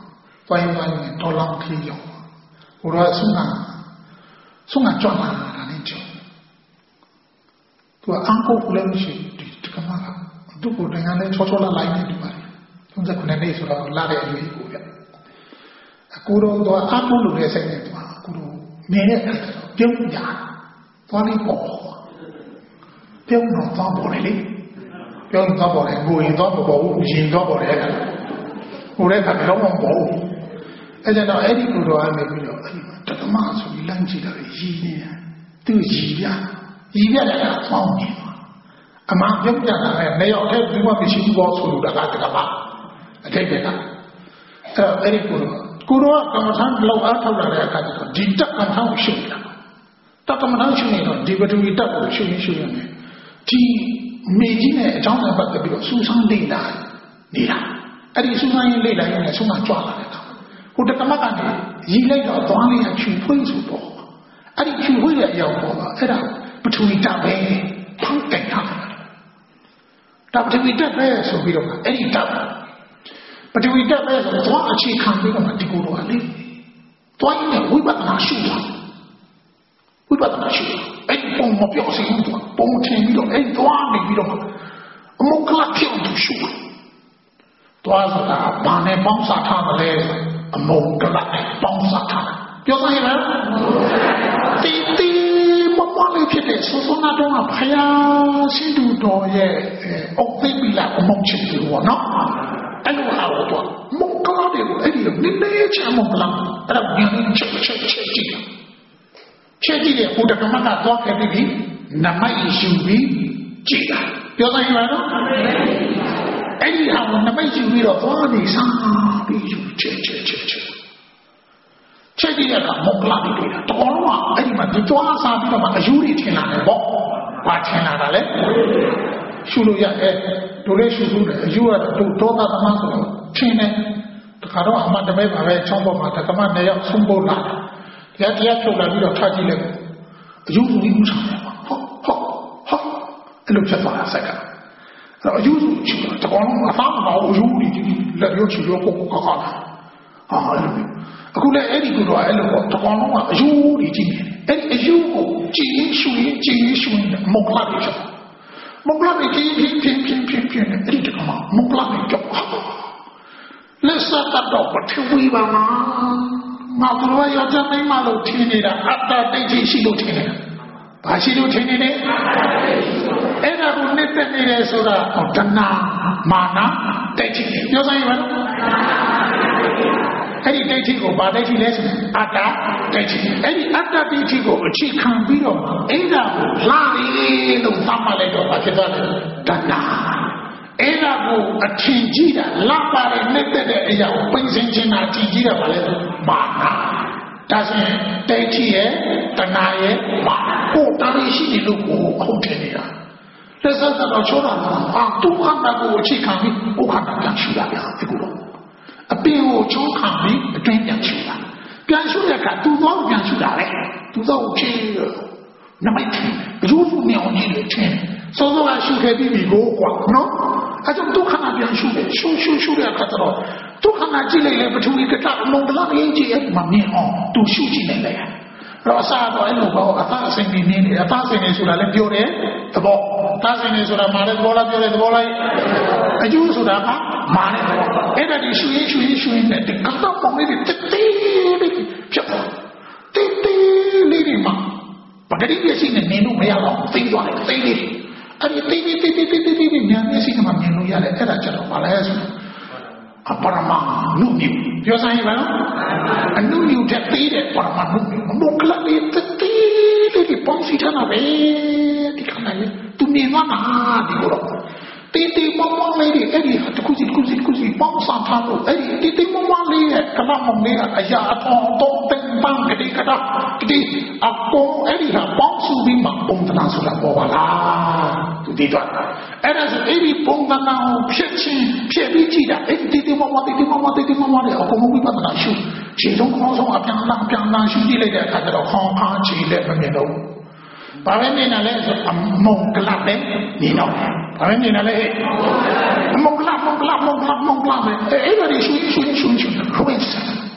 သွားရင်သွားရင်တော်လောင်းခီးရောက်ဟိုတော့ဆုံးကဆုံးကကြွလာတာနဲ့ကြောက်သူကအန်ကိုလည်းမရှိဒီကမကသူ့ကိုတန်ခါနဲ့ချောချောလာလိုက်နေဒီပါသုံးစက်ခုနှစ်နှစ်ဆိုတော့လာတဲ့အရွေးကိုပြအကူတော့တော့အကူလို့လည်းစိတ်နဲ့သွားအကူတော့နေတဲ့အခါကျတော့ပြုံးကြသွားပြီးပေါ့ပြုံးတော့သွားပေါ်တယ်လေပြုံးသွားပေါ်တယ်ကိုရင်သွားပေါ်ဘူးရင်သွားပေါ်တယ်ဟိုတဲ့ကတော့မပေါ်ဘူးအဲကြတော့အဲ့ဒီကူတော်ကနေပြီးတော့အဲ့ဒီတက္ကမဆိုပြီးလမ်းကြည့်တာရည်နေတာသူရည်ပြရည်ပြတယ်ကဖောင်းနေအမှန်ပြုံးကြတာလည်းမရောက်တဲ့ဘူးမရှိဘူးပေါ့ဆိုလို့တက္ကတက္ကမအထိတ်ပဲကအဲ့အဲ့ဒီကူတော်ကူတော်ကမ္မထမ်းလောက်အားထုတ်လာတဲ့အခါကျတော့ဒီတက္ကမထမ်းရှုနေတာတက္ကမထမ်းရှုနေတော့ဒီပထဝီတက်ကိုရှုရင်းရှုရင်းနဲ့ဒီမိကြီးနဲ့အကြောင်းနဲ့ပတ်သက်ပြီးတော့စူးစမ်းလေ့လာနေတာအဲ့ဒီစူးစမ်းရင်းလေ့လာရင်းနဲ့ဆုံးမကြွလာတဲ့အခါဟိုတက္ကမကနေရည်လိုက်တော့သွားလေးချူဖွင့်ဆိုတော့အဲ့ဒီချူဖွင့်တဲ့အရောက်ပေါ်မှာအဲ့ဒါပထဝီတက်ပဲဖောက်တိုင်ထားတာဒါပထဝီတက်ပဲဆိုပြီးတော့အဲ့ဒီတက်ပထဝီတက်ပဲဆိုတော့သွားအခြေခံပြီးတော့ဒီကိုတော့လေသွားရင်းဝိပဿနာရှုတာဝိပဿနာရှုအဲ့ဒီပုံမပြောစီဘူးပုံထင်ပြီးတော့အဲ့ဒီသွားနေပြီးတော့အမုန်းကလပ်ပြောင်းသူရှုသွားဆိုတာဘာနဲ့ပေါင်းစားထားတယ်လဲအမုန်းကလပ်နဲ့ပေါင်းစားထားပြောစမ်းရမလားတီတီမမလေးဖြစ်တဲ့ဆိုဆိုနာတော့ဖယားရှင်သူတော်ရဲ့အုပ်သိပ်ပြီးလာအမုန်းချစ်တယ်ဘောနော်အဲ့လိုဟာတော့မုန်းကလပ်တွေကိုအဲ့ဒီလိုနည်းနည်းချမ်းမလားအဲ့ဒါညနေချက်ချက်ချက်ကြည့်ချက်ကြည့်တဲ့ဘုဒ္ဓကမ္မကတော့ခဲ့ပြီးနမိုက်ယူပြီးကြည့်တာပြောစမ်းရမလားအဲ့ဒီဟာကိုနမိတ်ယူပြီးတော့သွားနေစားပြီးယူချက်ချက်ချက်ချက်ချက်ကြည့်ရတာမုတ်လာပြီးတွေ့တာတော်တော့အဲ့ဒီမှာဒီသွားစားပြီးတော့မှအယူတွေထင်လာတယ်ပေါ့ဘာထင်လာတာလဲရှုလို့ရအဲတို့လည်းရှုလို့တယ်အယူကတော့တောတာသမဆိုတော့ထင်တယ်တခါတော့အမှန်တမဲပါပဲချောင်းပေါ်မှာတက္ကမနှစ်ယောက်ဆုံးဖို့လာတယ်တရားတရားချုပ်လာပြီးတော့ထားကြည့်လိုက်အယူဘူးဘူးဆောင်တယ်ပေါ့ဟုတ်ဟုတ်ဟုတ်အဲ့လိုဖြစ်သွားတာစက်ကအဲ့အယူစုချီတော့တကောင်လုံးအသားမအောင်အယူကြီးကြီးလက်ရုပ်ချီတော့ကိုကိုကောက်တာဟာအဲ့လိုအခုလည်းအဲ့ဒီကတော့အဲ့လိုပေါ့တကောင်လုံးကအယူကြီးကြီးအဲ့ဒီအယူကိုကြည်ရင်ရှူရင်ကြည်ရင်ရှူရင်မုတ်လာပြီးချက်မုတ်လာပြီးကြည်ရင်ဖြင်းဖြင်းဖြင်းဖြင်းအဲ့ဒီတကောင်မုတ်လာပြီးကြောက်လက်စပ်တော့ပထဝီပါမှာငါတို့ရောကြမ်းမလို့ထင်းနေတာအတ္တတိတ်ကြီးရှိလို့ထင်းနေတာဘာရှိလို့ထင်းနေလဲအဲ့ဒါကိုနှစ်သက်နေတယ်ဆိုတာတဏှာမာနတိတ်ကြီးပြောစမ်းရပါလားအဲ့ဒီတိတ်ကြီးကိုဘာတိတ်ကြီးလဲဆိုအတ္တတိတ်ကြီးအဲ့ဒီအတ္တတိတ်ကြီးကိုအခြေခံပြီးတော့အဲ့ဒါကိုလာရီလို့သတ်မှတ်လိုက်တော့ဘာဖြစ်သွားလဲတဏှာအဲ့ဒါကိုအထင်ကြီးတာလပ်ပါတယ်နှစ်သက်တဲ့အရာကိုပိန်စင်ချင်တာထင်ကြီးတာဘာလဲမာနဒါဆိုရင်တိတ်ကြီးရဲ့တဏှာရဲ့မာနကိုတားရရှိနေလို့ကိုအခုထင်နေတာလက်စပ်တော့ချောတာအာဒုက္ခနာကိုအခြေခံပြီးဥက္ခနာပြန်ရှုတာဗျာဒီကုတော့အပင်ကိုချောခံပြီးအတွင်းပြန်ရှုတာပြန်ရှုတဲ့အခါသူ့သောပြန်ရှုတာလေသူ့သောကိုချင်းနမိတ်ချင်းဘုရားမြောင်ကြီးလို့ချင်းစောစောကရှုခဲ့ပြီးပြီကိုကွာနော်အဲကြောင့်ဒုက္ခနာပြန်ရှုတယ်ရှုရှုရှုတဲ့အခါတော့ဒုက္ခနာကြည့်လိုက်လေပထဝီကတအလုံးကလေးကြီးအဲ့မှာမြင်အောင်သူရှုကြည့်နေလေတော့အစားတော့အဲ့လိုပေါ့အသားအစိမ်နေနေအသားစိမ်နေဆိုတာလည်းပြောတယ်သဘောသားစိမ်နေဆိုတာမာတဲ့သဘောလားပြောတဲ့သဘောလားအကျိုးဆိုတာကမာတဲ့သဘောအဲ့ဒါဒီရှူရင်ရှူရင်ရှူရင်တဲ့ကတော့ပုံလေးတစ်တေးလေးဖြစ်သွားတေးတေးလေးဒီမှာပဂတိပြည့်နေနေလို့မရတော့သိသွားတယ်သိလေးအဲ့ဒီတေးတေးတေးတေးတေးတေးတေးမြန်မျက်စိကမှမြင်လို့ရတယ်အဲ့ဒါကျတော့ဘာလဲဆိုအပရမနုညပြောစမ်းရပါလားအနုညတဲ့သေးတဲ့ပရမနုမုတ်ကလေးတေးတေးတေးပေါင်းစီထားတာပဲဒီခဏလေးသူမြင်သွားမှာဒီလိုတော့တေးတေးမောင်မောင်လေးအဲ့ဒီတခုစီတခုစီတခုစီပေါင်းစားထားလို့အဲ့ဒီတေးတေးမောင်မောင်လေးရဲ့ကမမောင်လေးအရာအထောင်းတော့ပင်ပန်းကလေးကတာဒီအပေါ်အဲ့ဒီဟာပေါင်းစုပြီးမှပုံသဏ္ဍာန်ဆိုတာပေါ်ပါလားသူဒီတော့အဲ့ဒါဆိုအဲ့ဒီပုံသဏ္ဍာန်ကိုဖြစ်ချင်းဖြစ်ပြီးကြည့်တာအဲ့ဒီတေးတေးမောင်မောင်တေးတေးမောင်မောင်တေးတေးမောင်မောင်လေးအကုန်လုံးဝိပဿနာရှုခြေဆုံးခေါင်းဆုံးအပြန်လာပြန်လာရှုကြည့်လိုက်တဲ့အခါကျတော့ခေါင်းအားခြေလက်မမြင်တော့ဘာပဲနေနာလဲဆိုအမုံကလပ်ပဲနေတော့ဘာပဲနေနာလဲအမုံကလပ်မုံကလပ်မုံကလပ်မုံကလပ်ပဲအဲ့ဒါတွေရှုရှုရှုရှုခွင့်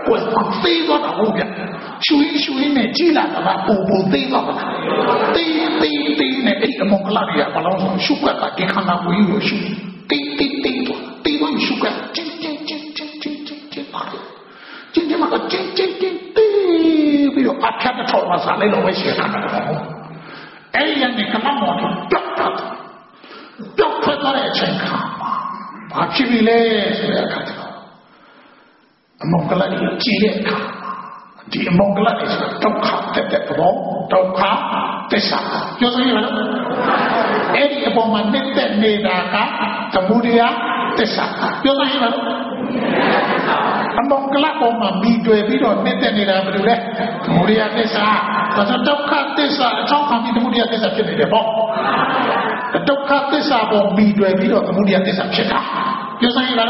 ကွယ်သေးသွားတာဟုတ်ဗျရှူရင်းရှူရင်းနဲ့ကြီးလာတာကပုံပုံသေးသွားတာသေးသေးသေးနဲ့အဲ့ဒီအမောကလာတွေကဘာလို့ဆိုရှုကွက်ကဒီခန္ဓာကိုယ်ကြီးကိုရှူသေးသေးသေးသွားသေးသွားရှုကွက်ချင်းချင်းချင်းချင်းချင်းချင်းချင်းပါတယ်ချင်းချင်းမှာချင်းချင်းချင်းသေးပြီးတော့အဖျက်တော့မှစားလိုက်လို့ပဲရှိတာတော့အဲ့ဒီကနေကမမော်တော့ပြတ်တာပြတ်ထွက်သွားတဲ့အချိန်ခါမှာဘာဖြစ်ပြီလဲဆိုတဲ့အခါကျတော့အမောကလာကြီးကြီးတဲ့အခါဒီအမောကလာကြီးဆိုဒုက္ခတဲ့တဲ့ဘောဒုက္ခသစ္စာပြောစမ်းရမလားအဲ့ဒီအပေါ်မှာနေတဲ့နေတာကသမုဒယသစ္စာပြောစမ်းရမလားအမောကလာပေါ်မှာမိတွေ့ပြီးတော့နေတဲ့နေတာဘယ်လိုလဲသမုဒယသစ္စာဒါဆိုဒုက္ခသစ္စာအချောင်းခံပြီးသမုဒယသစ္စာဖြစ်နေတယ်ပေါ့ဒုက္ခသစ္စာပေါ်မိတွေ့ပြီးတော့သမုဒယသစ္စာဖြစ်တာပြောစမ်းရမလား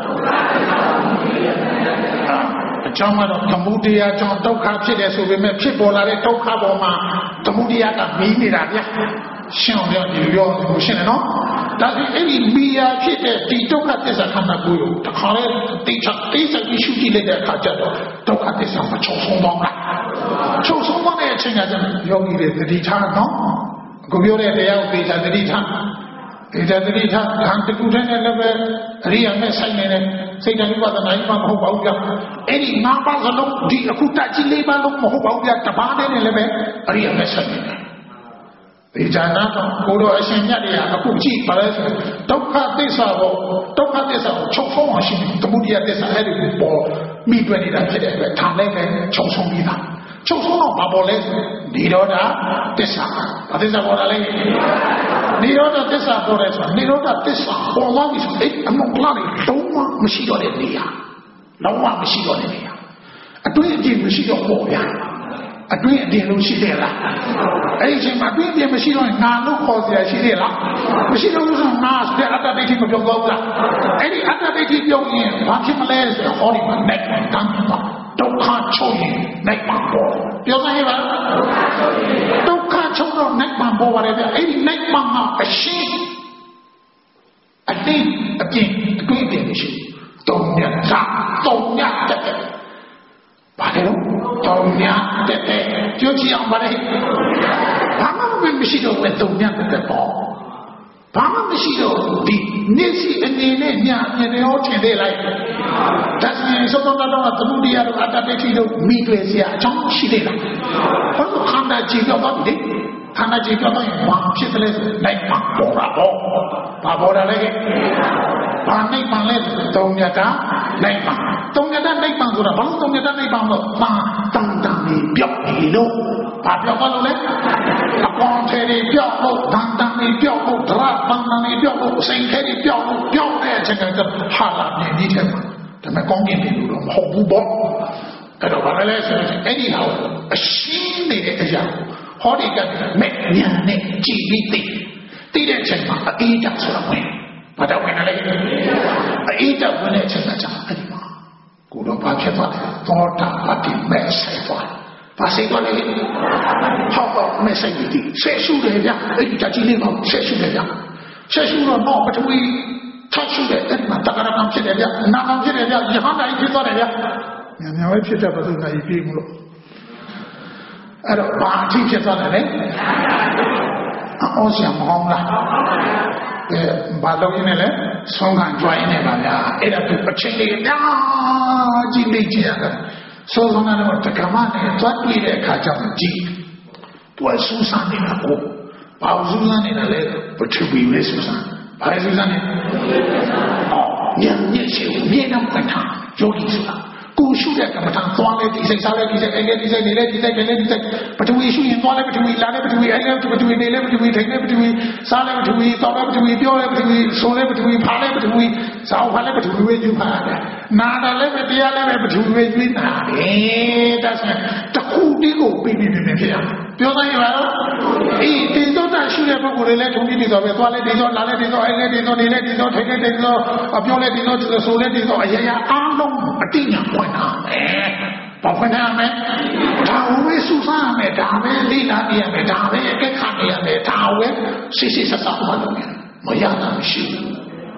အကြောင်းကတော့သမုဒယကြောင့်ဒုက္ခဖြစ်တယ်ဆိုပေမဲ့ဖြစ်ပေါ်လာတဲ့ဒုက္ခပေါ်မှာသမုဒယကမီးနေတာဗျာရှင်းအောင်ပြောပြောလို့ရှင်းတယ်နော်ဒါဆိုအဲ့ဒီမီးရဖြစ်တဲ့ဒီဒုက္ခသစ္စာခန္ဓာကိုယ်ကိုတခါလေတိချတိစပြီးရှုကြည့်လိုက်တဲ့အခါကျတော့ဒုက္ခသစ္စာမချုပ်ဆုံးတော့ဘူးချုပ်ဆုံးတော့တဲ့အချိန်ကကျတော့ယောဂီတွေသတိထားနော်အခုပြောတဲ့တရားကိုသိတာသတိထားဒီတတိထခံတကူတဲ့လည်းပဲအရိယာမဲ့ဆိုင်နေတဲ့စိတ်တဝိပဿနာကြီးမှမဟုတ်ပါဘူးဗျအဲ့ဒီငါးပါးစလုံးဒီအခုတကြီးလေးပါလုံးမဟုတ်ပါဘူးဗျတပါးနဲ့လည်းပဲအရိယာမဲ့ဆိုင်နေတယ်ဒီဇာနာတော့ကိုတော်အရှင်မြတ်တွေကအခုကြည့်ပါလဲဆိုဒုက္ခသစ္စာကိုဒုက္ခသစ္စာကိုချုပ်ဆုံးအောင်ရှိတယ်သမုဒယသစ္စာအဲ့ဒီကိုပေါ်မိတွေ့နေတာဖြစ်တဲ့အတွက်ဒါလည်းပဲချုပ်ဆုံးပြီးသားချုပ်ဆုံးတော့ဘာပေါ်လဲဆိုနိရောဓသစ္စာဘာသစ္စာပေါ်တာလဲနိရောဓသစ္စာပေါ်တယ်ဆိုနိရောဓသစ္စာပေါ်လာပြီဆိုအဲ့အမောကလာတွေလုံးဝမရှိတော့တဲ့နေရာလုံးဝမရှိတော့တဲ့နေရာအတွင်းအပြင်မရှိတော့ပေါ်ဗျာအတွင်းအပြင်လို့ရှိတယ်လားအဲ့ဒီအချိန်မှာအတွင်းအပြင်မရှိတော့ငါလို့ခေါ်เสียရှိတယ်လားမရှိတော့လို့ဆိုငါဆိုတဲ့အတ္တဒိဋ္ဌိမပြောတော့ဘူးလားအဲ့ဒီအတ္တဒိဋ္ဌိပြောရင်ဘာဖြစ်မလဲဆိုတော့ဟောဒီမှာနဲ့တန်းတာဒုက္ခချုပ်ရင်နိုင်မှာပေါ်ပြောစမ်းရပါဒုက္ခချုပ်တော့နိုင်မှာပေါ်ပါတယ်ဗျအဲ့ဒီနိုင်မှာမှာအရှင်းအတိတ်အပြင်အတွေ့အကြုံရှိတုံညတာတုံညတဲ့ဘာလဲတော့တုံညတဲ့ပြောကြည့်အောင်ပါလေဘာမှမရှိတော့ဘူးတုံညတဲ့ပေါ့ဘာမှမရှိတော့ဒီနေစီအနေနဲ့ညာမြင်ရောထင်သေးလိုက်ဒါဆိုရင်သောတော်တော်ကသမုဒိယတို့အတ္တဒိဋ္ဌိတို့မိတွေ့စရာအကြောင်းရှိသေးလားဘာလို့ခန္ဓာကြည့်တော့ပါဒီခန္ဓာကြည့်တော့ဘာဖြစ်တယ်လဲနိုင်မှာပေါ်တာပေါ့ဘာပေါ်တာလဲဘာနိုင်မှာလဲတုံညတာနိုင်မှာတုံညတာနိုင်မှာဆိုတာဘာလို့တုံညတာနိုင်မှာလို့မာတန်တန်ပြီးပြောက်ပြီလို့ဘာပြောက်လို့လဲအကောင်ထဲတွေပြောက်လို့တန်တန်ပြီးပြောက်လို့ဒရပန်တန်ပြီးပြောက်လို့စိန်ထဲတွေပြောက်လို့ပြောက်တဲ့အချိန်ကဟာလာနေဒီထဲမှာဒါပေမဲ့ကောင်းကင်ပြည်လို့တော့မဟုတ်ဘူးပေါ့အဲ့တော့ဘာလဲဆိုရင်အဲ့ဒီဟာအရှင်းနေတဲ့အရာဟောဒီကမဲ့ညာနဲ့ကြည်ပြီးသိသိတဲ့အချိန်မှာအအေးတက်ဆိုတာဝင်ဘာတော့ဝင်လဲအေးတက်ဝင်တဲ့အချိန်ကကြာအဲ့ဒီမှာကိုတော့ဘာဖြစ်သွားလဲသောတာပတိမဲ့ဆိုင်သွားဘာဆိုင်သွားလဲဟောတော့မဲ့ဆိုင်ပြီးဆက်ရှုတယ်ဗျအဲ့ဒီတကြီးလေးတော့ဆက်ရှုတယ်ဗျဆက်ရှုတော့တော့ပထဝီထပ်ရှုတယ်အဲ့ဒီမှာတက္ကရာကံဖြစ်တယ်ဗျနာကံဖြစ်တယ်ဗျယဟန်တိုင်းဖြစ်သွားတယ်ဗျညာညာပဲဖြစ်တဲ့ပသုနာကြီးပြေးမလို့အဲ့တော့ဘာအဖြစ်ဖြစ်သွားတယ်လဲအော်ဆရာမဟောင်းလားအဲဘာလို့ရင်းနဲ့လဲဆုံးခံကြွိုင်းနေပါဗျာအဲ့ဒါသူအချိန်လေးအများကြီးလေ့ကျင့်ရတယ်ဆိုဆုံးကတော့တက္ကမနဲ့သွားတွေ့တဲ့အခါကျတော့ကြည့်သူကစူးစမ်းနေတာကိုဘာလို့စူးစမ်းနေတာလဲပထဝီပဲစူးစမ်းဘာလဲစူးစမ်းနေအော်ညံ့ညက်ရှိမြေနှံပထယောဂီဆိုတာကိုရှုတဲ့ကမ္မထာသွားလဲဒီစိတ်စားလဲဒီစိတ်အဲ့လဲဒီစိတ်နေလဲဒီစိတ်နေလဲဒီစိတ်ပထဝီရှုရင်သွားလဲပထဝီလာလဲပထဝီအဲ့လဲပထဝီနေလဲပထဝီထိုင်လဲပထဝီစားလဲပထဝီတောက်လဲပထဝီပြောလဲပထဝီဆိုလဲပထဝီဖာလဲပထဝီဇောက်ဖာလဲပထဝီဝေယူဖာနာတယ်လဲပဲတရားလဲပဲပထဝီဝေယူနာတယ်ဒါဆိုတခုတည်းကိုပြီးပြီးပြီးဖြစ်ရပြောသားရပါတော့အေးဒီတော့တရှုတဲ့ပုဂ္ဂိုလ်တွေလဲထုံပြီးပြီးတော့ပဲသွားလဲဒီတော့လာလဲဒီတော့အဲ့လဲဒီတော့နေလဲဒီတော့ထိုင်လဲဒီတော့ပြောလဲဒီတော့ဆိုလဲဒီတော့အရာရာအားလုံးအတိညာပွင့်တာဘာဖွင့်ရမလဲဒါဝဲစူးစမ်းရမယ်ဒါပဲလိလာပြရမယ်ဒါပဲအကက်ခတ်ရမယ်ဒါဝဲစစ်စစ်ဆက်ဆက်မှလုပ်မယ်မရတာမရှိဘူး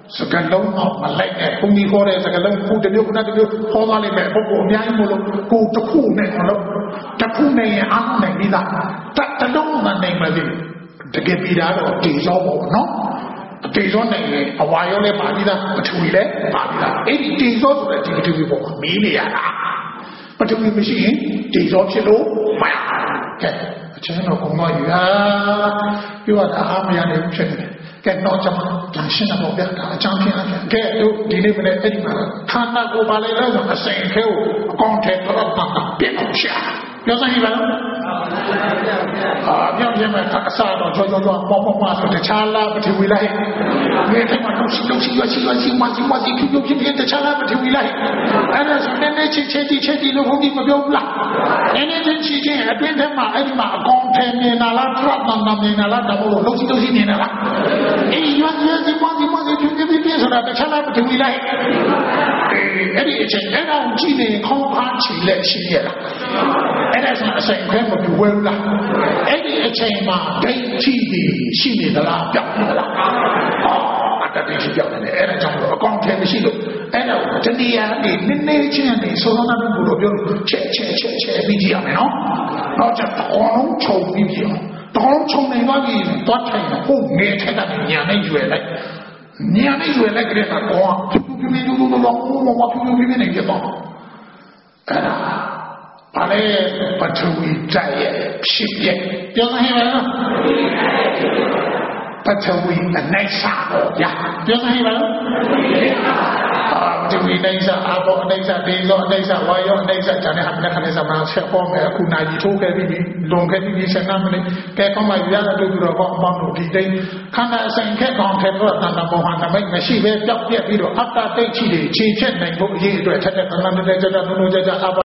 စကလုံးတော့မလိုက်နဲ့ဘုံကြီးခေါ်တဲ့စကလုံးကိုတမျိုးကတမျိုးခေါ်သွားလိမ့်မယ်ပုဂ္ဂိုလ်အများကြီးမလို့ကိုတစ်ခုနဲ့မလို့တစ်ခုနဲ့ရင်အားနိုင်ပြီးသားတလုံးမှနိုင်မှလေတကယ်ပြီးတာတော့တေဇောပေါ့နော်တေဇောနိုင်ရင်အဝါရောလည်းပါပြီးသားပထဝီလည်းပါပြီးသားအဲ့ဒီတေဇောဆိုတဲ့ဒီပထဝီပေါ့မီးနေရတာပထဝီမရှိရင်တေဇောဖြစ်လို့မရကဲအချင်းတော်ကုံတော့ယူဟာပြောတာအားမရနိုင်ဘူးဖြစ်နေတယ်ကဲတော့ကျွန်တော်ပြန်ရှင်းတော့ဗျာဒါအကြောင်းပြအပြင်ကဲတို့ဒီနေ့မနေ့အဲ့ဒီမှာခန္ဓာကိုယ်ပါလေလို့ဆိုအစိမ်ခဲကိုအကောင့်ထဲတော့ပတ်တာပြည့်အောင်ရှာပြောစမ်းရပါလားအာမြောက်ပြမဲ့အစားတော့ကြောကြောကြောပေါ့ပေါ့ပါဆိုတခြားလားပထဝီလားဟဲ့ဒီတိုင်းမှာတော့ရှိတော့ရှိရရှိရရှိမှရှိမှရှိဖြူဖြူဖြစ်ဖြစ်တခြားလားပထဝီလားဟဲ့အဲ့ဒါဆိုတဲ့နေ့ချင်းချင်းချင်းချင်းလို့ဘုန်းကြီးမပြောဘူးလားနည်းနည်းချင်းချင်းချင်းအတွင်းထဲမှာအဲ့ဒီမှာအကောင့်ထဲမြင်လာလားထပ်မှန်မှန်မြင်လာလားတော့လို့လုံးရှိလုံးရှိမြင်လာလားအေးရွာရွာဒီမှဒီမှဒီဖြူဖြူဖြစ်ဖြစ်ဆိုတာတခြားလားပထဝီလားဟဲ့အဲ့ဒီအချိန်အဲ့ဒါကိုကြည့်နေခေါင်းဖားချီလက်ရှိရလားအဲ့ဒါဆိုအစိမ်ခဲမပြဝဲဘူးလားအဲ့ဒီအချိန်မှာဒိဋ္ဌိတွေရှိနေသလားပြောက်နေသလားအော်အတ္တဒိဋ္ဌိပြောက်နေတယ်အဲ့ဒါကြောင့်အကောင့်ထဲမရှိလို့အဲ့ဒါတဏှာနေနည်းနည်းချင်းနေသောနာဘုရားပြောချက်ချက်ချက်ချက်ပြီးကြည့်ရမယ်နော်တော့ချက်တော်လုံးခြုံပြီးကြည့်အောင်တော်လုံးခြုံနေပါပြီသွားထိုင်ဟုတ်ငယ်ထက်တဲ့ညာနဲ့ရွယ်လိုက်ညာနဲ့ရွယ်လိုက်ကြတဲ့ကောဖြူဖြူဖြူဖြူဖြူဖြူဖြူဖြူဖြူဖြူဖြူနေကြတော့အဲ့ဒါဘာလဲပထဝီဓာတ်ရဲ့ဖြစ်ပြပြောနိုင်ပါလားပထဝီအနိုင်စားတော့ရပြောနိုင်ပါလားအာပထဝီနိုင်စားအဘောအနိုင်စားဒေဇောအနိုင်စားဝါယောအနိုင်စားဂျာနဲ့အမနခနဲ့စမဆက်ပေါ်မယ်အခုနိုင်ထိုးခဲ့ပြီလွန်ခဲ့ပြီဆယ်မိနစ်ကဲကောင်းမှရရတူတော့ကောင်းပေါင်းလို့ဒီတိုင်းခန္ဓာဆိုင်ခက်ကောင်းခဲ့တော့တဏ္ဍဘောဟန်တမိတ်မရှိပဲပြောက်ပြက်ပြီးတော့အတ္တတိတ်ချီတွေခြေချက်နိုင်ဖို့အရေးအတွက်ထက်တဲ့တဏ္ဍတဲ့ကြကြနုံနုံကြကြ